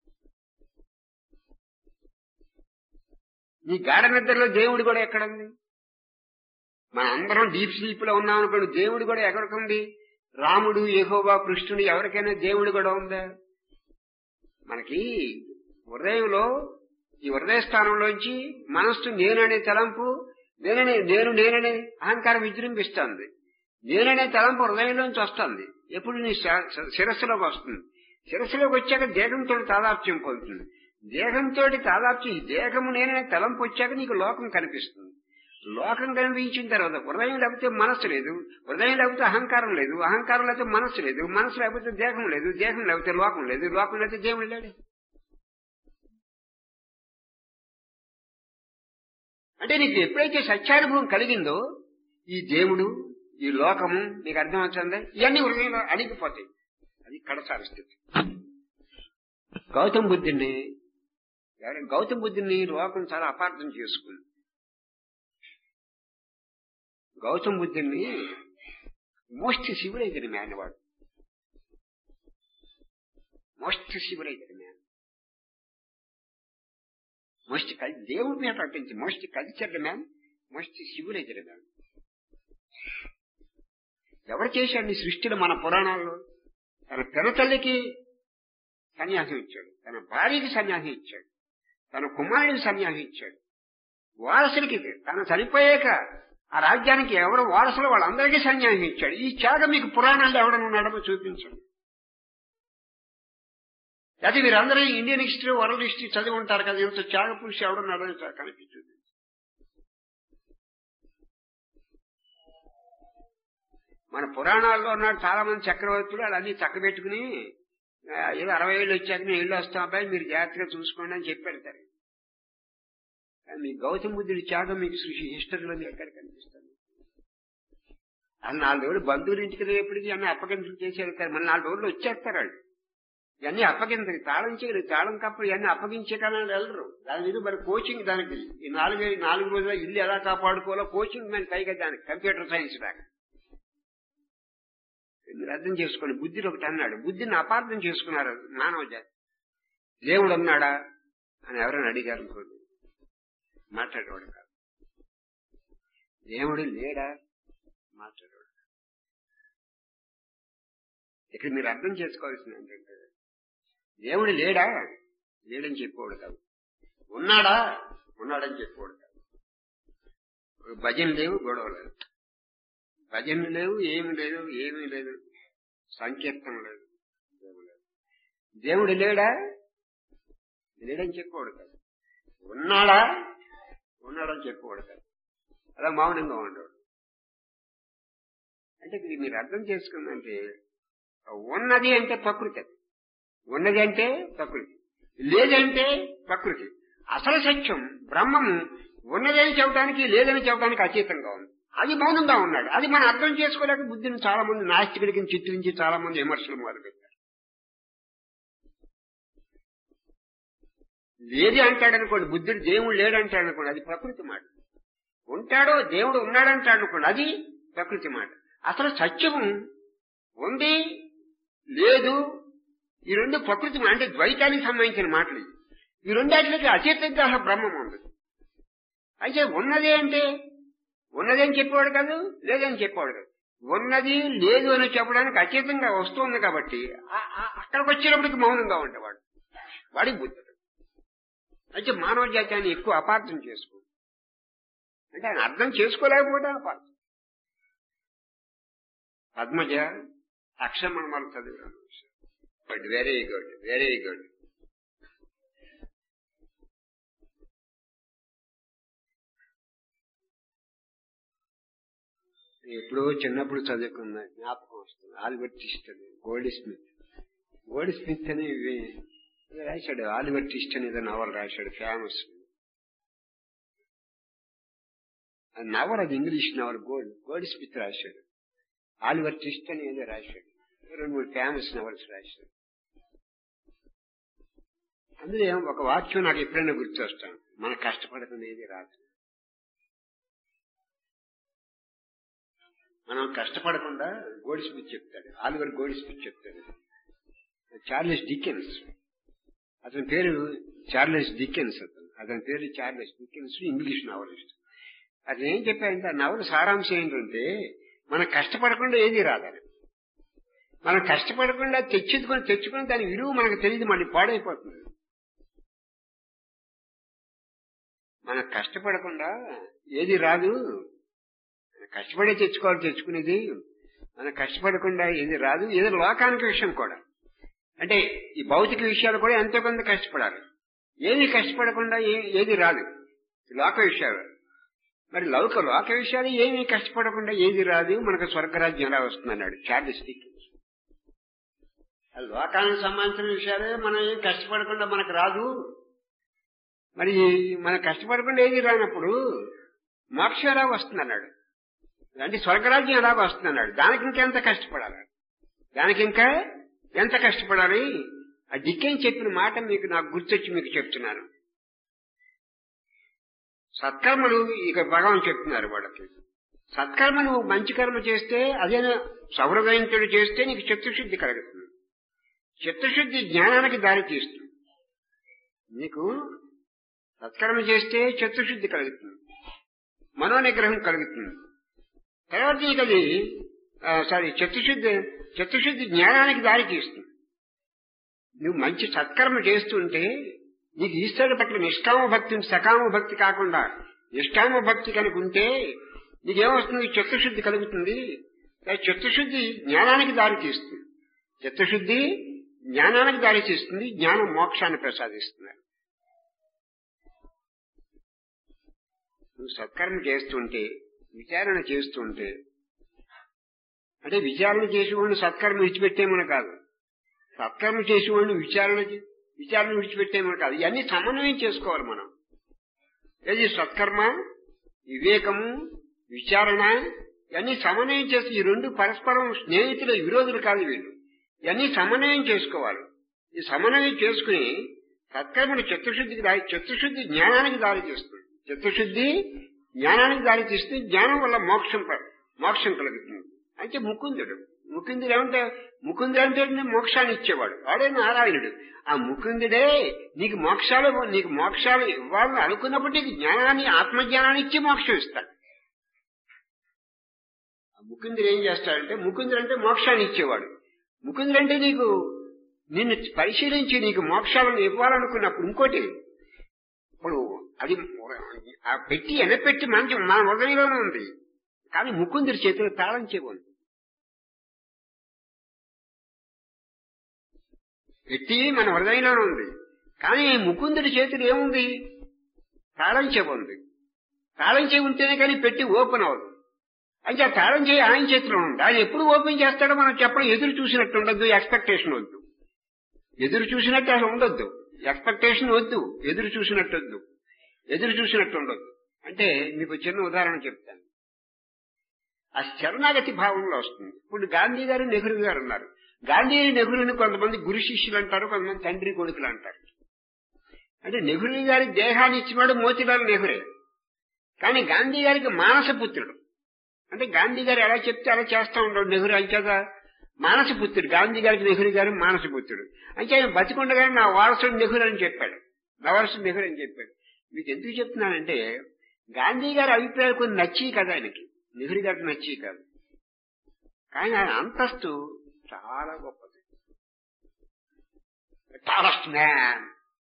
నీ గాఢ నిద్రలో దేవుడు కూడా ఎక్కడుంది? మన అందరం డీప్ స్లీప్ లో ఉన్నాం అనుకోండి, దేవుడు కూడా ఎక్కడికుంది? రాముడు, యెహోవా, కృష్ణుడు, ఎవరికైనా దేవుడు కూడా ఉందా? మనకి హృదయంలో ఈ హృదయ స్థానంలోంచి మనస్సు నేననే తలంపు, నేననే అహంకారం విజృంభిస్తుంది. నేననే తలంపు హృదయంలోంచి వస్తుంది. ఎప్పుడు నీ శిరస్సులోకి వస్తుంది. శిరస్సులోకి వచ్చాక దేహంతో తాదాప్యం పొందుతుంది. దేహంతో తాదాప్యం, ఈ దేహము నేననే తలంపు వచ్చాక నీకు లోకం కనిపిస్తుంది. లోకం కనిపించిన తర్వాత హృదయం లేకపోతే మనస్సు లేదు, హృదయం లేకపోతే అహంకారం లేదు, అహంకారం లేకపోతే మనస్సు లేదు, మనస్సు లేకపోతే దేహం లేదు, దేహం లేకపోతే లోకం లేదు, లోకం లేకపోతే దేవుడు లేడు. అంటే నీకు ఎప్పుడైతే సత్యానుభవం కలిగిందో ఈ దేవుడు, ఈ లోకము నీకు అర్థం వచ్చిందా, ఇవన్నీ హృదయంలో అణిగిపోతాయి. అది కడసారి స్థితి. గౌతమ బుద్ధుని లోకం చాలా అపార్థం చేసుకుంది. గౌతమ బుద్ధుని మోస్ట్ సివిలైజ్డ్ మ్యాన్, వాడు మోస్ట్ సివిలైజ్డ్ మ్యాన్, మోస్ట్ దేవుడి మీద పట్టించి most cultured man, most civilised man. ఎవరు చేశాడు ఈ సృష్టిలో? మన పురాణాల్లో తన పినతల్లికి సన్యాసం ఇచ్చాడు, తన భార్యకి సన్యాసం ఇచ్చాడు, తన కుమారుడికి సన్యాసం ఇచ్చాడు, వారసులకి తను చనిపోయాక ఆ రాజ్యానికి ఎవరు వారసులు వాళ్ళందరికీ సన్యాసం ఇచ్చాడు. ఈ త్యాగం మీకు పురాణాల్లో ఎవడన్నా ఉన్నాడో చూపించండి. అయితే మీరందరూ ఇండియన్ హిస్టరీ, వరల్డ్ హిస్టరీ చదివి ఉంటారు కదా, ఇంత త్యాగ పురుషు ఎవడున్నాడో కనిపించింది. మన పురాణాల్లో ఉన్నాడు చాలా మంది చక్రవర్తులు, అన్నీ చక్కబెట్టుకుని ఏదో 60 ఏళ్ళు వచ్చాక నేను ఇల్లు వస్తాం అబ్బాయి, మీరు జాగ్రత్తగా చూసుకోండి అని చెప్పి పెడతారు. మీ గౌతమ బుద్ధుడి త్యాగం మీకు హిస్టరీలో ఎక్కడ కనిపిస్తుంది? అసలు 4 రోజులు బంధువులు ఇంటికి ఎప్పటికీ అన్నీ అప్పగింపులు చేసి వెళ్తారు. మన 4 రోజులు వచ్చేస్తారు వాళ్ళు. ఇవన్నీ అప్పగించదు. తాళం చేయరు, తాళం కప్పుడు ఇవన్నీ అప్పగించే కానీ వెళ్ళరు. దాని మీద మరి కోచింగ్ దానికి ఈ 4 రోజుల ఇల్లు ఎలా కాపాడుకోవాలో కోచింగ్ మేము పైగా దానికి కంప్యూటర్ సైన్స్ దాకా మీరు అర్థం చేసుకోండి. బుద్ధిని ఒకటి అన్నాడు, బుద్ధిని అపార్థం చేసుకున్నారు మానవ జాతి. దేవుడు అన్నాడా అని ఎవరైనా అడిగారు అనుకోండి, మాట్లాడేవాడు కాదు. దేవుడు లేడా, మాట్లాడేవాడు. ఇక్కడ మీరు అర్థం చేసుకోవాల్సింది ఏంటంటే దేవుడు లేడా, లేడని చెప్పేవాడు కాదు. ఉన్నాడా, ఉన్నాడని చెప్పేవాడు కాదు. భజన లేవు, గొడవ లేదు, భజనలు లేవు, ఏమీ లేదు, సంకీర్తన లేదు, దేవుడు లేడా, లేడని చెప్పేవాడు కాదు. ఉన్నాడా, ఉన్నాడని చెప్పేవాడు కాదు. అలా మౌనంగా ఉండేవాడు. అంటే మీరు అర్థం చేసుకుందంటే ఉన్నది అంటే ప్రకృతి, ఉన్నది అంటే ప్రకృతి, లేదంటే ప్రకృతి. అసలు సత్యం బ్రహ్మము ఉన్నదని చెప్పడానికి లేదని చెప్పడానికి అతీతంగా ఉంది. అది మౌనంగా ఉన్నాడు. అది మనం అర్థం చేసుకోలేక బుద్ధిని చాలా మంది నాస్తికుడికి చిత్రించి చాలా మంది విమర్శలు మొదలుపెట్టారు. లేది అంటాడనుకోండి, బుద్ధుడు దేవుడు లేడంటాడు అనుకోండి, అది ప్రకృతి మాట. ఉంటాడో దేవుడు ఉన్నాడంటాడు అనుకోండి, అది ప్రకృతి మాట. అసలు సత్యము ఉంది లేదు ఈ రెండు ప్రకృతి అంటే ద్వైతానికి సంబంధించిన మాటలు. ఈ రెండాటికి అతీతంగా బ్రహ్మం ఉంది. అయితే ఉన్నది అంటే ఉన్నది అని చెప్పేవాడు కాదు, లేదని చెప్పేవాడు కాదు. ఉన్నది లేదు అని చెప్పడానికి అతీతంగా వస్తుంది కాబట్టి అక్కడికి వచ్చేటప్పటికి మౌనంగా ఉండేవాడు. వాడికి బుద్ధుడు. అయితే మానవ జాత్యాన్ని ఎక్కువ అపార్థం చేసుకో, అంటే ఆయన అర్థం చేసుకోలేకపోతే అపార్థం. పద్మజ అక్షరమణమాలు చదివాను. But very good, very good. ఎప్పుడో చిన్నప్పుడు చదువుకున్నా, జ్ఞాపకం వస్తుంది. ఆలివర్ ట్విస్ట్ అని, గోల్డ్ స్మిత్ అని రాశాడు. ఆలివర్ ట్విస్ట్ అని ఏదో నవల్ రాశాడు, ఫేమస్ నవల్. అది ఇంగ్లీష్ నవల్. గోల్డ్ స్మిత్ రాశాడు. ఆలివర్ ట్విస్ట్ అని ఏదో రాశాడు. 2-3 ఫేమస్ నవల్స్ రాశాడు. అందులో ఒక వాక్యం నాకు ఎప్పుడైనా గుర్తొస్తాను, మన కష్టపడకుండా ఏది రాదు. మనం కష్టపడకుండా గోల్డ్ స్మిత్ చెప్తాడు, ఆలివర్ గోల్డ్ స్మిత్ చెప్తాడు. చార్లెస్ డికెన్స్, అతని పేరు చార్లెస్ డికెన్స్. అతని పేరు చార్లెస్ డికెన్స్, ఇంగ్లీష్ నవలిస్ట్. అతను ఏం చెప్పాడంటే, ఆ నవల సారాంశం ఏంటంటే, మనం కష్టపడకుండా ఏది రాదని. మనం కష్టపడకుండా తెచ్చుకొని దాని విలువ మనకు తెలియదు, మళ్ళీ పాడైపోతుంది. మనం కష్టపడకుండా ఏది రాదు. కష్టపడే తెచ్చుకునేది. మనం కష్టపడకుండా ఏది రాదు. ఏదో లోకానికి విషయం కూడా, అంటే ఈ భౌతిక విషయాలు కూడా ఎంతో కొంత కష్టపడాలి. ఏది కష్టపడకుండా ఏది రాదు, లోక విషయాలు. మరి లోక విషయాలు ఏమీ కష్టపడకుండా ఏది రాదు, మనకు స్వర్గరాజ్యం ఎలా వస్తుంది అన్నాడు చార్లెస్ డికెన్స్. లోకానికి సంబంధించిన విషయాలే మనం ఏం కష్టపడకుండా మనకు రాదు. మరి మనం కష్టపడకుండా ఏది రానప్పుడు మోక్షం ఎలాగ వస్తుంది అన్నాడు, అంటే స్వర్గరాజ్యం ఎలాగ వస్తుంది అన్నాడు. దానికి ఇంకెంత కష్టపడాలి, దానికి ఇంకా ఎంత కష్టపడాలి. ఆ డికెన్స్ చెప్పిన మాట నాకు గుర్తొచ్చి మీకు చెప్తున్నాను. సత్కర్మలు ఇక భగవాన్ చెప్తున్నారు వాళ్ళకి. సత్కర్మ నువ్వు మంచి కర్మ చేస్తే, అదే సౌహృదయంతుడు చేస్తే నీకు చిత్తశుద్ధి కలుగుతుంది. చిత్తశుద్ధి జ్ఞానానికి దారి తీస్తుంది. నీకు సత్కర్మ చేస్తే చిత్తశుద్ధి కలుగుతుంది, మనోనిగ్రహం కలుగుతుంది. తర్వాత నీకు అది చిత్తశుద్ధి జ్ఞానానికి దారి తీస్తుంది. నువ్వు మంచి సత్కర్మ చేస్తుంటే నీకు ఈశ్వరుడి పట్ల నిష్కామ భక్తి, సకామ భక్తి కాకుండా నిష్కామ భక్తి కనుకుంటే నీకేమొస్తుంది, చిత్తశుద్ధి కలుగుతుంది. చిత్తశుద్ధి జ్ఞానానికి దారి తీస్తుంది. చిత్తశుద్ధి జ్ఞానానికి దారి తీస్తుంది. జ్ఞానం మోక్షాన్ని ప్రసాదిస్తుంది. నువ్వు సత్కర్మ చేస్తుంటే, విచారణ చేస్తుంటే, అంటే విచారణ చేసేవాడిని సత్కర్మ విడిచిపెట్టేమని కాదు, సత్కర్మ చేసేవాడిని విచారణ విడిచిపెట్టేమని కాదు. ఇవన్నీ సమన్వయం చేసుకోవాలి మనం. ఏది సత్కర్మ, వివేకము, విచారణ ఇవన్నీ సమన్వయం చేసి, ఈ రెండు పరస్పరం స్నేహితులు, విరోధులు కాదు వీళ్ళు. ఇవన్నీ సమన్వయం చేసుకోవాలి. ఈ సమన్వయం చేసుకుని సత్కర్మను చిత్తశుద్ధి జ్ఞానానికి దారి తీస్తుంది. చిత్తశుద్ధి జ్ఞానానికి దారి తీస్తే జ్ఞానం వల్ల మోక్షం కలుగుతుంది. అంటే ముకుందుడు ఏమంటే ముకుందుడు అంటే మోక్షాన్ని ఇచ్చేవాడు, వాడే నారాయణుడు. ఆ ముకుందుడే నీకు మోక్షాలు ఇవ్వాలని అనుకున్నప్పుడు నీకు జ్ఞానాన్ని, ఆత్మజ్ఞానాన్ని ఇచ్చి మోక్షం ఇస్తాడు. ఆ ముకుందుడు ఏం చేస్తాడంటే, ముకుందుడు అంటే మోక్షాన్ని ఇచ్చేవాడు. ముకుందుడు అంటే నిన్ను పరిశీలించి నీకు మోక్షాలను ఇవ్వాలనుకున్నప్పుడు ఇంకోటి, ఇప్పుడు అది ఆ పెట్టి ఎనపెట్టి మన హృదయంలోనే ఉంది, కానీ ముకుందుడి చేతిలో తాళం చెవి. పెట్టి మన హృదయంలోనే ఉంది, కానీ ముకుందుడి చేతులు ఏముంది? తాళం చెవి ఉంది. తాళం చెవి ఉంటేనే కానీ పెట్టి ఓపెన్ అవ్వదు. అంటే ఆ తాళం చేయి ఆయన చేతిలో ఉంది. ఆయన ఎప్పుడు ఓపెన్ చేస్తాడో మనం చెప్పడం. ఎదురు చూసినట్టు ఉండద్దు, ఎక్స్పెక్టేషన్ వద్దు. ఎదురు చూసినట్టు అసలు ఉండొద్దు, ఎక్స్పెక్టేషన్ వద్దు, ఎదురు చూసినట్టు ఉండొద్దు. అంటే మీకు చిన్న ఉదాహరణ చెప్తాను. ఆ శరణాగతి భావంలో వస్తుంది. ఇప్పుడు గాంధీ గారు, నెహ్రూ గారు ఉన్నారు. గాంధీ నెహ్రూని కొంతమంది గురు శిష్యులు అంటారు, కొంతమంది తండ్రి కొడుకులు అంటారు. అంటే నెహ్రూ గారి దేహాన్ని ఇచ్చినాడు మోతీలాల్ నెహ్రూ, కానీ గాంధీ గారికి మానసపుత్రుడు. అంటే గాంధీ గారు ఎలా చెప్తే అలా చేస్తా ఉండడు నెహ్రూ. అంచేత మానసపుత్రుడు గాంధీ గారికి, నెహ్రూ గారు మానసపుత్రుడు. అంటే ఆయన బతికుండగానే నా వారసుడు నెహ్రూ అని చెప్పాడు. మీకు ఎందుకు చెప్తున్నానంటే, గాంధీ గారి అభిప్రాయాలు కొన్ని నచ్చి కదా ఆయనకి, నెహ్రూ గారికి నచ్చి కాదు. కానీ ఆయన అంతస్తు చాలా గొప్పది. Tallest man.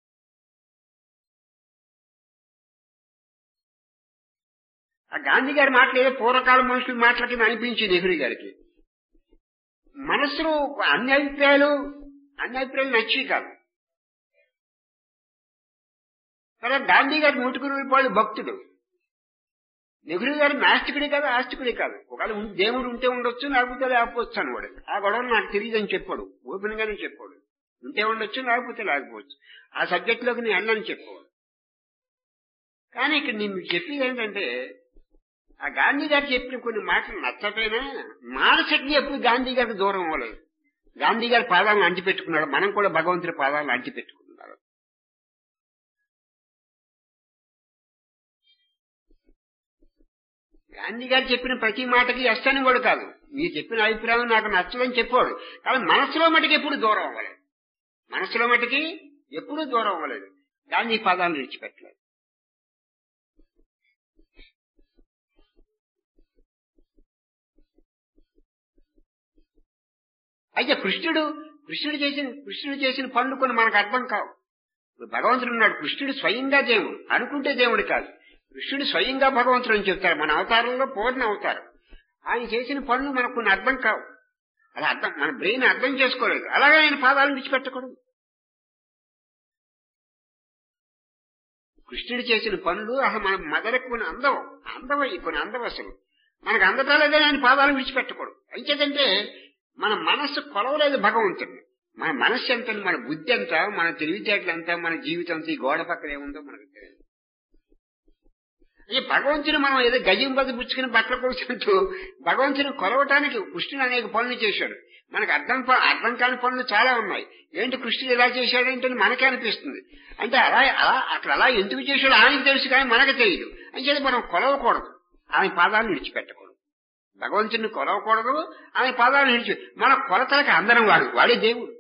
ఆ గాంధీ గారి మాటలు ఏదో పూర్వకాల మనుషుల మాటల కింద అనిపించింది నెహ్రూ గారికి. మనసులో అన్ని అభిప్రాయాలు నచ్చి కాదు. తర్వాత గాంధీ గారి 100% భక్తుడు. నెహ్రూ గారు నాస్తికుడే కాదు, ఆస్తికుడే కాదు. ఒకవేళ దేవుడు ఉంటే ఉండొచ్చు, లేకపోతే లేకపోవచ్చు అనేవాడు. ఆ గొడవ నాకు తెలియదని చెప్పాడు, ఓపెన్ గానే చెప్పాడు. ఉంటే ఉండొచ్చు, లేకపోతే లేకపోవచ్చు. ఆ సబ్జెక్ట్ లోకి నేను వెళ్ళని చెప్పేవాడు. కానీ ఇక్కడ నేను చెప్పేది ఏంటంటే, ఆ గాంధీ గారు చెప్పిన కొన్ని మాటలు నచ్చపోయినా మానసికంగా ఎప్పుడు గాంధీ గారికి దూరం అవ్వలేదు. గాంధీ గారి పాదాలను అంటిపెట్టుకున్నాడు. మనం కూడా భగవంతుడి పాదాలను అంటిపెట్టుకున్నారు. గాంధీ గారు చెప్పిన ప్రతి మాటకి ఎస్ అని కూడా కాదు, మీరు చెప్పిన అభిప్రాయం నాకు నచ్చదని చెప్పాడు. కానీ మనసులో మటుకు ఎప్పుడు దూరం అవ్వలేదు. గాంధీ పాదాలను విడిచిపెట్టలేదు. అయితే కృష్ణుడు చేసిన పనులు కొన్ని మనకు అర్థం కావు. భగవంతుడు ఉన్నాడు, కృష్ణుడు స్వయంగా దేవుడు అనుకుంటే దేవుడు కాదు. కృష్ణుడు స్వయంగా భగవంతుడు అని చెప్తారు. మన అవతారంలో పూర్ణ అవతారం. ఆయన చేసిన పనులు మనకు కొన్ని అర్థం కావు. అలా మన బ్రెయిన్ అర్థం చేసుకోలేదు. అలాగే ఆయన పాదాలను విడిచిపెట్టకూడదు. కృష్ణుడు చేసిన పనులు అసలు మన మదరకు కొన్ని అందం అసలు మనకు అందటాలేదని ఆయన పాదాలను విడిచిపెట్టకూడదు. అంచేతంటే మన మనస్సు కొలవలేదు భగవంతుడిని. మన మనస్సు ఎంత, మన బుద్ధి ఎంత, మన తెలివితేటలు ఎంత, మన జీవితం ఎంత, ఈ గోడ పక్కన ఏముందో మనకు తెలియదు. ఈ భగవంతుని మనం ఏదో గజం బది పుచ్చుకుని బట్టలు కొడుతున్నట్టు భగవంతుని కొలవటానికి కృష్ణుడు అనేక పనులు చేశాడు. మనకు అర్థం కాని పనులు చాలా ఉన్నాయి. ఏంటి కృష్ణుడు ఇలా చేశాడంటే మనకే అనిపిస్తుంది. అంటే అలా ఎందుకు చేశాడు ఆయనకు తెలుసు, కానీ మనకు తెలియదు. అంచేది మనం కొలవకూడదు, ఆయన పాదాలను విడిచిపెట్టకూడదు. భగవంతుని కొలవకూడదు, ఆయన పాదాలను విడిచి మన కొలతలకి అందరం వాడే దేవుడు.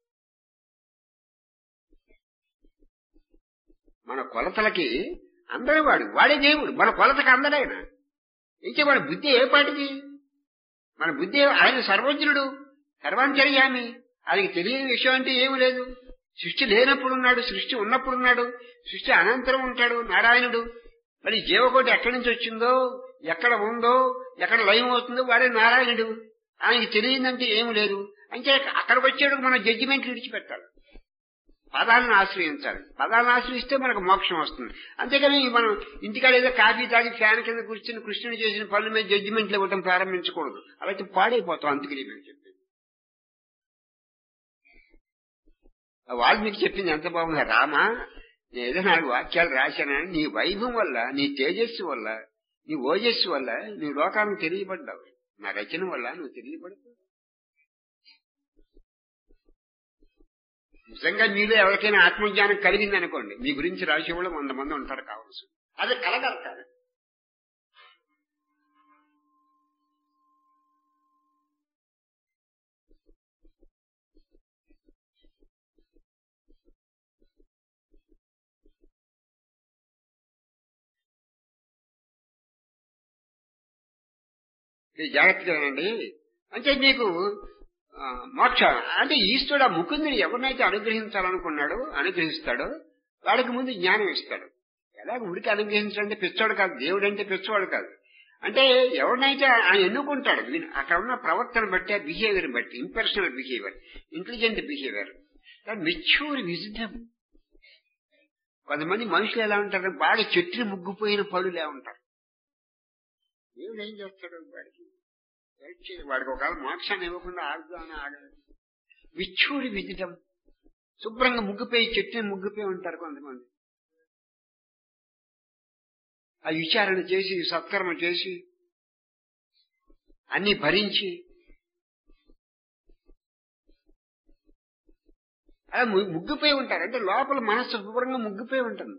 మన కొలతలకి అందరూ వాడే దేవుడు. మన కొలతకి అందరైనా ఇంకే మన బుద్ధి ఏ పాటిది? మన బుద్ధి ఆయన సర్వజ్ఞుడు, సర్వాంతర్యామి. ఆయనకి తెలియని విషయం అంటే ఏమి లేదు. సృష్టి లేనప్పుడు ఉన్నాడు, సృష్టి ఉన్నప్పుడు ఉన్నాడు, సృష్టి అనంతరం ఉంటాడు నారాయణుడు. మరి జీవకోటి ఎక్కడి నుంచి వచ్చిందో, ఎక్కడ ఉందో, ఎక్కడ లయం అవుతుందో వాడే నారాయణుడు. ఆయనకి తెలియదంటే ఏమి లేదు. అంటే అక్కడికి వచ్చేటప్పుడు మనం జడ్జిమెంట్ విడిచిపెట్టాలి, పదాలను ఆశ్రయించాలి. పదాలను ఆశ్రయిస్తే మనకు మోక్షం వస్తుంది. అంతేకాని మనం ఇంటికాడ ఏదో కాఫీ తాగి ఫ్యాన్ కింద కూర్చుని కృష్ణుడు చేసిన పనుల మీద జడ్జిమెంట్లు ఇవ్వడం ప్రారంభించకూడదు. అలాగే పాడైపోతాం. అందుకని నేను చెప్పి వాల్మీకి చెప్పింది ఎంత బాగుంది. రామా, నేను ఏదో 4 వాక్యాలు రాశానని నీ వైభవం వల్ల, నీ తేజస్సు వల్ల, నీ ఓజస్సు వల్ల నీ లోకానికి తెలియబడ్డావు. నా రచన వల్ల నువ్వు తెలియబడతావు. నిజంగా మీలో ఎవరికైనా ఆత్మజ్ఞానం కలిగింది అనుకోండి, మీ గురించి రాసేవాళ్ళు 100 మంది ఉంటారు కావచ్చు. అది కలగాలి కాదు. జాగ్రత్తగానండి. అంటే మీకు మోక్ష అంటే ఈశ్వరుడు ఆ ముకుందుని ఎవరినైతే అనుగ్రహించాలనుకున్నాడో అనుగ్రహిస్తాడో వాడికి ముందు జ్ఞానం ఇస్తాడు. ఎలాగ ఉడికి అనుగ్రహించాలంటే పిచ్చోడు కాదు, దేవుడు అంటే పిచ్చోడు కాదు. అంటే ఎవరినైతే ఆయన ఎన్నుకుంటాడు అక్కడ ఉన్న ప్రవర్తన బట్టి, ఆ బిహేవియర్ బట్టి, impersonal behaviour, intelligent behaviour, mature wisdom. కొంతమంది మనుషులు ఎలా ఉంటారు, బాగా చెట్లు ముగ్గిపోయిన పళ్ళులే ఉంటారు. దేవుడు ఏం చేస్తాడు వాడికి? వాడికి ఒకవేళ మోక్షాన్ని ఇవ్వకుండా ఆగుదాని ఆగలేదు. విచ్చూరి విదిటం, శుభ్రంగా ముగ్గిపోయి చెట్టుని ముగ్గిపోయి ఉంటారు కొంతమంది. ఆ విచారణ చేసి సత్కర్మ చేసి అన్ని భరించి అలా ముగ్గిపోయి ఉంటారు. అంటే లోపల మనస్సు శుభ్రంగా ముగ్గిపోయి ఉంటుంది.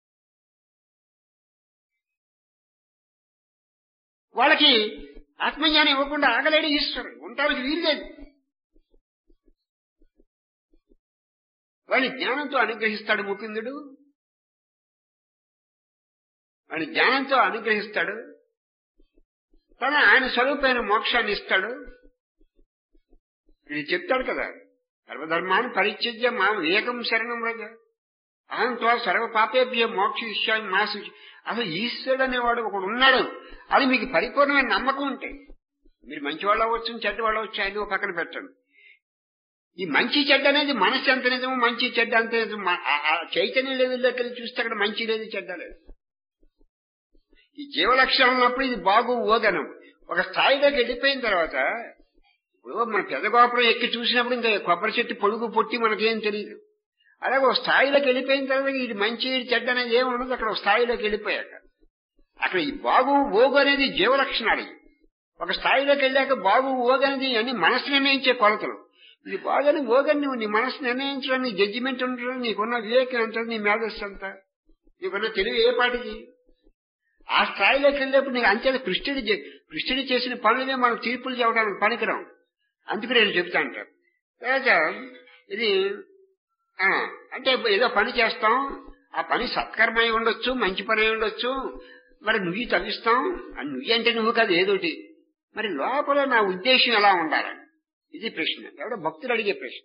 వాళ్ళకి ఆత్మజ్ఞానం ఇవ్వకుండా ఆగలేడు ఈశ్వరుడు, ఉండడానికి వీల్లేదు. వాడిని జ్ఞానంతో అనుగ్రహిస్తాడు ముకుందుడు, వాడిని జ్ఞానంతో అనుగ్రహిస్తాడు. ఆయన స్వరూపమైన మోక్షాన్ని ఇస్తాడు. ఇది చెప్తాడు కదా, సర్వధర్మాన్ని పరిత్యజ్య మాం ఏకం శరణం రజ అహం త్వా సర్వ పాపేభ్య మోక్ష ఇష్యామి మాసు. అసలు ఈశ్వరుడు అనేవాడు ఒకడు ఉన్నాడు అది మీకు పరిపూర్ణమైన నమ్మకం ఉంటే, మీరు మంచివాళ్ళు అవ్వచ్చు చెడ్డవాళ్ళు అవ్వచ్చు, ఆయన పక్కన పెట్టండి. ఈ మంచి చెడ్డ అనేది మనసు ఎంత నిజమో మంచి చెడ్డ అంత నిజం. చైతన్యం లేదు దగ్గర చూస్తే అక్కడ మంచి లేదు చెడ్డ లేదు. ఈ జీవలక్షణం ఉన్నప్పుడు ఇది బాగు ఓదనం. ఒక స్థాయిలోకి వెళ్ళిపోయిన తర్వాత, ఇప్పుడు మన పెద్ద గోపురం ఎక్కి చూసినప్పుడు ఇంకా కొబ్బరి చెట్టు పొడుగు పొట్టి మనకేం తెలియదు. అలాగే ఒక స్థాయిలోకి వెళ్ళిపోయిన తర్వాత ఇది మంచి చెడ్డ అనేది ఏమి ఉండదు. అక్కడ ఒక స్థాయిలోకి వెళ్ళిపోయాక అక్కడ ఈ బాగు ఓగు అనేది జీవలక్షణాలు. ఒక స్థాయిలోకి వెళ్ళాక బాగు ఓగు అనేది అన్ని మనసు నిర్ణయించే కొలతలు. ఇది బాగని ఓగని నువ్వు నీ మనసు నిర్ణయించడం, నీ జడ్జిమెంట్ ఉండడం, నీకున్న వివేకం ఎంత, నీ మేధస్సు అంత, నీకున్న తెలివి ఏ పాటికి. ఆ స్థాయిలోకి వెళ్ళేప్పుడు నీకు అంతే కృష్ణుడు చేసిన పనులనే మనం తీర్పులు చెప్పడానికి పనికిరాం. అందుకు నేను చెప్తా అంటారు. తర్వాత ఇది అంటే ఏదో పని చేస్తాం, ఆ పని సత్కర్మ అయి ఉండొచ్చు, మంచి పని అయి ఉండొచ్చు, మరి నువ్వు తవ్విస్తాం. నువ్వు అంటే నువ్వు కాదు ఏదోటి. మరి లోపల నా ఉద్దేశం ఎలా ఉండాలని ఇది ప్రశ్న, ఎవడో భక్తులు అడిగే ప్రశ్న.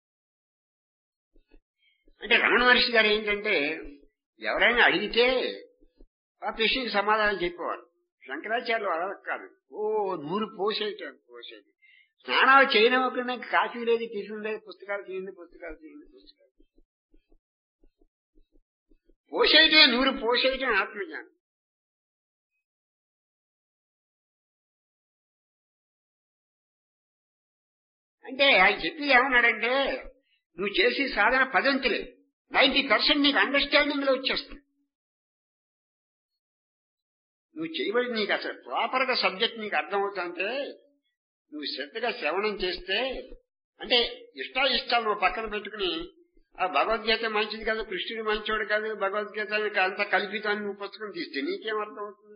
అంటే రమణ మహర్షి గారు ఏంటంటే ఎవరైనా అడిగితే ఆ ప్రశ్నకి సమాధానం చెప్పేవారు. శంకరాచార్యులు అలా కాదు, 100 పోసేది. స్నానాలు చేయనివ్వకుండా కాఫీ లేదు, టిఫిన్ లేదు, పుస్తకాలు తీయండి పోసేయటం 100 పోసేయటం ఆత్మజ్ఞానం. అంటే ఆయన చెప్పేది ఏమన్నాడంటే, నువ్వు చేసే సాధన 10 90% నీకు అండర్స్టాండింగ్ లో వచ్చేస్తుంది. నువ్వు చేయబడి నీకు అసలు ప్రాపర్ గా సబ్జెక్ట్ నీకు అర్థమవుతుంటే, నువ్వు శ్రద్ధగా శ్రవణం చేస్తే, అంటే ఇష్టాలు నువ్వు పక్కన పెట్టుకుని ఆ భగవద్గీత మంచిది కాదు, కృష్ణుడు మంచివాడు కాదు, భగవద్గీత అంతా కల్పితాన్ని నువ్వు పుస్తకం తీస్తే నీకేం అర్థం అవుతుంది?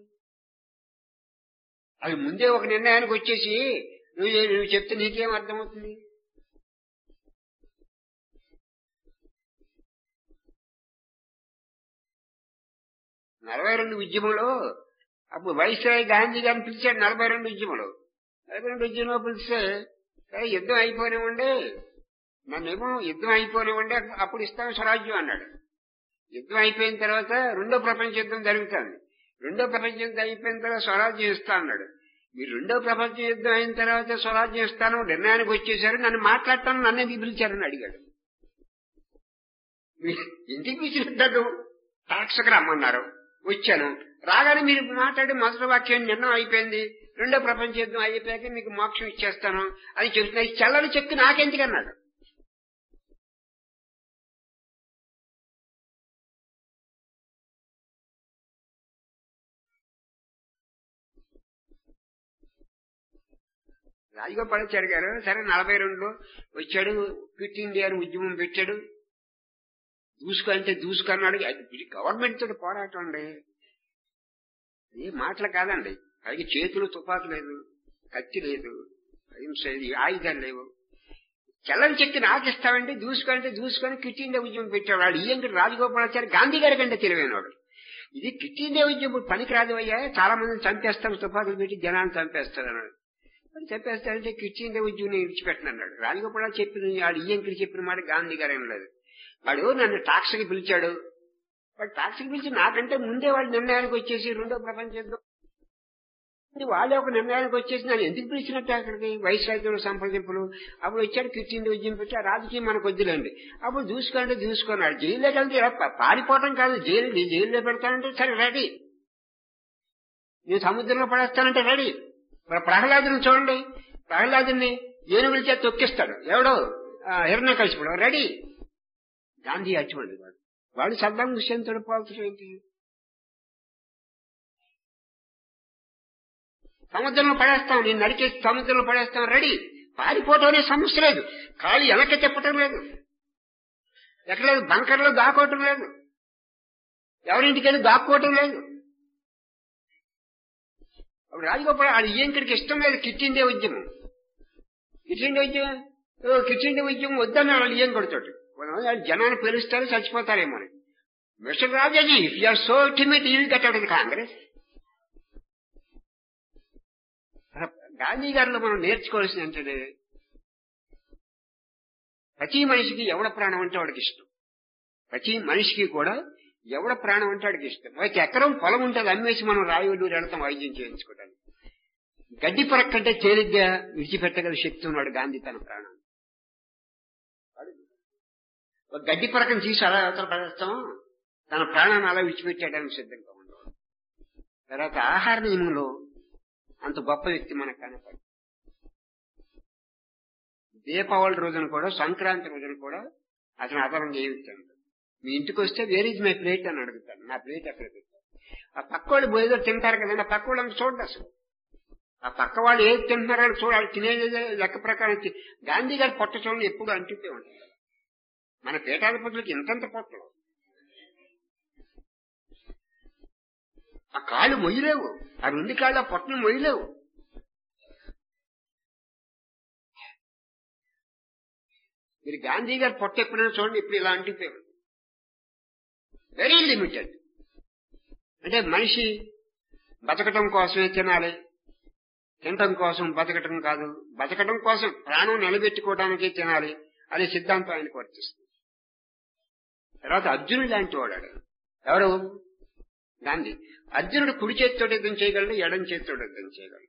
అవి ముందే ఒక నిర్ణయానికి వచ్చేసి నువ్వు చెప్తే నీకేం అర్థమవుతుంది? నలభై ఉద్యమంలో అప్పుడు వైస్రాయ్ గాంధీ గారిని పిలిచాడు. 42 ఉద్యమంలో పిలిస్తే యుద్ధం అయిపోనివ్వండి, నన్నేమో యుద్ధం అయిపోనివ్వండి, అప్పుడు ఇస్తాం స్వరాజ్యం అన్నాడు. యుద్ధం అయిపోయిన తర్వాత 2వ ప్రపంచ యుద్ధం జరుగుతుంది. 2వ ప్రపంచ యుద్ధం అయిపోయిన తర్వాత స్వరాజ్యం ఇస్తా అన్నాడు. మీరు 2వ ప్రపంచ యుద్ధం అయిన తర్వాత స్వరాజ్యం ఇస్తాను నిర్ణయానికి వచ్చేసారు, నన్ను మాట్లాడతాను, నన్నే పిలిచారని అడిగాడు. ఎందుకు పిలిచినట్టు? టాక్స్కి రమ్మన్నారు, వచ్చాను. రాగానే మీరు మాట్లాడి మొదటి వాక్యం నిర్ణయం అయిపోయింది, 2వ ప్రపంచ యుద్ధం అయిపోయాక మీకు మోక్షం ఇచ్చేస్తాను అని చెప్తున్నా. చల్లని చెక్కు నాకెందుకన్నాడు. రాజగోపాలాచారి గారు సరే 42లో వచ్చాడు, క్విట్ ఇండియా అని ఉద్యమం పెట్టాడు. దూసుకంటే దూసుకన్నాడు. అది గవర్నమెంట్ తోటి పోరాటం అండి, ఏ మాటలు కాదండి. పైకి చేతులు తుపాకు లేదు, కత్తి లేదు, అహింస లేదు, ఆయుధాలు లేవు. చల్లని చెక్కి నాకిస్తామంటే దూసుకంటే దూసుకొని క్విట్ ఇండియా ఉద్యమం పెట్టాడు. వాడు ఈయంకి రాజగోపాలాచారి గాంధీ గారి కంటే తెలివైనవాడు. ఇది క్విట్ ఇండియా ఉద్యమం పనికి రాదు అయ్యా, చాలా మందిని చంపేస్తారు, తుపాకులు పెట్టి జనాన్ని చంపేస్తారు అన్నాడు. చెప్పేస్తాడంటే క్విట్ ఇండియా ఉద్యమం విడిచిపెట్టనన్నాడు. రాజగోపాల్ చెప్పిన వాడు ఈయంకి చెప్పిన మాట గాంధీ గారు ఏం లేదు. వాడు నన్ను టాక్స్కి పిలిచాడు. వాడు టాక్స్కి పిలిచి నాకంటే ముందే వాడు నిర్ణయానికి వచ్చేసి రెండో ప్రపంచ యుద్ధం వాళ్ళే ఒక నిర్ణయానికి వచ్చేసి నన్ను ఎందుకు పిలిచినట్టు అక్కడికి వైస్రాజ్యంలో సంప్రదింపులు. అప్పుడు వచ్చాడు క్విట్ ఇండియా ఉద్యమం పెట్టి, ఆ రాజకీయం మనకు వద్దులేండి. అప్పుడు దూసుకుంటే దూసుకున్నాడు. జైల్లోకి వెళ్తే పారిపోవటం కాదు, జైల్లో పెడతానంటే సరే రెడీ, నేను సముద్రంలో పడేస్తానంటే రెడీ. ప్రహ్లాదుని చూడండి, ప్రహ్లాదుని ఏనుగుల చేత తొక్కిస్తాడు ఎవడో హిరణ్యకశిపుడు, రెడీ. గాంధీ అటువంటి వాడు సద్దాం హుస్సేన్ తోడు పోల్చడం, సముద్రంలో పడేస్తాం, నేను నరికేసి సముద్రంలో పడేస్తాం, రెడీ. పారిపోవటం అనే సమస్య లేదు, కాళ్ళు వెనక్కి చెప్పటం లేదు, ఎక్కడ లేదు, బంకర్లో దాక్కోవటం లేదు, ఎవరింటికి వెళ్ళి దాక్కోవటం లేదు. అప్పుడు రాజగోపాల్ అది ఈయంకడికి ఇష్టం లేదు క్విట్ ఇండియా ఉద్యమం. క్విట్ ఇండియా ఉద్యమం వద్దన్నాడు వాళ్ళు ఈయంకడితోటి. జనాన్ని పిలుస్తారు, చచ్చిపోతారేమో. Mister Rajaji, if you are so timid you will get out of the Congress. Gandhi గారిలో మనం నేర్చుకోవాల్సింది ఏంటంటే, ప్రతి మనిషికి ఎవడ ప్రాణం అంటే వాడికి ఇష్టం. ప్రతి మనిషికి కూడా ఎవడ ప్రాణం అంటే వాడికి ఇష్టం. అయితే ఎకరం పొలం ఉంటుంది, అమ్మేసి మనం రాయుడు వెళతాం వైద్యం చేయించుకోవడానికి. గడ్డి పరక్కంటే తేలిగ్గా విడిచిపెట్టగల శక్తి ఉన్నాడు గాంధీ తన ప్రాణం. ఒక గడ్డి పరకను తీసి అలా అవతల పడేస్తాం, తన ప్రాణాన్ని అలా విడిచిపెట్టడానికి సిద్ధంగా ఉండేవాడు. తర్వాత ఆహార నియమంలో అంత గొప్ప వ్యక్తి మనకు కనపడు. దీపావళి రోజున కూడా, సంక్రాంతి రోజున కూడా అతను అదనంగా ఏమిస్తాడు. మీ ఇంటికి వస్తే వేర్ ఈజ్ మై ప్లేట్ అని అడుగుతాడు. నా ప్లేట్ ఎక్కడ పెట్టాడు. ఆ పక్క వాళ్ళు ఏదో తింటారు కదండి, ఆ పక్క వాళ్ళని చూడండి. అసలు ఆ పక్క వాళ్ళు ఏది తింటున్నారని చూడాలి, తినేది లెక్క ప్రకారం. గాంధీ గారి పొట్ట చూడండి ఎప్పుడు అంటిపోయి ఉంటుంది. మన పీఠాధిపతులకి ఇంతంత పొట్టలు, ఆ కాళ్ళు మొయ్యలేవు, ఆ 2 కాళ్ళు ఆ పొట్టను మొయ్యలేవు. మీరు గాంధీ గారి పొట్ట ఎప్పుడైనా చూడండి, ఇప్పుడు ఇలా అంటిపోయాడు. Very limited. అంటే మనిషి బతకటం కోసమే తినాలి, తినటం కోసం బతకటం కాదు, బతకటం కోసం ప్రాణం నిలబెట్టుకోవడానికే తినాలి అనే సిద్ధాంతం ఆయనకు వర్తిస్తుంది. తర్వాత అర్జునుడు లాంటి వాడాడు. ఎవరు? గాంధీ. అర్జునుడు కుడి చేతితో యుద్ధం చేయగలడు, ఎడం చేతితో యుద్ధం చేయగలడు.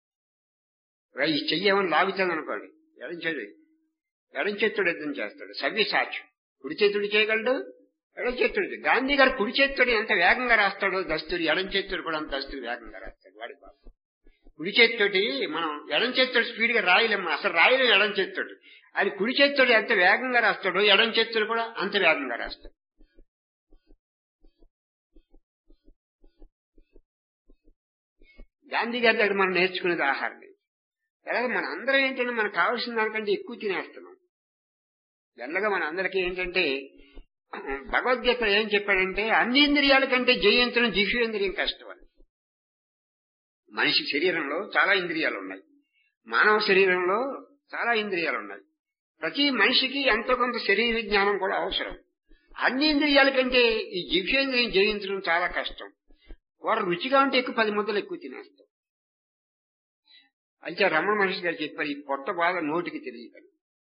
ఈ చెయ్యి ఏమని లాగుతుంది అనుకోండి, ఎడం చేతితో యుద్ధం చేస్తాడు. సవ్యసాచి కుడి చేతుడు చేయగలడు, ఎడం చేతుడు. గాంధీ గారు కుడి చేతితో ఎంత వేగంగా రాస్తాడో దస్తూరి, ఎడం చేతితో కూడా అంత దస్తూరి వేగంగా రాస్తాడు. వాడి బాబు కుడి చేతితోటి మనం ఎడం చేతితో స్పీడ్ గా రాయలేము, అసలు రాయలేము ఎడం చేతితోటి. అది కుడి చేతితో ఎంత వేగంగా రాస్తాడో ఎడం చేతితో కూడా అంత వేగంగా రాస్తాడు. గాంధీ గారి దగ్గర మనం నేర్చుకునేది ఆహారం. అలాగే మన అందరం ఏంటంటే మనకు కావాల్సిన దానికంటే ఎక్కువ తినేస్తున్నాం. జనరల్గా మన అందరికీ ఏంటంటే భగవద్గీత ఏం చెప్పాడంటే, అన్ని ఇంద్రియాల కంటే జయించడం జిహ్వేంద్రియం కష్టం అని. మనిషి శరీరంలో చాలా ఇంద్రియాలు ఉన్నాయి, మానవ శరీరంలో చాలా ఇంద్రియాలు ఉన్నాయి. ప్రతి మనిషికి ఎంతో కొంత శరీర జ్ఞానం కూడా అవసరం. అన్ని ఇంద్రియాల కంటే ఈ జిహ్వేంద్రియం జయించడం చాలా కష్టం. వారు రుచిగా ఉంటే ఎక్కువ 10 ముద్దలు ఎక్కువ తినేస్తారు. అయితే రమణ మహర్షి గారు చెప్పారు, ఈ పొట్ట బాధ నోటికి తెలియదు.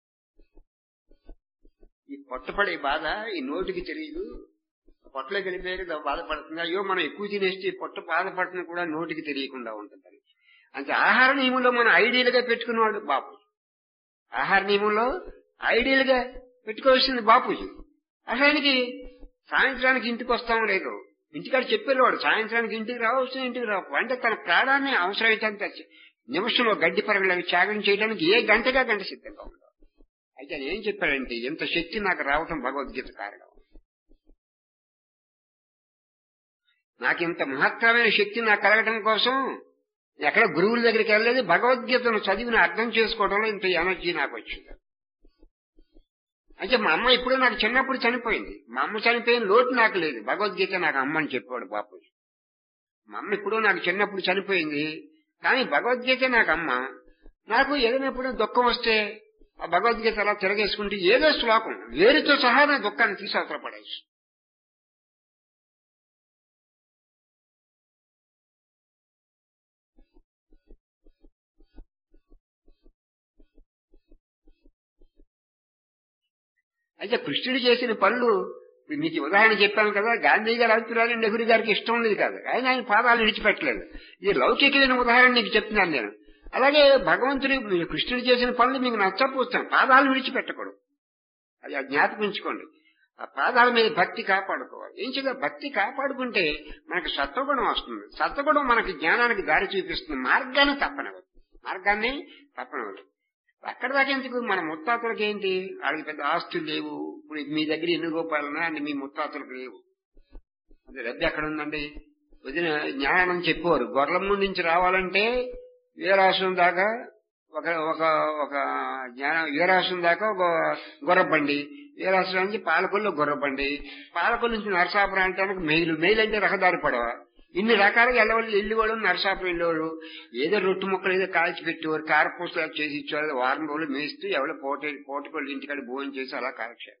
ఈ పొట్టపడే బాధ ఈ నోటికి తెలియదు. పొట్టలోకి వెళ్ళిపోయాక బాధపడుతుంది. అయ్యో మనం ఎక్కువ తినేస్తే పొట్ట బాధపడుతున్నా కూడా నోటికి తెలియకుండా ఉంటుంది. అంటే ఆహార నియమంలో మనం ఐడియల్ గా పెట్టుకున్నవాడు బాపూజీ. ఆహార నియమంలో ఐడియల్ గా పెట్టుకోవాల్సింది బాపూజీ. అసలు సాయంత్రానికి ఇంటికి వస్తాం లేదు, ఇంటికాడ చెప్పేవాడు సాయంత్రానికి ఇంటికి రావచ్చు, ఇంటికి రావు. అంటే తన ప్రాణాన్ని అవసరమైతే నిమిషంలో గడ్డి పరుగులు త్యాగం చేయడానికి ఏ గంటగా గంట సిద్ధంగా ఉండవు. అయితే ఆయన ఏం చెప్పాడంటే, ఇంత శక్తి నాకు రావటం భగవద్గీత కారణం. నాకు ఇంత మహత్తరమైన శక్తి నాకు కలగటం కోసం ఎక్కడ గురువుల దగ్గరికి వెళ్ళలేదు. భగవద్గీతను చదివిన అర్థం చేసుకోవడంలో ఇంత ఎనర్జీ నాకు వచ్చింది. అంటే మా అమ్మ ఇప్పుడు నాకు చిన్నప్పుడు చనిపోయింది. మా అమ్మ చనిపోయిన లోటు నాకు లేదు. భగవద్గీత నాకు అమ్మ అని చెప్పాడు బాపు. మా అమ్మ ఇప్పుడు నాకు చిన్నప్పుడు చనిపోయింది, కానీ భగవద్గీత నాకు అమ్మ. నాకు ఏదైనా ఎప్పుడు దుఃఖం వస్తే ఆ భగవద్గీత అలా తిరగేసుకుంటే ఏదో శ్లోకం వేరుతో సహా నా దుఃఖాన్ని తీసి అవతల పడేసి. అయితే కృష్ణుడు చేసిన పనులు మీకు ఉదాహరణ చెప్పాను కదా. గాంధీ గారి అభిప్రాయాలు నెహ్రూ గారికి ఇష్టం ఉండేది కాదు, ఆయన పాదాలు విడిచిపెట్టలేదు. ఇది లౌకికమైన ఉదాహరణ నీకు చెప్తున్నాను నేను. అలాగే భగవంతుడి కృష్ణుడు చేసిన పనులు మీకు నచ్చపోతాను, పాదాలు విడిచిపెట్టకూడదు. అది జ్ఞాపకించుకోండి. ఆ పాదాల మీద భక్తి కాపాడుకోవాలి. ఏం చేయాలి? భక్తి కాపాడుకుంటే మనకు సత్వగుణం వస్తుంది. సత్వగుణం మనకి జ్ఞానానికి దారి చూపిస్తుంది. మార్గాన్ని తప్పనవద్దు. అక్కడ దాకా ఎందుకు? మన ముత్తాతలకు ఏంటి, వాళ్ళకి పెద్ద ఆస్తులు లేవు. ఇప్పుడు మీ దగ్గర ఎన్ని రూపాయలున్నా అంటే మీ ముత్తాతలకు లేవు. అది రద్దు ఎక్కడ ఉందండి? వదిన జ్ఞానం చెప్పేవారు, గొర్రెల నుంచి రావాలంటే వీరాశ్రం దాకా ఒక ఒక ఒక వీరాశ్రం దాకా ఒక గుర్రబండి, వీరాశ్రం నుంచి పాలకొల్లు గుర్రబండి, పాలకొల్లు నుంచి నరసాపురం అంటానికి మెయిల్ అంటే రహదారి పడవ. ఇన్ని రకాలుగా వెళ్ళేవాళ్ళు నరసాపురం వెళ్ళేవాళ్ళు. ఏదో రొట్టు ముక్కలు ఏదో కాల్చి పెట్టేవారు, కారపూసలు చేసి ఇచ్చేవాళ్ళు. వారం రోజులు మేస్తూ ఎవరో పోటీకోళ్ళు ఇంటికాడ భోజనం చేసి అలా కాలక్షేపం.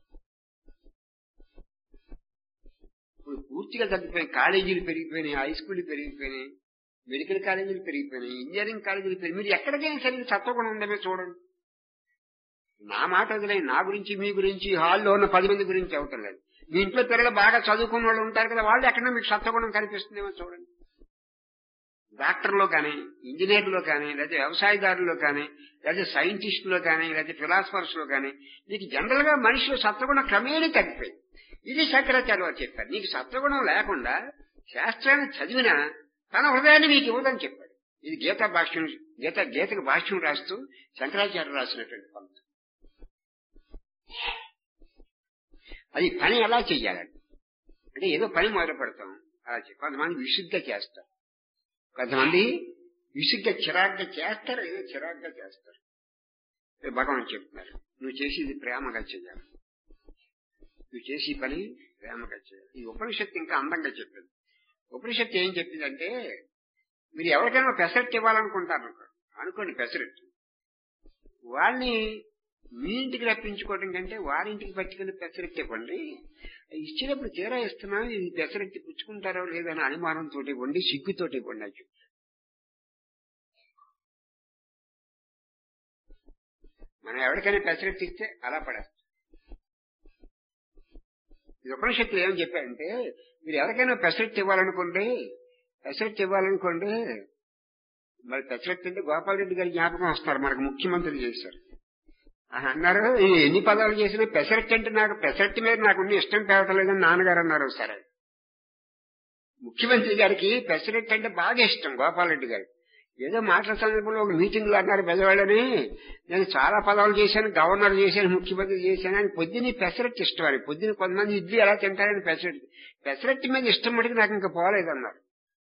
ఇప్పుడు పూర్తిగా తగ్గిపోయినాయి. కాలేజీలు పెరిగిపోయినాయి, హై స్కూళ్లు పెరిగిపోయినాయి, మెడికల్ కాలేజీలు పెరిగిపోయినాయి, ఇంజనీరింగ్ కాలేజీలు పెరిగి. మీరు ఎక్కడికైనా సరే సత్వగుణం ఉందమే చూడండి. నా మాట వదిలేదు, నా గురించి మీ గురించి హాల్లో ఉన్న 10 మంది గురించి అవటం లేదు. మీ ఇంట్లో పిల్లలు బాగా చదువుకున్న వాళ్ళు ఉంటారు కదా, వాళ్ళు ఎక్కడైనా మీకు సత్వగుణం కనిపిస్తుందేమో చూడండి. డాక్టర్లో కానీ, ఇంజనీర్లో కానీ, లేదా వ్యవసాయదారుల్లో కానీ, లేదా సైంటిస్టులో కానీ, లేదా ఫిలాసఫర్స్ లో కానీ మీకు జనరల్ గా మనిషిలో సత్వగుణం క్రమేణీ తగ్గిపోయింది. ఇది శంకరాచార్య వారు చెప్పారు. నీకు సత్వగుణం లేకుండా శాస్త్రాన్ని చదివినా తన హృదయాన్ని మీకు ఇవ్వదని చెప్పాడు. ఇది గీతకు భాష్యం రాస్తూ శంకరాచార్య రాసినటువంటి పంక్తి. అది పని ఎలా చెయ్యాలండి అంటే ఏదో పని మొదలు పెడతాం అలా. కొంతమంది విసుగ్గా చేస్తారు, కొంతమంది విసుగ్గా చిరాగ్గా చేస్తారు, ఏదో చిరాగ్గా చేస్తారు. భగవాన్ చెప్తున్నారు, నువ్వు చేసేది ప్రేమగా చెయ్యాలి, నువ్వు చేసే పని ప్రేమగా చేయాలి. ఈ ఉపనిషత్తు ఇంకా అందంగా చెప్పింది. ఉపనిషత్తు ఏం చెప్పిందంటే, మీరు ఎవరికైనా పెసరెట్ ఇవ్వాలనుకుంటారు అనుకోండి, పెసరెట్ వాళ్ళని మీ ఇంటికి రప్పించుకోవడం కంటే వారింటికి పట్టుకెళ్ళి పెసరెట్ ఇవ్వండి. ఇచ్చినప్పుడు తీరా ఇస్తున్నా ఇది పెసరెట్టి పుచ్చుకుంటారో లేదని అనుమానంతో ఇవ్వండి, సిగ్గుతోటి ఇవ్వండి అని చెప్పి. మనం ఎవరికైనా పెసరెట్ ఇస్తే అలా పడేస్తాం. ఇది ఉపనిషత్తులు ఏమని చెప్పారంటే, మీరు ఎవరికైనా పెసరెట్ ఇవ్వాలనుకోండి మరి పెసరెట్ అంటే గోపాల్ రెడ్డి గారి జ్ఞాపకం వస్తారు, మనకు ముఖ్యమంత్రి చేశారు అన్నారు. ఎన్ని పదాలు చేసినా పెసరెట్ అంటే నాకు పెసరెట్ మీద నాకున్న ఇష్టం పెరగలేదని నాన్నగారు అన్నారు. సరే, ముఖ్యమంత్రి గారికి పెసరెట్ అంటే బాగా ఇష్టం గోపాల్ రెడ్డి గారికి. ఏదో మాటల సందర్భంలో ఒక మీటింగ్ లో అన్నారు పెద్దవాళ్ళని, నేను చాలా పదాలు చేశాను, గవర్నర్ చేశాను, ముఖ్యమంత్రి చేశాను అని. పొద్దున్న పెసరెట్ ఇష్టం అని. పొద్దున్న కొంతమంది ఇడ్లీ ఎలా తింటారని పెసరెట్ మీద ఇష్టం మటుకు నాకు ఇంకా పోలేదన్నారు.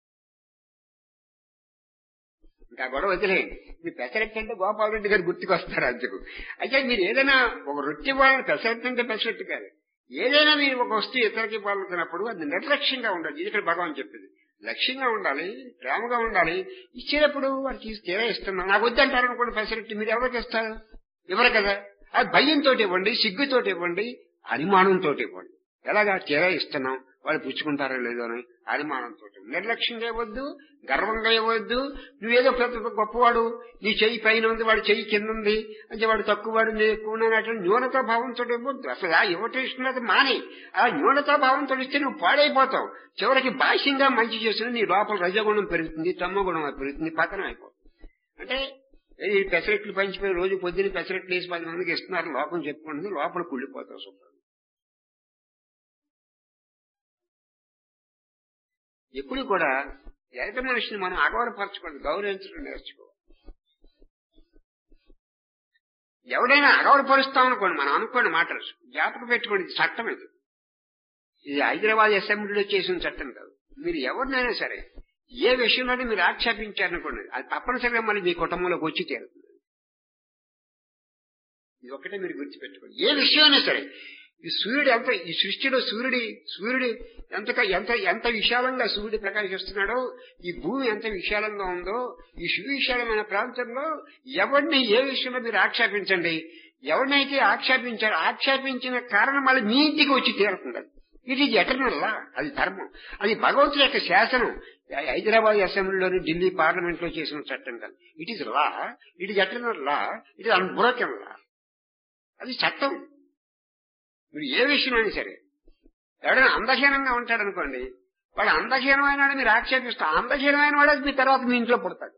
ఇంకా గొడవ వదిలేయండి. మీ పెసరెట్ అంటే గోపాల్ రెడ్డి గారు గుర్తుకొస్తారు అందుకు. అయితే మీరు ఏదైనా ఒక రొట్టె వాళ్ళని పెసరెట్ అంటే పెసరెట్ కాదు, ఏదైనా మీరు ఒక వస్తువు ఇతరులకి ఇవ్వాలనుకున్నప్పుడు అది నిర్లక్ష్యంగా ఉండాలి. ఇది ఇక్కడ భగవాన్ చెప్పింది. లక్ష్యంగా ఉండాలి, ప్రేమగా ఉండాలి. ఇచ్చేటప్పుడు వాడికి తీరా ఇస్తున్నాం, నాకు వద్దంటారు అనుకోండి పెసరెట్, మీరు ఎవరికి ఇస్తారు? ఎవరు కదా. అది భయంతో ఇవ్వండి, సిగ్గుతోటి ఇవ్వండి, అనుమానంతో ఇవ్వండి. ఎలాగా తీరా ఇస్తున్నాం వాళ్ళు పుచ్చుకుంటారో లేదో అని అనుమానంతో. నిర్లక్ష్యంగా ఇవ్వద్దు, గర్వంగా ఇవ్వద్దు. నువ్వేదో ప్రతి గొప్పవాడు, నీ చెయ్యి పైన ఉంది వాడు చెయ్యి కింద ఉంది అంటే వాడు తక్కువవాడు నేను ఎక్కువ అటువంటి న్యూనతా భావంతో ఇవ్వద్దు. అసలు ఆ ఇవ్వటేస్తున్నది మాని. ఆ న్యూనతా భావంతో ఇస్తే నువ్వు పాడైపోతావు. చివరికి బాహ్యంగా మంచి చేసిన నీ లోపల రజగుణం పెరుగుతుంది, తమ్మగుణం పెరుగుతుంది, పతనం అయిపోతుంది. అంటే ఈ పెసరెట్లు పంచిపోయి రోజు పొద్దున్న పెసరెట్లు వేసి 10 మందికి ఇస్తున్నారు, లోపం చెప్పుకుంటుంది, లోపల కుళ్ళిపోతావు. శుభ్రం. ఎప్పుడు కూడా ఎదుటి మనిషిని మనం అగౌరవపరచుకోండి, గౌరవించడం నేర్చుకో. ఎవడైనా అగౌరవపరుస్తామనుకోండి, మనం అనుకోండి మాటలు జాతకు పెట్టుకోండి, చట్టం ఇది. ఇది హైదరాబాద్ అసెంబ్లీలో చేసిన చట్టం కాదు. మీరు ఎవరినైనా సరే ఏ విషయంలోనే మీరు ఆక్షేపించారనుకోండి అది తప్పనిసరిగా మళ్ళీ మీ కుటుంబంలోకి వచ్చి తీరుతుంది. ఇది ఒక్కటే మీరు గుర్తుపెట్టుకోండి. ఏ విషయమైనా సరే ఈ సూర్యుడు ఎంత ఈ సృష్టిలో సూర్యుడు ఎంత విశాలంగా సూర్యుడు ప్రకాశిస్తున్నాడో, ఈ భూమి ఎంత విశాలంగా ఉందో, ఈ సువిశాలమైన ప్రాంతంలో ఎవరిని ఏ విషయంలో మీరు ఆక్షేపించండి, ఎవరినైతే ఆక్షేపించిన కారణం మళ్ళీ మీ ఇంటికి వచ్చి తీరుతుంది. It is eternal law. అది ధర్మం. అది భగవంతుడి యొక్క శాసనం. హైదరాబాద్ అసెంబ్లీలోని ఢిల్లీ పార్లమెంట్ లో చేసిన చట్టం కాదు. It is law. It is eternal law. It is unbroken law. అది చట్టం. మీరు ఏ విషయమైనా సరే ఎవడైనా అందహీనంగా ఉంటాడనుకోండి, వాడు అందహీనమైన వాడు మీరు ఆక్షేపిస్తా, అందహీనమైన వాడు మీ తర్వాత మీ ఇంట్లో పుడతాడు.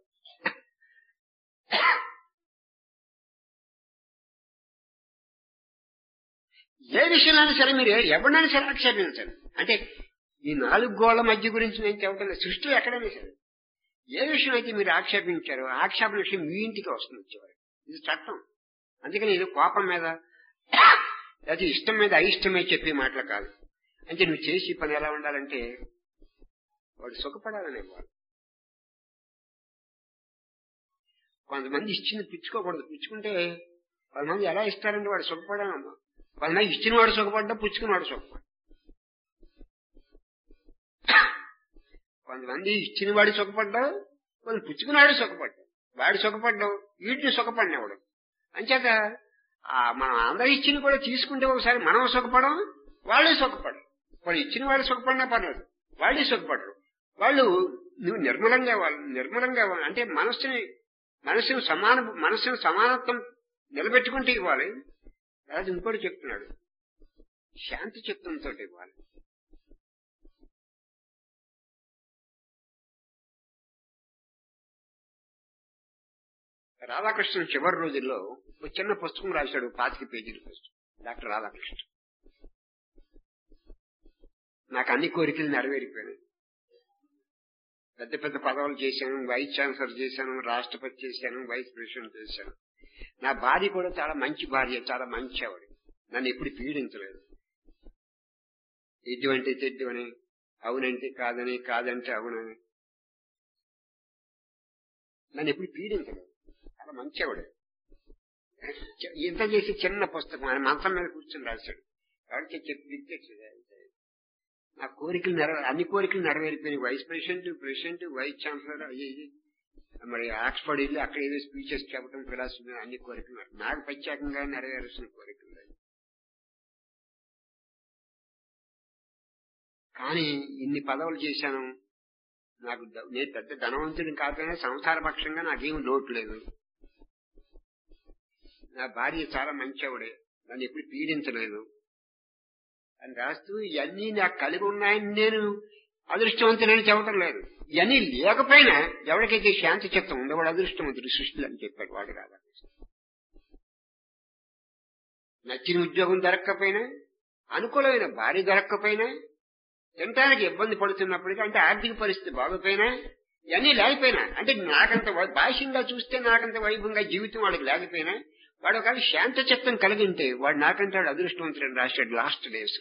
ఏ విషయంలో సరే మీరు ఎవరినైనా సరే ఆక్షేపించండి. అంటే ఈ 4 గోళ్ల మధ్య గురించి నేను చెప్పడం లేదు. సృష్టిలో ఎక్కడైనా సరే ఏ విషయం అయితే మీరు ఆక్షేపించారో ఆక్షేపణ విషయం మీ ఇంటికి వస్తుంది చివరి. ఇది చట్టం. అందుకని ఇది కోపం మీద అది ఇష్టం మీద అయిష్టమే చెప్పే మాటలు కాదు. అంటే నువ్వు చేసి పని ఎలా ఉండాలంటే వాడు సుఖపడాలనే వాడు. కొంతమంది ఇచ్చింది పుచ్చుకోకూడదు. పుచ్చుకుంటే కొంతమంది ఎలా ఇస్తారంటే వాడు సుఖపడాలమ్మా. కొంతమంది ఇచ్చిన వాడు సుఖపడ్డా, పుచ్చుకున్న వాడు సుఖపడ్డా. కొంతమంది ఇచ్చిన వాడు సుఖపడ్డా, కొంత పుచ్చుకున్నాడు సుఖపడ్డా. వాడు సుఖపడ్డావు, వీటిని సుఖపడినవాడు. అంచేత మనం అందరూ ఇచ్చిన కూడా తీసుకుంటే ఒకసారి మనం సుఖపడం, వాళ్ళే సుఖపడరు. వాళ్ళు ఇచ్చిన వాళ్ళు సుఖపడినా పర్లేదు, వాళ్ళే సుఖపడరు. వాళ్ళు నువ్వు నిర్మలంగా అంటే మనసును సమానత్వం నిలబెట్టుకుంటే ఇవ్వాలి. అది ఇంకోటి చెప్తున్నాడు, శాంతి చిత్తంతో ఇవ్వాలి. రాధాకృష్ణ చివరి రోజుల్లో ఒక చిన్న పుస్తకం రాశాడు, 25 పేజీల పుస్తకం. డాక్టర్ రాధాకృష్ణ. నాకు అన్ని కోరికలు నెరవేరిపోయాయి. పెద్ద పెద్ద పదవులు చేశాను, వైస్ ఛాన్సలర్ చేశాను, రాష్ట్రపతి చేశాను, వైస్ ప్రెసిడెంట్ చేశాను. నా భార్య కూడా చాలా మంచి భార్య, చాలా మంచి ఆవిడ. నన్ను ఎప్పుడు పీడించలేదు. ఎటువంటి తెడ్డు అని, అవునంటే కాదని, కాదంటే అవునని నన్ను ఎప్పుడు పీడించలేదు. చాలా మంచి ఆవిడ. ఇంత చేసి చిన్న పుస్తకం ఆయన మంచం మీద కూర్చొని రాశాడు. ఎవరికి చెప్పి నా కోరికలు అన్ని కోరికలు నెరవేరిపోయినాయి. వైస్ ప్రెసిడెంట్, వైస్ ఛాన్సలర్ అయ్యి మరి ఆక్స్ఫర్డ్ వెళ్ళి అక్కడ ఏదో స్పీచెస్ చెప్పడం, ఫిలాసఫీ, అన్ని కోరికలు నాకు ప్రత్యేకంగా నెరవేరాల్సిన కోరికలు. కానీ ఇన్ని పదవులు చేశాను. నాకు నేను పెద్ద ధనవంతుడిని కాకపోయినా సంసార పక్షంగా నాకేం లోటు లేదు. నా భార్య చాలా మంచి ఆవిడే, నన్ను ఎప్పుడు పీడించలేదు అని రాస్తూ ఇవన్నీ నాకు కలిగి ఉన్నాయని నేను అదృష్టవంతులని చెప్పడం లేదు. ఇవన్నీ లేకపోయినా ఎవరికైతే శాంతి చిత్తం ఉందో వాడు అదృష్టవంతుడు సృష్టిలో అని చెప్పాడు వాడు రాదా. నచ్చిన ఉద్యోగం దొరక్కపోయినా, అనుకూలమైన భార్య దొరక్కపోయినా, తినటానికి ఇబ్బంది పడుతున్నప్పటికీ, అంటే ఆర్థిక పరిస్థితి బాగోపోయినా, ఇవన్నీ లేకపోయినా, అంటే నాకంత బాహ్యంగా చూస్తే నాకంత వైభవంగా జీవితం వాడికి లేకపోయినా, వాడు ఒకవేళ శాంత చిత్తం కలిగి ఉంటే వాడు నాకంటే వాడు అదృష్టవంతుడని రాశాడు లాస్ట్ డేస్.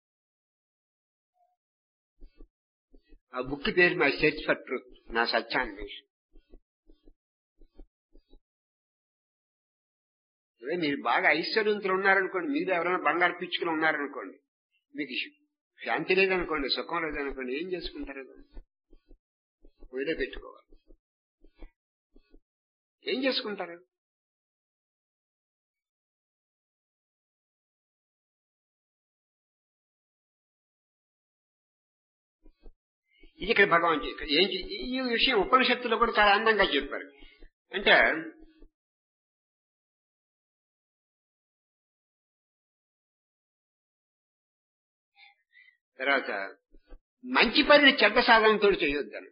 ఆ బుక్ పేరు మై సెర్చ్ ఫర్ ట్రూత్, నా సత్యాన్వేషణ. మీరు బాగా ఐశ్వర్యంతులు ఉన్నారనుకోండి, మీరు ఎవరైనా బంగారు పిచ్చుకులు ఉన్నారనుకోండి, మీకు శాంతి లేదనుకోండి, సుఖం లేదనుకోండి, ఏం చేసుకుంటారు? వదిలే పెట్టుకోవాలి. ఏం చేసుకుంటారు? ఇది ఇక్కడ భగవాన్ ఈ విషయం ఉపనిషత్తులో కూడా చాలా అందంగా చెప్పారు. అంటే తర్వాత మంచి పనిని చెడ్డ సాధనతో చేయొద్దని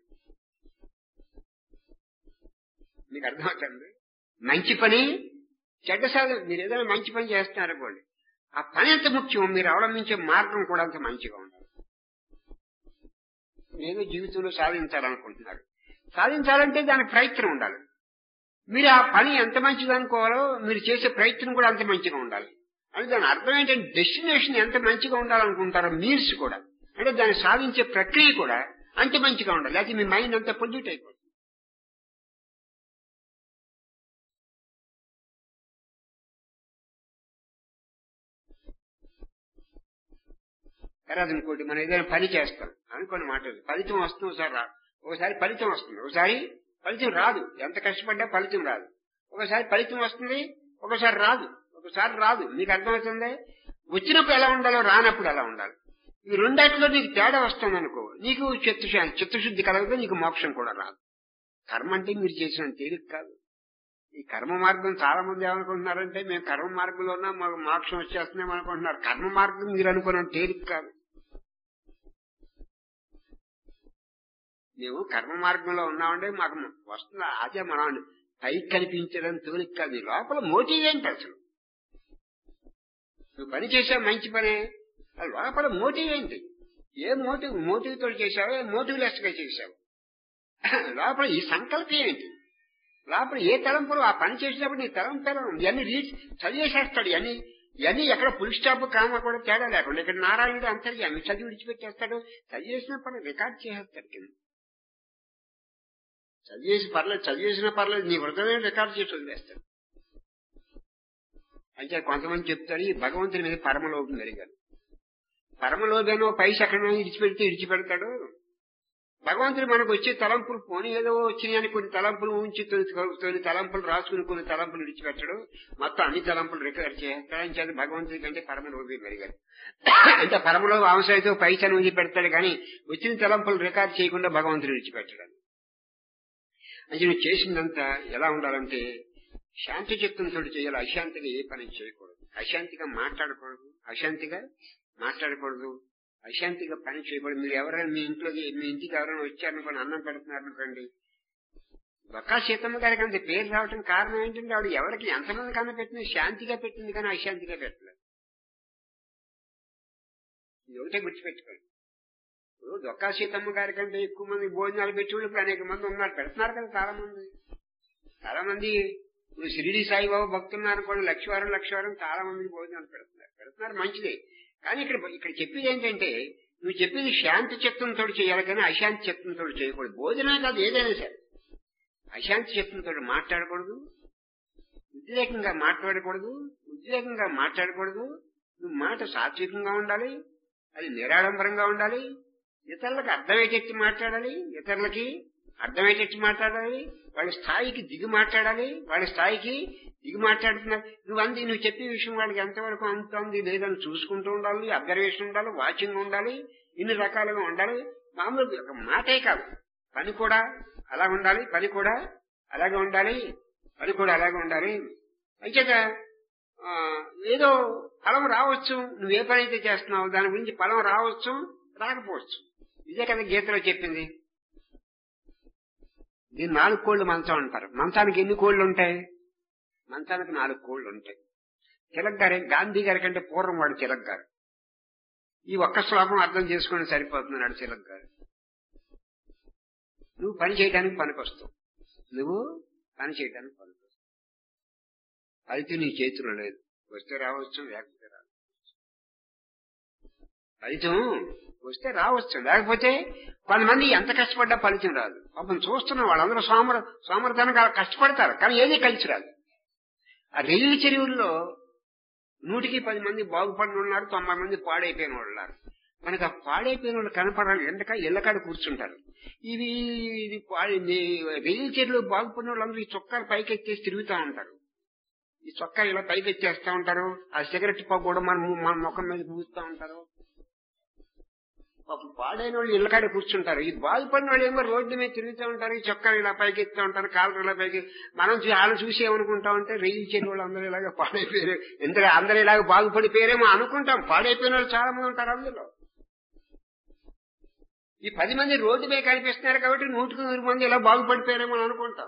మీకు అర్థమవుతుంది. మంచి పని చెడ్డ సాధన, మీరు ఏదైనా మంచి పని చేస్తున్నారనుకోండి, ఆ పని ఎంత ముఖ్యం, మీరు అవలంబించే మార్గం కూడా అంత మంచిగా ఉండాలి. ఏదో జీవితంలో సాధించాలనుకుంటున్నారు, సాధించాలంటే దానికి ప్రయత్నం ఉండాలి. మీరు ఆ పని ఎంత మంచిది అనుకోవాలో మీరు చేసే ప్రయత్నం కూడా అంత మంచిగా ఉండాలి. అంటే దాని అర్థం ఏంటంటే డెస్టినేషన్ ఎంత మంచిగా ఉండాలనుకుంటారో మీల్స్ కూడా, అంటే దాన్ని సాధించే ప్రక్రియ కూడా అంటే మంచిగా ఉండాలి, లేకపోతే మీ మైండ్ అంతా పొల్యూట్ అయిపోతుంది. తర్వాత ఇంకోటి, మనం ఏదైనా పని చేస్తాం అనుకోని మాట, ఫలితం వస్తుంది, ఒకసారి రాదు. ఒకసారి ఫలితం వస్తుంది, ఒకసారి ఫలితం రాదు. ఎంత కష్టపడ్డా ఫలితం రాదు. ఒకసారి ఫలితం వస్తుంది, ఒకసారి రాదు. ఒకసారి రాదు. మీకు అర్థమవుతుంది? వచ్చినప్పుడు ఎలా ఉండాలో, రానప్పుడు ఎలా ఉండాలి. ఈ రెండాటిలో నీకు తేడా వస్తుంది అనుకో, నీకు చిత్తశుద్ధి కలగదు, నీకు మోక్షం కూడా రాదు. కర్మ అంటే మీరు చేసిన తేలిక కాదు. ఈ కర్మ మార్గం చాలా మంది ఏమనుకుంటున్నారంటే, మేము కర్మ మార్గంలో ఉన్నా మాకు మోక్షం వచ్చేస్తున్నాం అనుకుంటున్నారు. కర్మ మార్గం మీరు అనుకున్న తేలిక కాదు. మేము కర్మ మార్గంలో ఉన్నామంటే మాకు వస్తున్న అదే మనం పైకి కల్పించడం తేలిక కాదు. లోపల మోటివ్ ఏంటి అసలు? నువ్వు పని చేసావు, మంచి పనే, లోపల మోటివ్ ఏంటి? ఏ మోటివ్ తోటి చేసావు, ఏ మోటివ్ లెస్ గా చేసావు? లోపల ఈ సంకల్పం ఏంటి? లోపల ఏ తలంపులు ఆ పని చేసినప్పుడు నీ తలంపు ఇవన్నీ చదివేసేస్తాడు. ఇవన్నీ ఎక్కడ ఫుల్ స్టాప్ కామ కూడా తేడా లేకుండా ఇక్కడ నారాయణుడు అంతర్యామి చదివి విడిచిపెట్టేస్తాడు. చదివేసిన పని రికార్డ్ చేసేస్తాడు కింద. చదివేసిన పర్లేదు నీ హృదయం రికార్డ్ చేసి వదిలేస్తాడు. అంటే కొంతమంది చెప్తాడు, ఈ భగవంతుని మీద పరమలోభం పెరిగాడు. పరమలోభేనో పైస ఎక్కడో ఇడిచిపెడతాడు. భగవంతుడు మనకు వచ్చే తలంపులు పోనీ ఏదో వచ్చినాయని కొన్ని తలంపులు ఉంచి తొలి తలంపులు రాసుకుని కొన్ని తలంపులు విడిచిపెట్టడు. మొత్తం అన్ని తలంపులు రికార్డ్ చేస్తాడని చేత భగవంతుడి కంటే పరమలోభి పెరిగాడు. అంటే పరమలోభ అవసరమైతే పైసను విడిచిపెడతాడు కానీ వచ్చిన తలంపులు రికార్డ్ చేయకుండా భగవంతుడు విడిచిపెట్టాడు. అంటే నువ్వు చేసిందంతా ఎలా ఉండాలంటే శాంతి చిత్తంతో చేయాలి. అశాంతిగా ఏ పని చేయకూడదు, అశాంతిగా మాట్లాడకూడదు, అశాంతిగా పని చేయకూడదు. మీరు ఎవరైనా మీ ఇంటికి ఎవరైనా వచ్చారనుకోండి, అన్నం పెడుతున్నారనుకోండి, బొక్క సీతమ్మ గారికి అంత పేరు రావటం కారణం ఏంటంటే ఆవిడ ఎవరికి ఎంతమంది కన్నా పెట్టింది, శాంతిగా పెట్టింది కానీ అశాంతిగా పెట్టలేదు. ఇది ఒకటే గుర్తుపెట్టుకోండి. ఇప్పుడు దొక్కా సీతమ్మ గారి కంటే ఎక్కువ మంది భోజనాలు పెట్టేవాళ్ళు ఇప్పుడు అనేక మంది ఉన్నారు, పెడుతున్నారు కదా చాలా మంది. ఇప్పుడు షిరిడి సాయిబాబా భక్తులున్నారనుకోండి, లక్షవారం చాలా మంది భోజనాలు పెడుతున్నారు మంచిదే. కానీ ఇక్కడ చెప్పేది ఏంటంటే, నువ్వు చెప్పింది శాంతి చిత్తంతో చేయాలి కానీ అశాంతి చిత్తంతో చేయకూడదు. భోజనం కాదు, ఏదైనా సరే అశాంతి చిత్తంతో మాట్లాడకూడదు, ఉద్రేకంగా మాట్లాడకూడదు. నువ్వు మాట సాత్వికంగా ఉండాలి, అది నిరాడంబరంగా ఉండాలి, ఇతరులకు అర్థమయ్యేటట్టు మాట్లాడాలి, వాళ్ళ స్థాయికి దిగి మాట్లాడుతున్నారు. నువ్వు చెప్పే విషయం వాళ్ళకి ఎంతవరకు అందుతుంది లేదని చూసుకుంటూ ఉండాలి, అబ్జర్వేషన్ ఉండాలి, వాచింగ్ ఉండాలి, ఇన్ని రకాలుగా ఉండాలి. మామూలు ఒక మాటే కాదు, పని కూడా అలాగే ఉండాలి. అంచేత ఏదో ఫలం రావచ్చు, నువ్వే పని అయితే చేస్తున్నావు దాని గురించి ఫలం రావచ్చు, రాకపోవచ్చు. ఇదే కదా గీతలో చెప్పింది. దీన్ని 4 కోళ్లు మంచం అంటారు. మంచానికి ఎన్ని కోళ్లు ఉంటాయి? మంచానికి 4 కోళ్లు ఉంటాయి. తిలక్ గారు, గాంధీ గారి కంటే పూర్వం వాడు తిలక్ గారు. ఈ ఒక్క శ్లోకం అర్థం చేసుకుని సరిపోతున్నాడు తిలక్ గారు. నువ్వు పని చేయడానికి పనికొస్తావు, అయితే నీ చేతిలో లేదు. వస్తే రావచ్చు, లేకపోతే రావచ్చు. ఫలితం వస్తే రావచ్చు, లేకపోతే కొంతమంది ఎంత కష్టపడ్డా ఫలితం రాదు. పాపం చూస్తున్న వాళ్ళందరూ సోమరతనంగా కష్టపడతారు కానీ ఏదీ కలిసి రాదు. ఆ రైలు చెరువుల్లో 100కి 10 మంది బాగుపడిన ఉన్నారు, 90 మంది పాడైపోయిన వాళ్ళు ఉన్నారు. మనకు ఆ పాడైపోయిన వాళ్ళు కనపడాలి, ఇళ్ళకాడ కూర్చుంటారు. ఇది రైలు చెరువులో బాగుపడిన వాళ్ళందరూ ఈ చొక్కాలు పైకెత్తేసి తిరుగుతూ ఉంటారు. ఈ చొక్కా ఇలా పైకెత్తేస్తూ ఉంటారు. ఆ సిగరెట్ పొగ కూడా మన ముఖం మీద పూస్తూ ఉంటారు. పాడైన వాళ్ళు ఇళ్ళకాడ కూర్చుంటారు. ఈ బాగుపడిన వాళ్ళు ఏమో రోడ్డు మీద తిరుగుతూ ఉంటారు, ఈ చొక్కాలు ఇలా పైకెత్తూ ఉంటారు, కాళ్ళు ఇలా పైకి. వాళ్ళు చూసి ఏమనుకుంటామంటే రైలు చెరువు వాళ్ళు అందరూ ఇలాగా పాడైపోయారు, అందరూ ఇలాగ బాగుపడిపోయారేమో అనుకుంటాం. పాడైపోయిన వాళ్ళు చాలా మంది ఉంటారు. అందులో ఈ 10 మంది రోడ్డు మీద కనిపిస్తున్నారు కాబట్టి 100కి 100 మంది ఇలా బాగుపడిపోయారేమో అనుకుంటాం.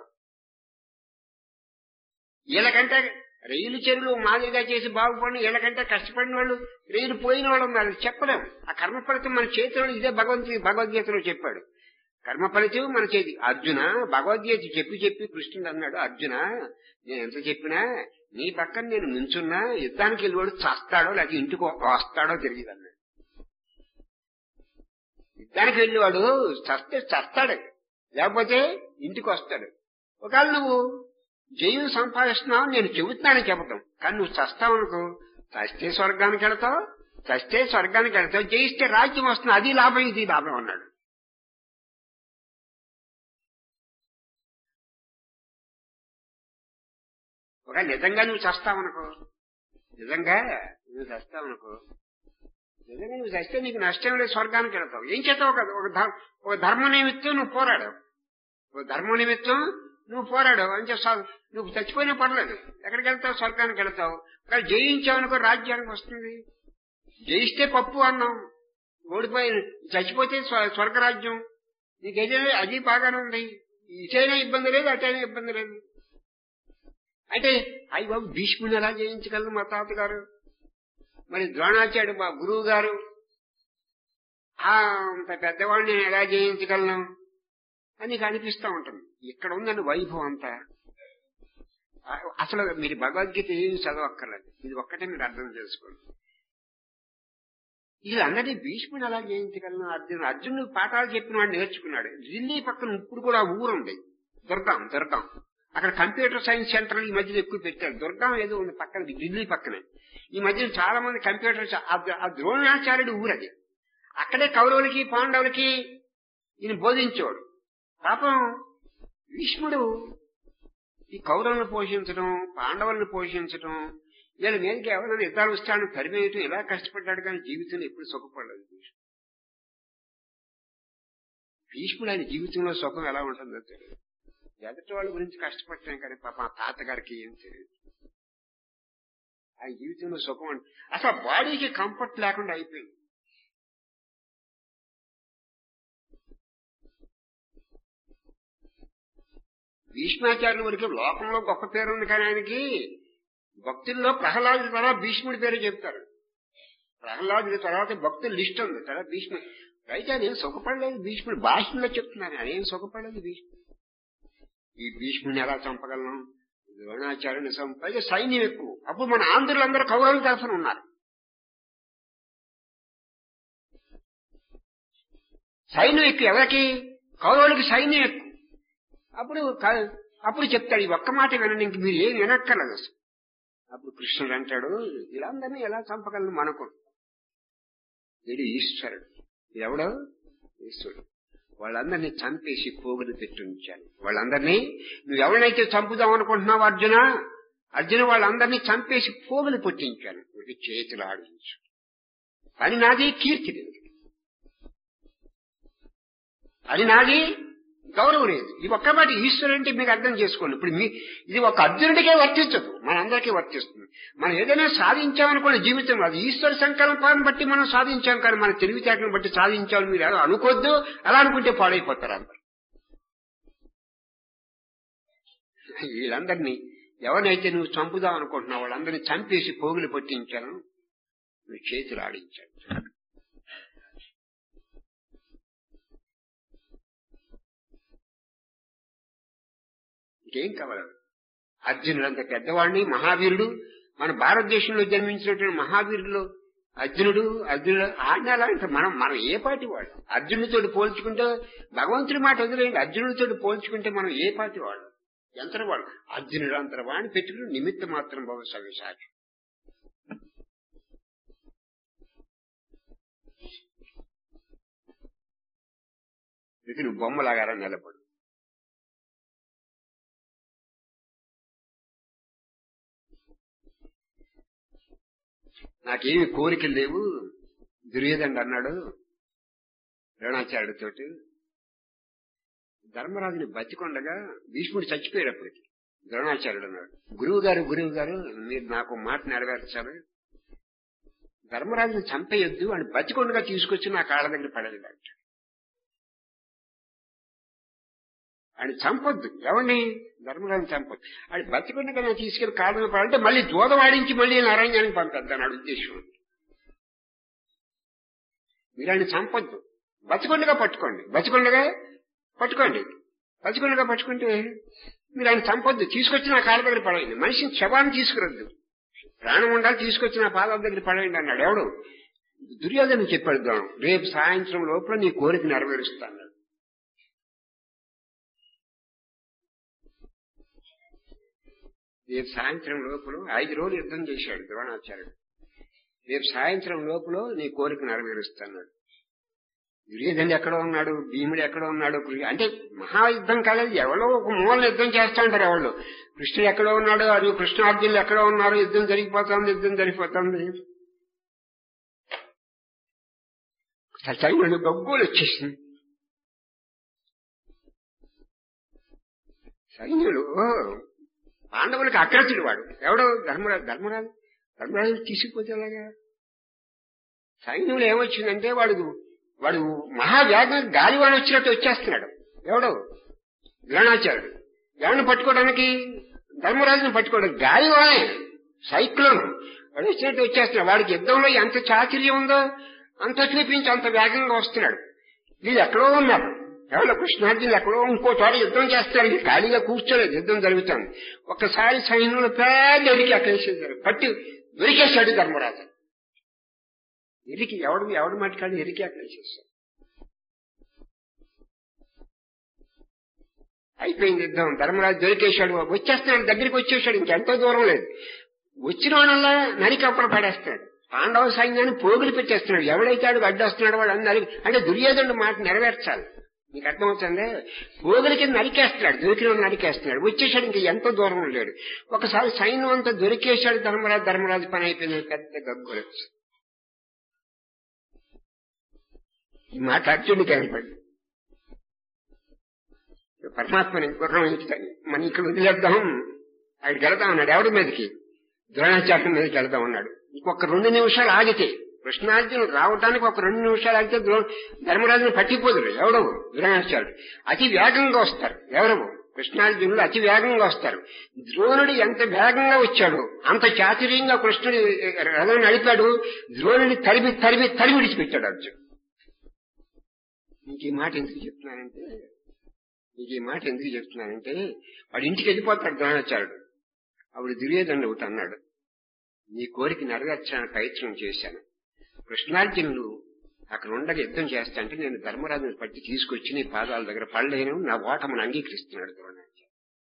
వీళ్ళకంటే రైలు చెరువులు మాదిరిగా చేసి బాగుపడిన వీళ్ళకంటే కష్టపడిన వాళ్ళు, రైలు పోయిన వాళ్ళు ఉన్నారు. చెప్పలేం. ఆ కర్మ ఫలితం మన చేతిలో. ఇదే భగవద్గీతలో చెప్పాడు. కర్మ ఫలితం మన చేతి. అర్జున, భగవద్గీత చెప్పి కృష్ణుడు అన్నాడు, అర్జున నేను ఎంత చెప్పినా నీ పక్కన నేను నుంచున్నా యుద్ధానికి వెళ్ళివాడు చస్తాడో లేకపోతే ఇంటికి వస్తాడో తెలియదు అన్నాడు. దానికి వెళ్ళి వాడు చస్తాడు, లేకపోతే ఇంటికి వస్తాడు. ఒకవేళ నువ్వు జయం సంపాదిస్తున్నావు నేను చెబుతున్నానని చెప్పటం, కానీ నువ్వు చస్తావు అనుకో, చస్తే స్వర్గానికి వెళతావు, జయిస్తే రాజ్యం వస్తుంది, అది లాభం ఇది లాభం అన్నాడు. ఒక నిజంగా నువ్వు చస్తావనుకో, నిజంగా నువ్వు చస్తే నీకు నష్టం లేదు, స్వర్గానికి వెళతావు. ఏం చేస్తావు కదా, ఒక ధర్మ నిమిత్తం నువ్వు పోరాడావు, అంటే నువ్వు చచ్చిపోయినా పర్లేదు, ఎక్కడికి వెళ్తావు, స్వర్గానికి వెళతావు. కానీ జయించావనుకో రాజ్యానికి వస్తుంది. జయిస్తే పప్పు అన్నాం, ఓడిపోయి చచ్చిపోతే స్వర్గరాజ్యం, నీకేదైనా అది బాగానే ఉంది, ఇటైనా ఇబ్బంది లేదు, అటైనా ఇబ్బంది లేదు. అంటే అయ్యి బాబు భీష్ముని ఎలా జయించగలను మా తాతగారు, మరి ద్రోణాచార్యుడు మా గురువు గారు, అంత పెద్దవాడిని నేను ఎలా జయించగలను అని నీకు అనిపిస్తూ ఉంటుంది. ఇక్కడ ఉందండి వైభవం అంతా. అసలు మీరు భగవద్గీత ఏం చదవక్కర్లేదు, ఇది ఒక్కటే మీరు అర్థం చేసుకోండి. వీళ్ళందరినీ భీష్ముని ఎలా జయించగలను, అర్జునుడు పాఠాలు చెప్పిన వాడు నేర్చుకున్నాడు. ఢిల్లీ పక్కన ఇప్పుడు కూడా ఊరుంది దుర్గం, అక్కడ కంప్యూటర్ సైన్స్ సెంటర్ ఈ మధ్యన ఎక్కువ పెట్టారు. దుర్గం ఏదో ఉంది పక్కన, ఢిల్లీ పక్కనే. ఈ మధ్యన చాలా మంది కంప్యూటర్, ఆ ద్రోణాచార్యుడు ఊరది. అక్కడే కౌరవులకి పాండవులకి ఈయన బోధించేవాడు. పాపం భీష్ముడు ఈ కౌరవులను పోషించడం, పాండవులను పోషించడం, వీళ్ళ మీదకి ఎవరైనా యుద్ధాలు వస్తాడని తరిమేయటం, ఇలా కష్టపడ్డాడు. కానీ జీవితంలో ఎప్పుడు సుఖపడలేదు భీష్ముడు. ఆయన జీవితంలో సుఖం ఎలా ఉంటుందో తెలియదు. ఎదుటి వాళ్ళ గురించి కష్టపడతాం కానీ పాప తాతగారికి ఏం తెలియదు. ఆయన జీవితంలో సుఖం అంటే అసలు బాడీకి కంఫర్ట్ లేకుండా అయిపోయింది. భీష్మాచార్యుల వరకు లోకంలో గొప్ప పేరు ఉంది, కానీ ఆయనకి భక్తుల్లో ప్రహ్లాదుడి తర్వాత భీష్ముడి పేరు చెప్తారు. ప్రహ్లాదుడి తర్వాత భక్తుల లిస్ట్ ఉంది, తర్వాత భీష్ముడు. అయితే ఆయన ఏం సుఖపడలేదు భీష్ముడు, భాషలో చెప్తున్నారు ఆయన ఏం సుఖపడలేదు భీష్ముడు. ఈ భీష్ముడిని ఎలా చంపగలను, ద్రోణాచార్యుని పైగా సైన్యం ఎక్కువ. అప్పుడు మన ఆంధ్రులందరూ కౌరవుల తరఫున ఉన్నారు. సైన్యం ఎక్కువ, ఎవరికి, కౌరవులకి సైన్యం ఎక్కువ. అప్పుడు చెప్తాడు, ఈ ఒక్క మాట వినండి, ఇంక మీరు ఏం వినక్కర్లేదు అసలు. అప్పుడు కృష్ణుడు అంటాడు, వీళ్ళందరినీ ఎలా చంపగలను మనకు, వీడు ఈశ్వరుడు. ఎవడో ఈశ్వరుడు. వాళ్ళందరినీ చంపేసి పోగులు పెట్టి ఉంచాను. వాళ్ళందరినీ నువ్వు ఎవరినైతే చంపుదాం అనుకుంటున్నావు అర్జున వాళ్ళందరినీ చంపేసి పోగులు పెట్టించాను. చేతులు ఆడించు అని నాది కీర్తి లేదు, అది నాది గౌరవం లేదు. ఇది ఒక్క మాట ఈశ్వరుడు అంటే మీకు అర్థం చేసుకోండి. ఇప్పుడు ఇది ఒక అర్జునుడికే వర్తించదు, మనందరికీ వర్తిస్తుంది. మనం ఏదైనా సాధించామనుకోండి జీవితంలో, అది ఈశ్వర సంకల్పాన్ని బట్టి మనం సాధించాం, కానీ మన తెలివితేటలను బట్టి సాధించామని మీరు ఎలా అనుకోవద్దు. అలా అనుకుంటే పాడైపోతారు అందరు. వీళ్ళందరినీ ఎవరినైతే నువ్వు చంపుదాం అనుకుంటున్నావు వాళ్ళందరినీ చంపేసి పోగులు పట్టించాను, నువ్వు చేతులు ఆడించాను. ఇంకేం కావాలి? అర్జునుడు అంత పెద్దవాడిని, మహావీరుడు, మన భారతదేశంలో జన్మించినటువంటి మహావీరుడు అర్జునుడు ఆడిన అలాంటి మనం ఏ పాటి వాడు? అర్జునుడితో పోల్చుకుంటే భగవంతుడి మాట వదిలేయండి, అర్జునుడితో పోల్చుకుంటే మనం ఏ పాటి వాడు? ఎంతవాడు? అర్జునుడు అంతరవాడిని పెట్టుకుని నిమిత్త మాత్రం బాబు సవ్యసాచి. ఇది నువ్వు బొమ్మలాగారా నిలబడు. నాకేమి కోరికలు లేవు దుర్యోధనుడు అన్నాడు ద్రోణాచార్యుడితోటి. ధర్మరాజుని బతికొండగా భీష్ముడు చచ్చిపోయేటప్పటికి ద్రోణాచార్యుడు అన్నాడు, గురువు గారు మీరు నాకు మాట నెరవేర్చాలి, ధర్మరాజుని చంపేయొద్దు అని బతికొండగా తీసుకొచ్చి నా కాళ్ళ దగ్గర పడేది అంట. ఆయన చంపొద్దు, ఎవరిని? ధర్మరాజుని చంపొద్దు. ఆయన బతికొండగా నేను తీసుకెళ్లి కాళ్ళ మీద పడాలంటే మళ్ళీ దూదవాడించి మళ్ళీ అరణ్యానికి పంపేద్దాను అన్నాడు ఉద్దేశం. మీరు ఆయన చంపొద్దు, బతికొండగా పట్టుకోండి, బతికొండగా పట్టుకుంటే మీరు ఆయన చంపొద్దు, తీసుకొచ్చి నా కాళ్ళ దగ్గర పడేయండి. మనిషిని శవాన్ని తీసుకురద్దు, ప్రాణం ఉండాలి, తీసుకొచ్చి నా పాదాల దగ్గర పడేయండి అన్నాడు. ఎవడు? దుర్యోధన చెప్పాడు ద్రోణం, రేపు సాయంత్రం లోపల నీ కోరిక నెరవేరుస్తాను. రేపు సాయంత్రం లోపల 5 రోజులు యుద్ధం చేశాడు ద్రోణాచార్యుడు. రేపు సాయంత్రం లోపల నీ కోరిక నెరవేరుస్తాడు. దుర్యోధనుడు ఎక్కడో ఉన్నాడు, భీముడు ఎక్కడో ఉన్నాడు. అంటే మహాయుద్ధం కాలేదు, ఎవరో ఒక మూలన యుద్ధం చేస్తా ఉంటారు ఎవరు. కృష్ణుడు ఎక్కడో ఉన్నాడు, అది కృష్ణార్జునులు ఎక్కడో ఉన్నారు, యుద్ధం జరిగిపోతుంది. సైన్యుడు గగ్గోలు వచ్చేసింది. సైన్యుడు పాండవులకు అగ్రతుడు వాడు ఎవడో ధర్మరాజు తీసుకుపోతే అలాగా. సైన్యుడు ఏమొచ్చిందంటే వాడు మహావేగం గాలివాడు వచ్చినట్టు వచ్చేస్తున్నాడు. ఎవడో ద్రోణాచార్యుడు ఎవరిని పట్టుకోవడానికి, ధర్మరాజుని పట్టుకోవడానికి గాలివాడే సైక్లోన్ వాడు వచ్చినట్టు వచ్చేస్తున్నాడు. వాడికి యుద్ధంలో ఎంత చాతుర్యం ఉందో అంత చూపించి అంత వేగంగా వస్తున్నాడు. వీళ్ళు ఎక్కడో ఉన్నారు, ఎవరో కృష్ణార్జునులు ఎక్కడో ఇంకో చోట యుద్ధం చేస్తారు. ఖాళీగా కూర్చోలేదు, యుద్ధం జరుగుతుంది. ఒక్కసారి సైన్యంలో పెద్ద ఎరికి అక్కడేసేసారు, పట్టి దొరికేశాడు ధర్మరాజు. ఎరికి ఎవడు మట్టుకాడు ఎరికి అక్కడేసేసాడు. అయిపోయింది యుద్ధం. ధర్మరాజు దొరికేశాడు, వచ్చేస్తున్నాడు, దగ్గరికి వచ్చేసాడు. ఇంకెంతో దూరం లేదు. వచ్చిన వాళ్ళ నరికి అప్పుడు పడేస్తాడు. పాండవ సైన్యాన్ని పోగులు పెట్టేస్తున్నాడు. ఎవడైతే ఆడు అడ్డొస్తున్నాడు వాడు అందరి అంటే దుర్యోధనుడు మాట నెరవేర్చాలి. నీకు అర్థమవుతుంది. పోగుల కింద నరికేస్తున్నాడు, దొరికిన నరికేస్తున్నాడు. వచ్చేసాడు, ఇంక ఎంతో దూరం లేడు. ఒకసారి సైన్యం అంతా దొరికేశాడు ధర్మరాజు పని అయిపోయింది. పెద్ద గగ్గులు ఈ మాట అర్జునుడికి కనపడింది. పరమాత్మని గుర్రం మన ఇక్కడ వదిలేద్దాం, అక్కడికి వెళదాం అన్నాడు. ఎవరి మీదకి? ద్రోణాచార్యుల మీదకి వెళదాం అన్నాడు. ఇంకొక 2 నిమిషాలు ఆగితే, కృష్ణార్జునుడు రావటానికి ఒక 2 నిమిషాలు ఆగితే ధర్మరాజుని పట్టిపోదురు. ఎవడవు? ద్రోణాచార్యుడు. అతి వేగంగా వస్తారు. ఎవరవు? కృష్ణార్జునుడు అతి వేగంగా వస్తారు. ద్రోణుడు ఎంత వేగంగా వచ్చాడు అంత చాతుర్యంగా కృష్ణుడి రథం నడిపాడు. ద్రోణుడిని తరిమి విడిచిపెట్టాడు అర్జునుడు. నీకు ఈ మాట ఎందుకు చెప్తున్నానంటే వాడు ఇంటికి వెళ్ళిపోతాడు ద్రోణాచార్యుడు. అప్పుడు దుర్యోధనుడు ఒకటి అన్నాడు, నీ కోరిక నెరవేర్చడానికి ప్రయత్నం చేశాను. కృష్ణార్జునులు అక్కడ ఉండగా యుద్ధం చేస్తా అంటే నేను ధర్మరాజుని పట్టి తీసుకొచ్చి నీ పాదాల దగ్గర పడలేను, నా ఓటమును అంగీకరిస్తున్నాడు ద్రోణాచార్యుడు.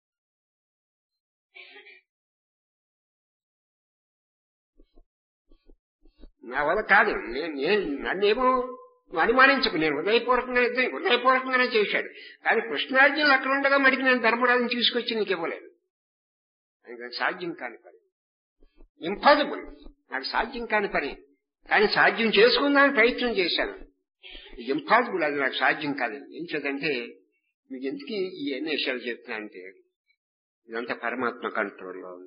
నా వల్ల కాదు, నన్నేమో అనుమానించకు, నేను హృదయపూర్వకంగానే చేశాడు. కానీ కృష్ణార్జునులు అక్కడ ఉండగా మడికి నేను ధర్మరాజుని తీసుకొచ్చి నీకు ఇవ్వలేదు. అది సాధ్యం కాని పని, ఇంపాసిబుల్, నాకు సాధ్యం కాని పని. కానీ సాధ్యం చేసుకుందామని ప్రయత్నం చేశాను. ఇంపాసిబుల్, అది నాకు సాధ్యం కాదు. ఏం చేద్దంటే మీకు ఎందుకు ఈ ఎన్ని విషయాలు చెప్తున్నా అంటే ఇదంతా పరమాత్మ కంట్రోల్లో ఉంది.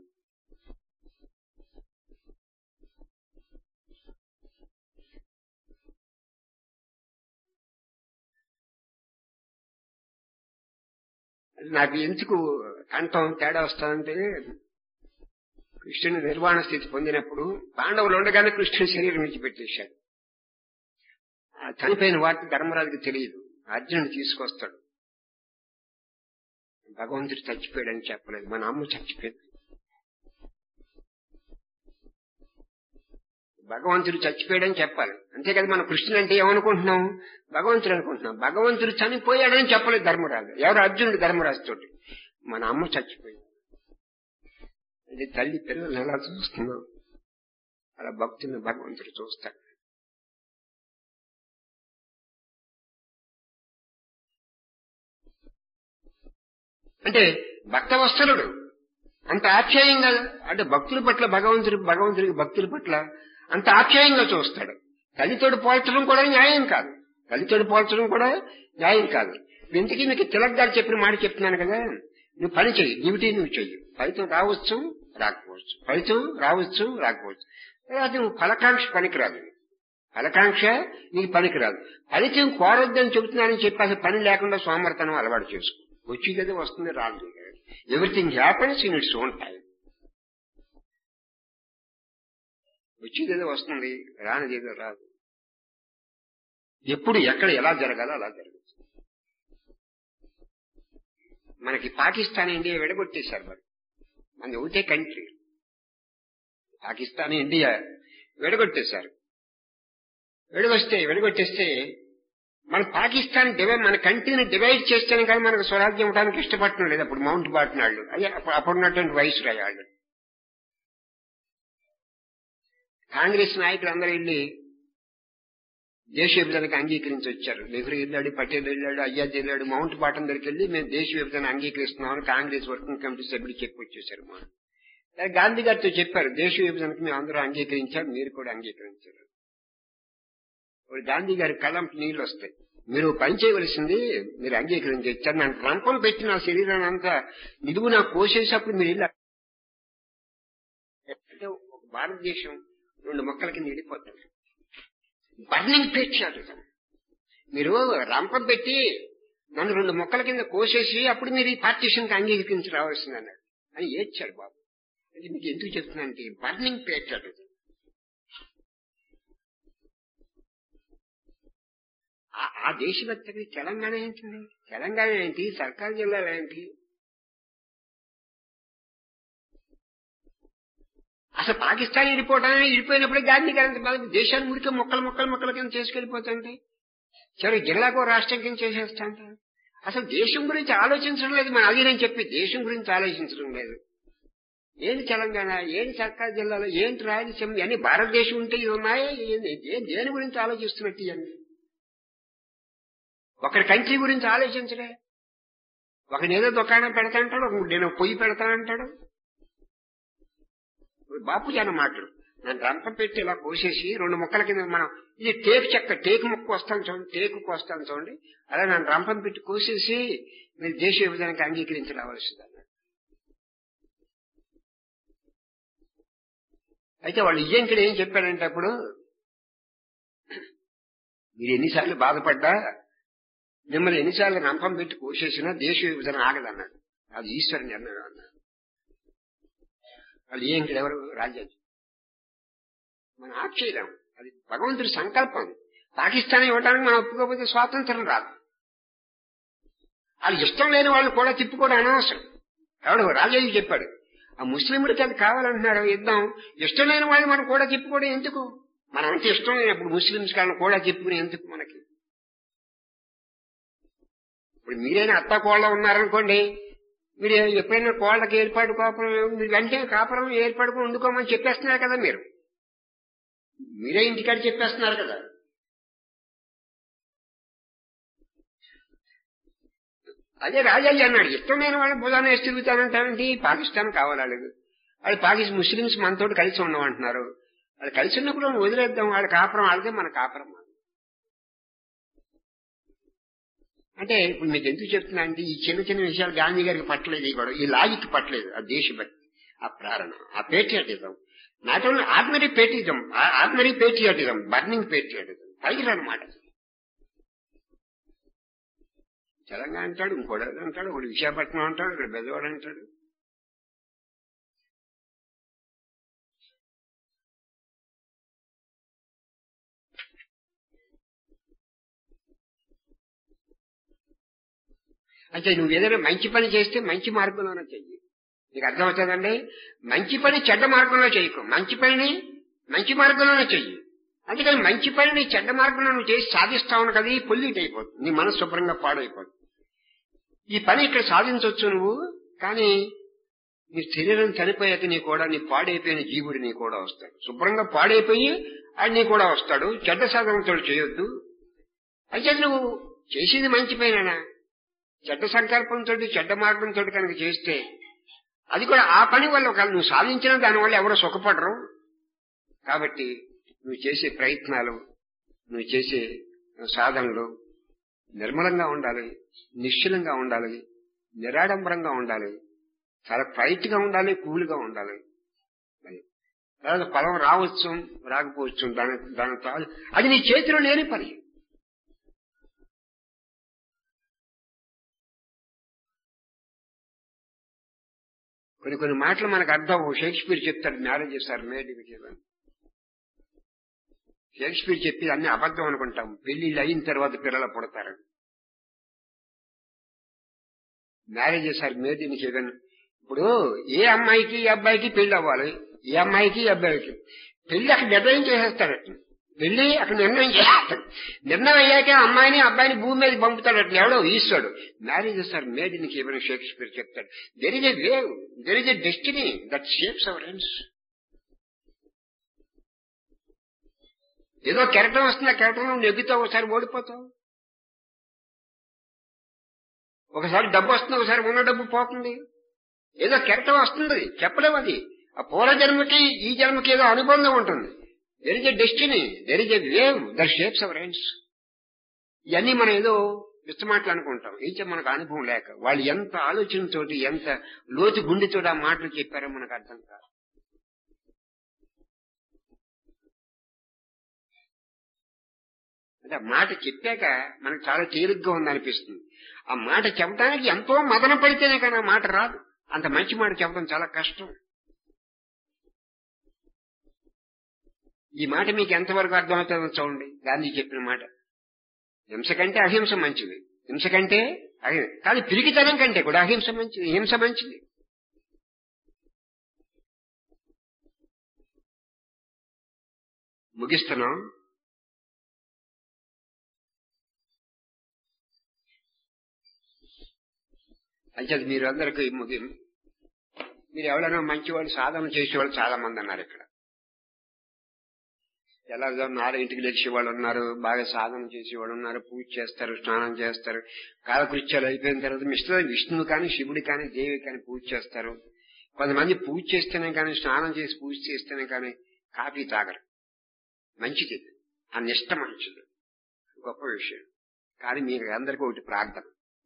నాకు ఎందుకు కంఠం తేడా వస్తుందంటే కృష్ణుని నిర్వాణ స్థితి పొందినప్పుడు పాండవులు ఉండగానే కృష్ణుని శరీరం విడిచిపెట్టేశాడు. చనిపోయిన వార్త ధర్మరాజుకి తెలియదు. అర్జునుడు తీసుకొస్తాడు. భగవంతుడు చచ్చిపోయాడని చెప్పలేదు, మన అమ్మ చచ్చిపోయింది. భగవంతుడు చచ్చిపోయాడని చెప్పాలి, అంతేకాదు మన కృష్ణుడు అంటే ఏమనుకుంటున్నాం? భగవంతుడు అనుకుంటున్నాం. భగవంతుడు చనిపోయాడని చెప్పలేదు ధర్మరాజు. ఎవరు? అర్జునుడు ధర్మరాజు తోటి మన అమ్మ చచ్చిపోయింది. అంటే తల్లి పిల్లల్ని ఎలా చూస్తున్నాం అలా భక్తులను భగవంతుడు చూస్తాడు. అంటే భక్తవత్సలుడు అంత ఆప్యాయంగా, అంటే భక్తుల పట్ల భగవంతుడికి భక్తుల పట్ల అంత ఆప్యాయంగా చూస్తాడు. తల్లితోడు పోల్చడం కూడా న్యాయం కాదు. ఇంతకీ మీకు తిలక్ గారు చెప్పిన మాట చెప్తున్నాను కదా, నువ్వు పని చెయ్యి, డ్యూటీ నువ్వు చెయ్యి. ఫలితం రావచ్చు రాకపోవచ్చు, అది నువ్వు ఫలకాంక్ష పనికిరాదు. నీకు పనికిరాదు. ఫలితం కోరొద్దని చెబుతున్నానని చెప్పి అసలు పని లేకుండా సోమర్తనం అలవాటు చేసుకో. వచ్చేదే వస్తుంది, రాదు. Everything happens in its own time. వచ్చేదేదో వస్తుంది, రానిదేదో రాదు. ఎప్పుడు ఎక్కడ ఎలా జరగాలో అలా జరగచ్చు. మనకి పాకిస్తాన్ ఇండియా విడగొట్టేశారు. మనది ఒకటే కంట్రీ. పాకిస్తాన్ ఇండియా విడగొట్టేశారు. వెలుగొట్టేస్తే మన పాకిస్తాన్ మన కంట్రీని డివైడ్ చేస్తేనే కానీ మనకు స్వరాజ్యం అవడానికి ఇష్టపడటం లేదు. అప్పుడు మౌంట్ బాటన్ వాళ్ళు అయ్యా అప్పుడున్నటువంటి వైస్రాయ్ వాళ్ళు కాంగ్రెస్ నాయకులు అందరూ వెళ్ళి దేశ విభజనకు అంగీకరించి వచ్చారు. నెహ్రూ వెళ్ళాడు, పటేల్ వెళ్ళాడు, అయ్యాజ్ వెళ్ళాడు. మౌంట్ బాటన్ దగ్గరికి వెళ్ళి మేము దేశ విభజన అంగీకరిస్తున్నామని కాంగ్రెస్ వర్కింగ్ కమిటీ సభ్యులు చెప్పి వచ్చేసారు. గాంధీ గారితో చెప్పారు దేశ విభజనకు మేము అందరూ అంగీకరించారు, మీరు కూడా అంగీకరించారు. గాంధీ గారి కళ్ళంపు నీళ్లు వస్తాయి. మీరు పని చేయవలసింది మీరు అంగీకరించి ఇచ్చారు. నన్ను రంపం పెట్టి నా శరీరాన్ని అంతా నిలువు నాకు కోసేసినప్పుడు మీరు వెళ్ళారు. అంటే ఒక భారతదేశం 2 మొక్కల కింద వెళ్ళిపోతుంది. Burning patriotism. మీరు రంపం పెట్టి నన్ను 2 మొక్కల కింద కోసేసి అప్పుడు మీరు ఈ పార్టీషన్ కి అంగీకరించి రావాల్సింది అన్నాడు అని ఏడ్చాడు బాబు. అది మీకు ఎందుకు చెప్తున్నానంటే బర్నింగ్ పేట్రియాటిజం. ఆ దేశభక్తికి తెలంగాణ ఏంటండి? తెలంగాణ ఏంటి? సర్కారు జిల్లాలు ఏంటి? అసలు పాకిస్తాన్ వెళ్ళిపోయినప్పుడే గాంధీ గారి దేశాన్ని మురికి మొక్కల కింద చేసుకెళ్ళిపోతుంది. సరే జిల్లాకు రాష్ట్రం కింద చేసేస్తాంట. అసలు దేశం గురించి ఆలోచించడం లేదు. మన అది నేను చెప్పి దేశం గురించి ఆలోచించడం లేదు. ఏంటి తెలంగాణ, ఏంటి సర్కారు జిల్లాలో, ఏంటి రాయలసీమ, అన్ని భారతదేశం ఉంటే ఇది ఉన్నాయా? దేని గురించి ఆలోచిస్తున్నట్టు ఇవన్నీ? ఒకరి కంట్రీ గురించి ఆలోచించలే. ఒకనేదో దుకాణం పెడతా అంటాడు, ఒక నేను పొయ్యి పెడతా అంటాడు. బాపూజీ అన్న మాటలు నన్ను రంపం పెట్టి ఇలా కోసేసి 2 మొక్కల కింద మనం ఇది టేకు మొక్క వస్తాను చూడండి, టేకుకు వస్తాను చూడండి, అలా నన్ను రంపం పెట్టి కోసేసి మీరు దేశ విభజనకి అంగీకరించి రావాల్సింది అన్నాడు. అయితే వాళ్ళు ఇయ్యంకుడు ఏం చెప్పాడంటే అప్పుడు మీరు ఎన్నిసార్లు బాధపడ్డా మిమ్మల్ని ఎన్నిసార్లు రంపం పెట్టి కోసేసినా దేశ విభజన ఆగదన్నాడు. అది ఈశ్వర నిర్ణయం అన్నాడు. వాళ్ళు ఏంటి ఎవరు రాజ్యాలు మనం ఆక్షేయలేం. అది భగవంతుడి సంకల్పం. పాకిస్తాన్ ఇవ్వడానికి మనం ఒప్పుకోకపోతే స్వాతంత్రం రాదు. వాళ్ళు ఇష్టం లేని వాళ్ళు కూడా తిప్పుకోవడం అనవసరం. ఎవడు రాజయ్య చెప్పాడు ఆ ముస్లింలకి అది కావాలంటున్నారు యుద్ధం. ఇష్టం లేని వాళ్ళు మనం కూడా తిప్పుకోవడం ఎందుకు? మనం అంటే ఇష్టం లేనప్పుడు ముస్లింస్ వాళ్ళని కూడా తిప్పుకుని ఎందుకు మనకి? ఇప్పుడు మీరైనా అత్త కోళ్ళ ఉన్నారనుకోండి, మీరు ఎప్పుడైనా కోళ్ళకి ఏర్పాటు కాపురం మీరు అంటే కాపురం ఏర్పాటుకు వండుకోమని చెప్పేస్తున్నారు కదా. మీరే ఇంటికాడ చెప్పేస్తున్నారు కదా. అదే రాజయ్య అన్నాడు ఇష్టం లేని వాళ్ళ భుజాన్ని వేసి తిరుగుతానంటానంటే పాకిస్తాన్ కావాలి. వాళ్ళు ముస్లింస్ మనతో కలిసి ఉండమంటున్నారు. వాళ్ళు కలిసి ఉన్నప్పుడు వదిలేద్దాం. వాళ్ళ కాపురం వాళ్ళదే మన కాపురం. అంటే ఇప్పుడు మీకు ఎందుకు చెప్తున్నా అంటే ఈ చిన్న చిన్న విషయాలు గాంధీ గారికి పట్టలేదు. ఈ గొడవ ఈ లాజిక్ పట్టలేదు. ఆ దేశభక్తి, ఆ ప్రేరణ, ఆ patriotism, not only ordinary patriotism, burning patriotism పైకిరన్నమాట. తెలంగాణ అంటాడు, ఇంకోటి అంటాడు, ఒకటి విశాఖపట్నం అంటాడు, ఇక్కడ బెజవాడ అంటాడు. అంటే నువ్వు ఏదైనా మంచి పని చేస్తే మంచి మార్గంలోనే చెయ్యి. నీకు అర్థమవుతుందండి? మంచి పని చెడ్డ మార్గంలో చేయకు, మంచి పనిని మంచి మార్గంలోనే చెయ్యి. అందుకని మంచి పనిని చెడ్డ మార్గంలో నువ్వు చేసి సాధిస్తావు కదా, పొల్యూట్ అయిపోతుంది, నీ మనసు శుభ్రంగా పాడైపోతుంది. ఈ పని ఇక్కడ సాధించవచ్చు నువ్వు, కానీ నీ శరీరం చనిపోయాక నీ పాడైపోయిన జీవుడు నీ కూడా వస్తాడు. శుభ్రంగా పాడైపోయి ఆయన నీ కూడా వస్తాడు. చెడ్డ సాధనతో చేయొద్దు. అయితే నువ్వు చేసేది మంచి పైన చెడ్డ సంకల్పంతో చెడ్డ మార్గంతో కనుక చేస్తే అది కూడా ఆ పని వల్ల ఒకవేళ నువ్వు సాధించిన దానివల్ల ఎవరో సుఖపడరు. కాబట్టి నువ్వు చేసే ప్రయత్నాలు, నువ్వు చేసే సాధనలు నిర్మలంగా ఉండాలి, నిశ్చలంగా ఉండాలి, నిరాడంబరంగా ఉండాలి, చాలా క్వైట్ గా ఉండాలి, కూల్ గా ఉండాలి. తర్వాత ఫలం రావచ్చు రాకపోవచ్చు, దాని అది నీ చేతిలో లేని పని. కొన్ని మాటలు మనకు అర్థం. షేక్స్పియర్ చెప్తాడు marriages are made with heaven. Shakespeare చెప్పి అన్ని అబద్ధం అనుకుంటాం. పెళ్లిళ్ళు అయిన తర్వాత పిల్లలు పుడతారని. Marriages are made in heaven. ఇప్పుడు ఏ అమ్మాయికి ఈ అబ్బాయికి పెళ్లి అవ్వాలి, ఏ అమ్మాయికి ఈ అబ్బాయికి పెళ్లి అక్కడ నిర్ణయం చేసేస్తాడట. వెళ్ళి అక్కడ నిర్ణయం చేస్తాడు. నిర్ణయం అయ్యాక అమ్మాయిని అబ్బాయిని భూమి మీద పంపుతాడు. అట్లా ఎవడో ఈస్తాడు. Marriages are made in heaven Shakespeare చెప్తాడు. There is a wave, there is a destiny that shapes our ends. ఏదో కెరటం వస్తుంది, ఆ కెరటంలో నువ్వు ఎగ్గుతావు, ఒకసారి ఓడిపోతావు. ఒకసారి డబ్బు వస్తుంది, ఒకసారి ఉన్న డబ్బు పోతుంది. ఏదో కెరటం వస్తుంది, చెప్పలేము. అది ఆ పూర్వ జన్మకి ఈ జన్మకి ఏదో అనుబంధం ఉంటుంది. There is a destiny, there is a wave that shapes our ends. ఇవన్నీ మనం ఏదో విస్తమాటలు అనుకుంటాం, ఇంకా మనకు అనుభవం లేక. వాళ్ళు ఎంత ఆలోచనతోటి, ఎంత లోతు గుండెతోటి ఆ మాటలు చెప్పారో మనకు అర్థం కాదు. అంటే ఆ మాట చెప్పాక మనకు చాలా తేలిగ్గా ఉందనిపిస్తుంది. ఆ మాట చెప్పడానికి ఎంతో మదన పడితేనే కానీ ఆ మాట రాదు. అంత మంచి మాట చెప్పడం చాలా కష్టం. ఈ మాట మీకు ఎంతవరకు అర్థమవుతుందో చూడండి. గాంధీ చెప్పిన మాట, హింస కంటే అహింస మంచిది, హింస కంటే కాదు పిరికితనం కంటే కూడా అహింస మంచిది, హింస మంచిది. ముగిస్తున్నాం. అంటే మీరు అందరికీ మీరు ఎవరైనా మంచివాళ్ళు సాధన చేసేవాళ్ళు చాలా మంది అన్నారు ఇక్కడ. ఎలాగో 4ంటికి లేచేవాళ్ళు ఉన్నారు, బాగా సాధన చేసేవాళ్ళు ఉన్నారు, పూజ చేస్తారు, స్నానం చేస్తారు, కాలకృత్యాలు అయిపోయిన తర్వాత విష్ణువు కానీ శివుడి కానీ దేవి కానీ పూజ చేస్తారు. కొంతమంది పూజ చేస్తేనే కానీ, స్నానం చేసి పూజ చేస్తేనే కానీ కాఫీ తాగరు. మంచిది, ఆ నిష్ట మంచిది, గొప్ప విషయం. కానీ మీకు అందరికీ ఒకటి ప్రార్థన,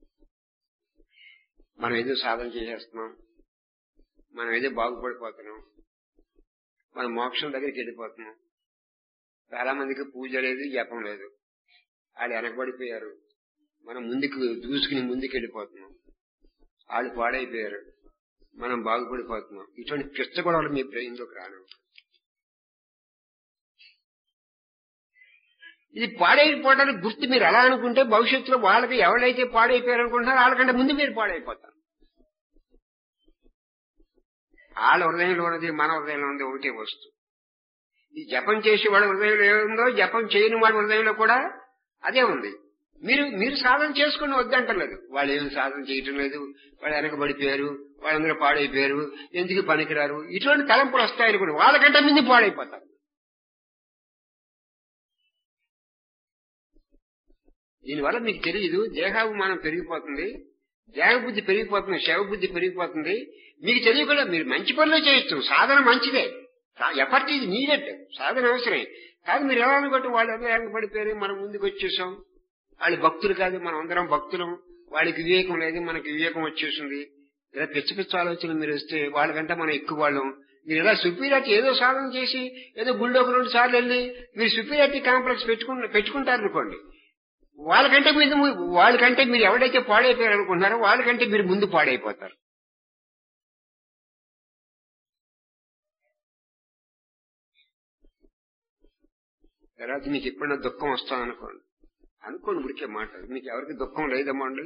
మనం ఏదో సాధన చేసేస్తున్నాం, మనం ఏదో బాగుపడిపోతున్నాం, మనం మోక్షం దగ్గరికి వెళ్ళిపోతున్నాం. చాలా మందికి పూజ లేదు, జపం లేదు, వాళ్ళు వెనకబడిపోయారు. మనం దూసుకుని ముందుకు వెళ్ళిపోతున్నాం. వాళ్ళు పాడైపోయారు, మనం బాగుపడిపోతున్నాం. ఇటువంటి పిచ్చ గొడవలు మీ బ్రెయిన్లోకి రాను. ఇది పాడైపోవడానికి గుర్తు మీరు ఎలా అనుకుంటే భవిష్యత్తులో వాళ్ళకి ఎవరైతే పాడైపోయారు అనుకుంటున్నారో వాళ్ళకంటే ముందు మీరు పాడైపోతారు. వాళ్ళ హృదయంలో ఉన్నది మన హృదయంలో ఉంది ఒకటే వస్తువు. ఈ జపం చేసి వాడి హృదయంలో ఏముందో జపం చేయని వాడి హృదయంలో కూడా అదే ఉంది. మీరు సాధన చేసుకుని వద్దంటలేదు. వాళ్ళు ఏమి సాధన చేయటం లేదు, వాళ్ళు వెనకబడిపోయారు, వాళ్ళందరూ పాడైపోయారు, ఎందుకు పనికిరారు, ఇటువంటి తలంపులు వస్తాయని కూడా వాళ్ళకంటే ముందు పాడైపోతారు. దీనివల్ల మీకు తెలియదు, దేహాభిమానం పెరిగిపోతుంది, దేహబుద్ధి పెరిగిపోతుంది, శవబుద్ధి పెరిగిపోతుంది. మీకు తెలియకుండా మీరు మంచి పనులు చేయొచ్చు, సాధన మంచిదే, ఎఫర్ట్ ఇది నీడెడ్, సాధన అవసరమే. కాదు మీరు ఎలా అనుకుంటే వాళ్ళు అందరూ వెనకబడిపోయారు, మనం ముందుకు వచ్చేసాం, వాళ్ళు భక్తులు కాదు, మనం అందరం భక్తులం, వాళ్ళకి వివేకం లేదు, మనకి వివేకం వచ్చేసింది. ఇలా పిచ్చ పిచ్చ ఆలోచనలు మీరు వస్తే వాళ్ళకంటే మనం ఎక్కువ వాళ్ళం. మీరు ఇలా సుపీరియారిటీ ఏదో సాధన చేసి ఏదో గుళ్ళోకి 2 సార్లు వెళ్ళి మీరు సుపీరియారిటీ కాంప్లెక్స్ పెట్టుకుంటారనుకోండి, వాళ్ళకంటే మీరు ఎవరైతే పాడైపోయారు అనుకుంటున్నారో వాళ్ళకంటే మీరు ముందు పాడైపోతారు. తర్వాత మీకు ఎప్పుడైనా దుఃఖం వస్తామనుకోండి, ఉడికే మాట, మీకు ఎవరికి దుఃఖం లేదమ్మా అండి.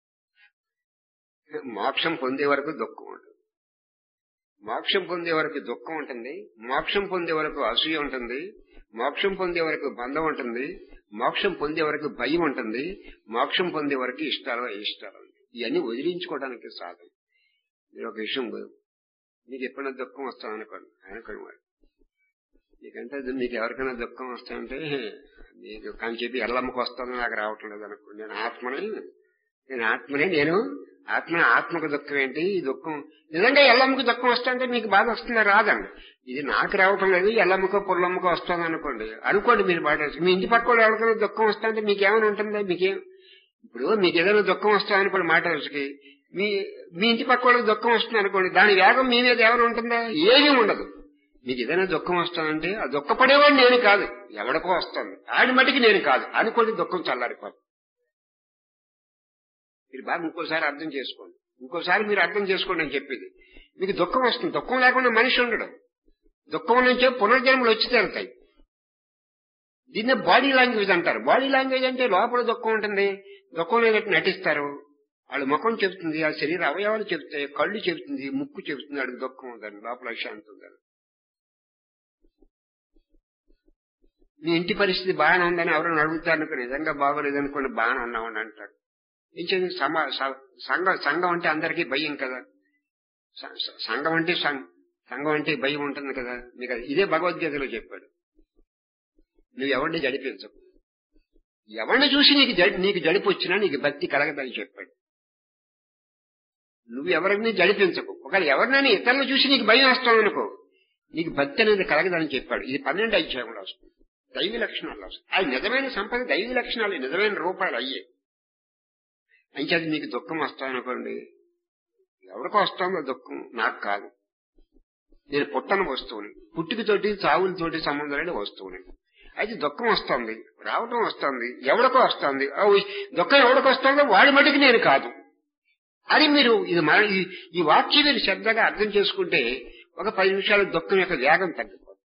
మోక్షం పొందే వరకు దుఃఖం ఉంటుంది, మోక్షం పొందే వరకు దుఃఖం ఉంటుంది, మోక్షం పొందే వరకు అసూయ ఉంటుంది, మోక్షం పొందే వరకు బంధం ఉంటుంది, మోక్షం పొందే వరకు భయం ఉంటుంది, మోక్షం పొందే వరకు ఇష్టాలు అయిష్టాలు. ఇవన్నీ వదిలించుకోవడానికి సాధన. మీరు ఒక విషయం, మీకు ఎప్పుడైనా దుఃఖం వస్తామనుకోండి వాడు మీకంటే మీకు ఎవరికైనా దుఃఖం వస్తాయంటే మీకు కానీ చెప్పి ఎల్లమ్మకి వస్తుందని నాకు రావటం లేదు అనుకోండి. నేను ఆత్మని ఆత్మకు దుఃఖం ఏంటి, ఈ దుఃఖం నిజంగా ఎల్లమ్మకి దుఃఖం వస్తుంటే మీకు బాధ వస్తుందా? రాదండి. ఇది నాకు రావటం లేదు, ఎల్లమ్మకో పుల్లమ్మకో వస్తుంది అనుకోండి మీరు బాధ. మీ ఇంటి పక్క వాళ్ళు ఎవరికైనా దుఃఖం వస్తుంటే మీకేమైనా ఉంటుందా? ఇప్పుడు మీకు ఏదైనా దుఃఖం వస్తాయనుకోండి మాట రోజుకి, మీ ఇంటి పక్క వాళ్ళకి దుఃఖం వస్తుంది అనుకోండి, దాని వేగం మీ మీద ఏమైనా ఉంటుందా? ఏమీ ఉండదు. మీకు ఏదైనా దుఃఖం వస్తానంటే ఆ దుఃఖపడేవాడు నేను కాదు, ఎవడికో వస్తుంది, ఆడి మటుకి నేను కాదు అనుకోండి, దుఃఖం చల్లారిపోదు. మీరు బాగా ఇంకోసారి అర్థం చేసుకోండి, ఇంకోసారి మీరు అర్థం చేసుకోండి అని చెప్పేది. మీకు దుఃఖం వస్తుంది, దుఃఖం లేకుండా మనిషి ఉండడం, దుఃఖం నుంచి పునర్జన్మలు వచ్చి తీరుతాయి. దీన్నే బాడీ లాంగ్వేజ్ అంటారు. బాడీ లాంగ్వేజ్ అంటే లోపల దుఃఖం ఉంటుంది, దుఃఖం లేదట్టు నటిస్తారు. వాళ్ళ ముఖం చెబుతుంది, ఆ శరీర అవయవాలు చెబుతాయి, కళ్ళు చెబుతుంది, ముక్కు చెబుతుంది, వాడికి దుఃఖం ఉందని, లోపల శాంతి ఉందని. మీ ఇంటి పరిస్థితి బాగానే ఉందని ఎవరైనా అడుగుతారు, నిజంగా బాగోలేదనుకోండి, బాగానే ఉన్నామని అంటారు. ఏం చేయండి, సంఘం అంటే అందరికీ భయం కదా, సంఘం అంటే భయం ఉంటుంది కదా మీకు. ఇదే భగవద్గీతలో చెప్పాడు, నువ్వు ఎవరిని జడిపించవు, ఎవరిని చూసి నీకు జడిపు వచ్చినా నీకు భక్తి కలగదని చెప్పాడు. నువ్వు ఎవరిని జడిపించకు, ఒకవేళ ఎవరినైనా ఇతరులు చూసి నీకు భయం వస్తామనుకో, నీకు భక్తి అనేది కలగదని చెప్పాడు. ఇది 12 అధ్యాయంలో వస్తుంది, దైవీ లక్షణాల్లో వస్తుంది. అది నిజమైన సంపద, దైవీ లక్షణాలు, నిజమైన రూపాయలు అయ్యే. అంచేది నీకు దుఃఖం వస్తామనుకోండి, ఎవరికో వస్తుందో దుఃఖం, నాకు కాదు. నేను పుట్టని వస్తువుని, పుట్టుకతోటి చావులతోటి సంబంధం లేని వస్తువుని. అయితే దుఃఖం వస్తుంది, రావటం వస్తుంది, ఎవరికో వస్తుంది. దుఃఖం ఎవరికో వస్తుందో వాడి మటుకు నేను కాదు అని మీరు ఈ వాక్యం మీరు శ్రద్ధగా అర్థం చేసుకుంటే ఒక 10 నిమిషాలు దుఃఖం యొక్క వేగం తగ్గిపోతుంది.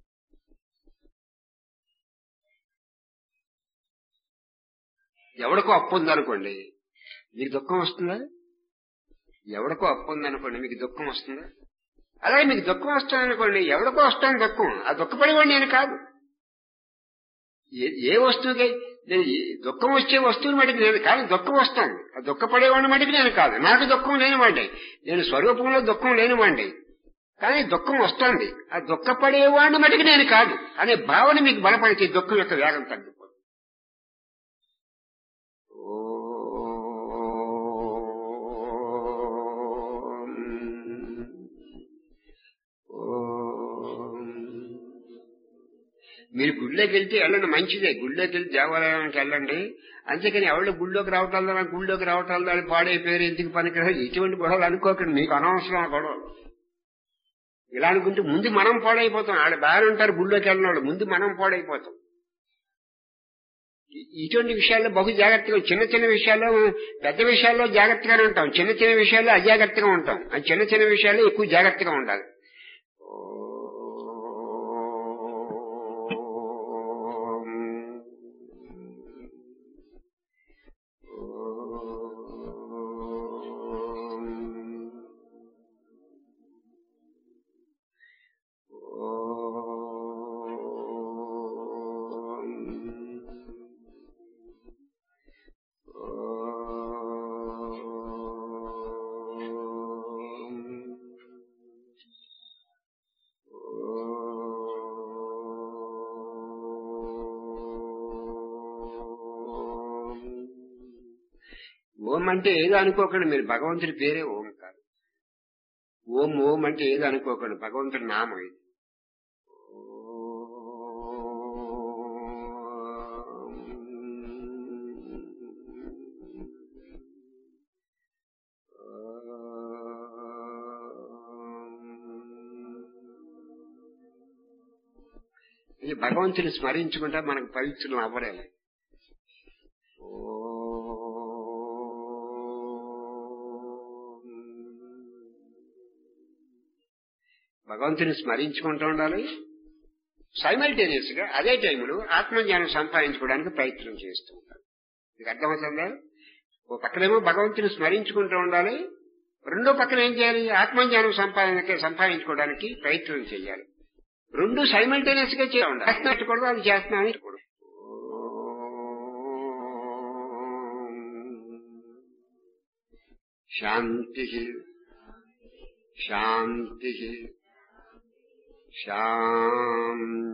ఎవరికో అప్పు ఉందనుకోండి, మీకు దుఃఖం వస్తుందా? ఎవరికో అప్పు ఉందనుకోండి, మీకు దుఃఖం వస్తుందా? అలాగే మీకు దుఃఖం వస్తుందనుకోండి, ఎవరికో వస్తాను దుఃఖం, ఆ దుఃఖపడేవాడు నేను కాదు. ఏ వస్తువుకి దుఃఖం వచ్చే వస్తువుని మటుకు నేను, కానీ దుఃఖం వస్తాను, ఆ దుఃఖపడేవాడిని మటుకు నేను కాదు. నాకు దుఃఖం లేనివాడి, నేను స్వరూపంలో దుఃఖం లేనివాడి, కానీ దుఃఖం వస్తుంది, ఆ దుఃఖపడేవాడిని మటుకు నేను కాదు అనే భావన మీకు బలపడితే దుఃఖం యొక్క వేగం తగ్గిపోతుంది. మీరు గుళ్ళోకి వెళ్తే వెళ్ళండి, మంచిదే, గుళ్ళోకి వెళ్ళి దేవాలయానికి వెళ్ళండి. అంతేకాని ఎవరు గుళ్ళోకి రావటాలు గుళ్ళోకి రావటాలు అని పాడైపోయారు, ఎందుకు పనికిరాదు, ఇటువంటి గొడవలు అనుకోకండి, మీకు అనవసరం ఆ గొడవలు. ఇలా అనుకుంటే ముందు మనం పాడైపోతాం. వాళ్ళు బాగానే ఉంటారు గుళ్ళోకి వెళ్ళిన వాళ్ళు, ముందు మనం పాడైపోతాం. ఇటువంటి విషయాల్లో బహు జాగ్రత్తగా, చిన్న చిన్న విషయాల్లో, పెద్ద విషయాల్లో జాగ్రత్తగానే ఉంటాం, చిన్న చిన్న విషయాల్లో అజాగ్రత్తగా ఉంటాం. ఆ చిన్న చిన్న విషయాల్లో ఎక్కువ జాగ్రత్తగా ఉండాలి. ఓం అంటే ఏదో అనుకోకండి, మీరు భగవంతుడి పేరే ఓం కాదు. ఓం ఓం అంటే ఏదో అనుకోకండి, భగవంతుడి నామం ఇది. ఈ భగవంతుని స్మరించుకుంటే మనకు పవిత్రులు అవ్వలేము. భగవంతుని స్మరించుకుంటూ ఉండాలి, సైమల్టేనియస్ గా అదే టైంలో ఆత్మజ్ఞానం సంపాదించుకోవడానికి ప్రయత్నం చేస్తూ ఉండాలి. మీకు అర్థమవుతుందా? ఓ పక్కనేమో భగవంతుని స్మరించుకుంటూ ఉండాలి, రెండో పక్కన ఏం చేయాలి, ఆత్మజ్ఞానం సంపాదించుకోవడానికి ప్రయత్నం చేయాలి. రెండు సైమల్టేనియస్ గా చేయాలి. అది చేస్తున్నాను. శాంతి శాంతి శాంతి.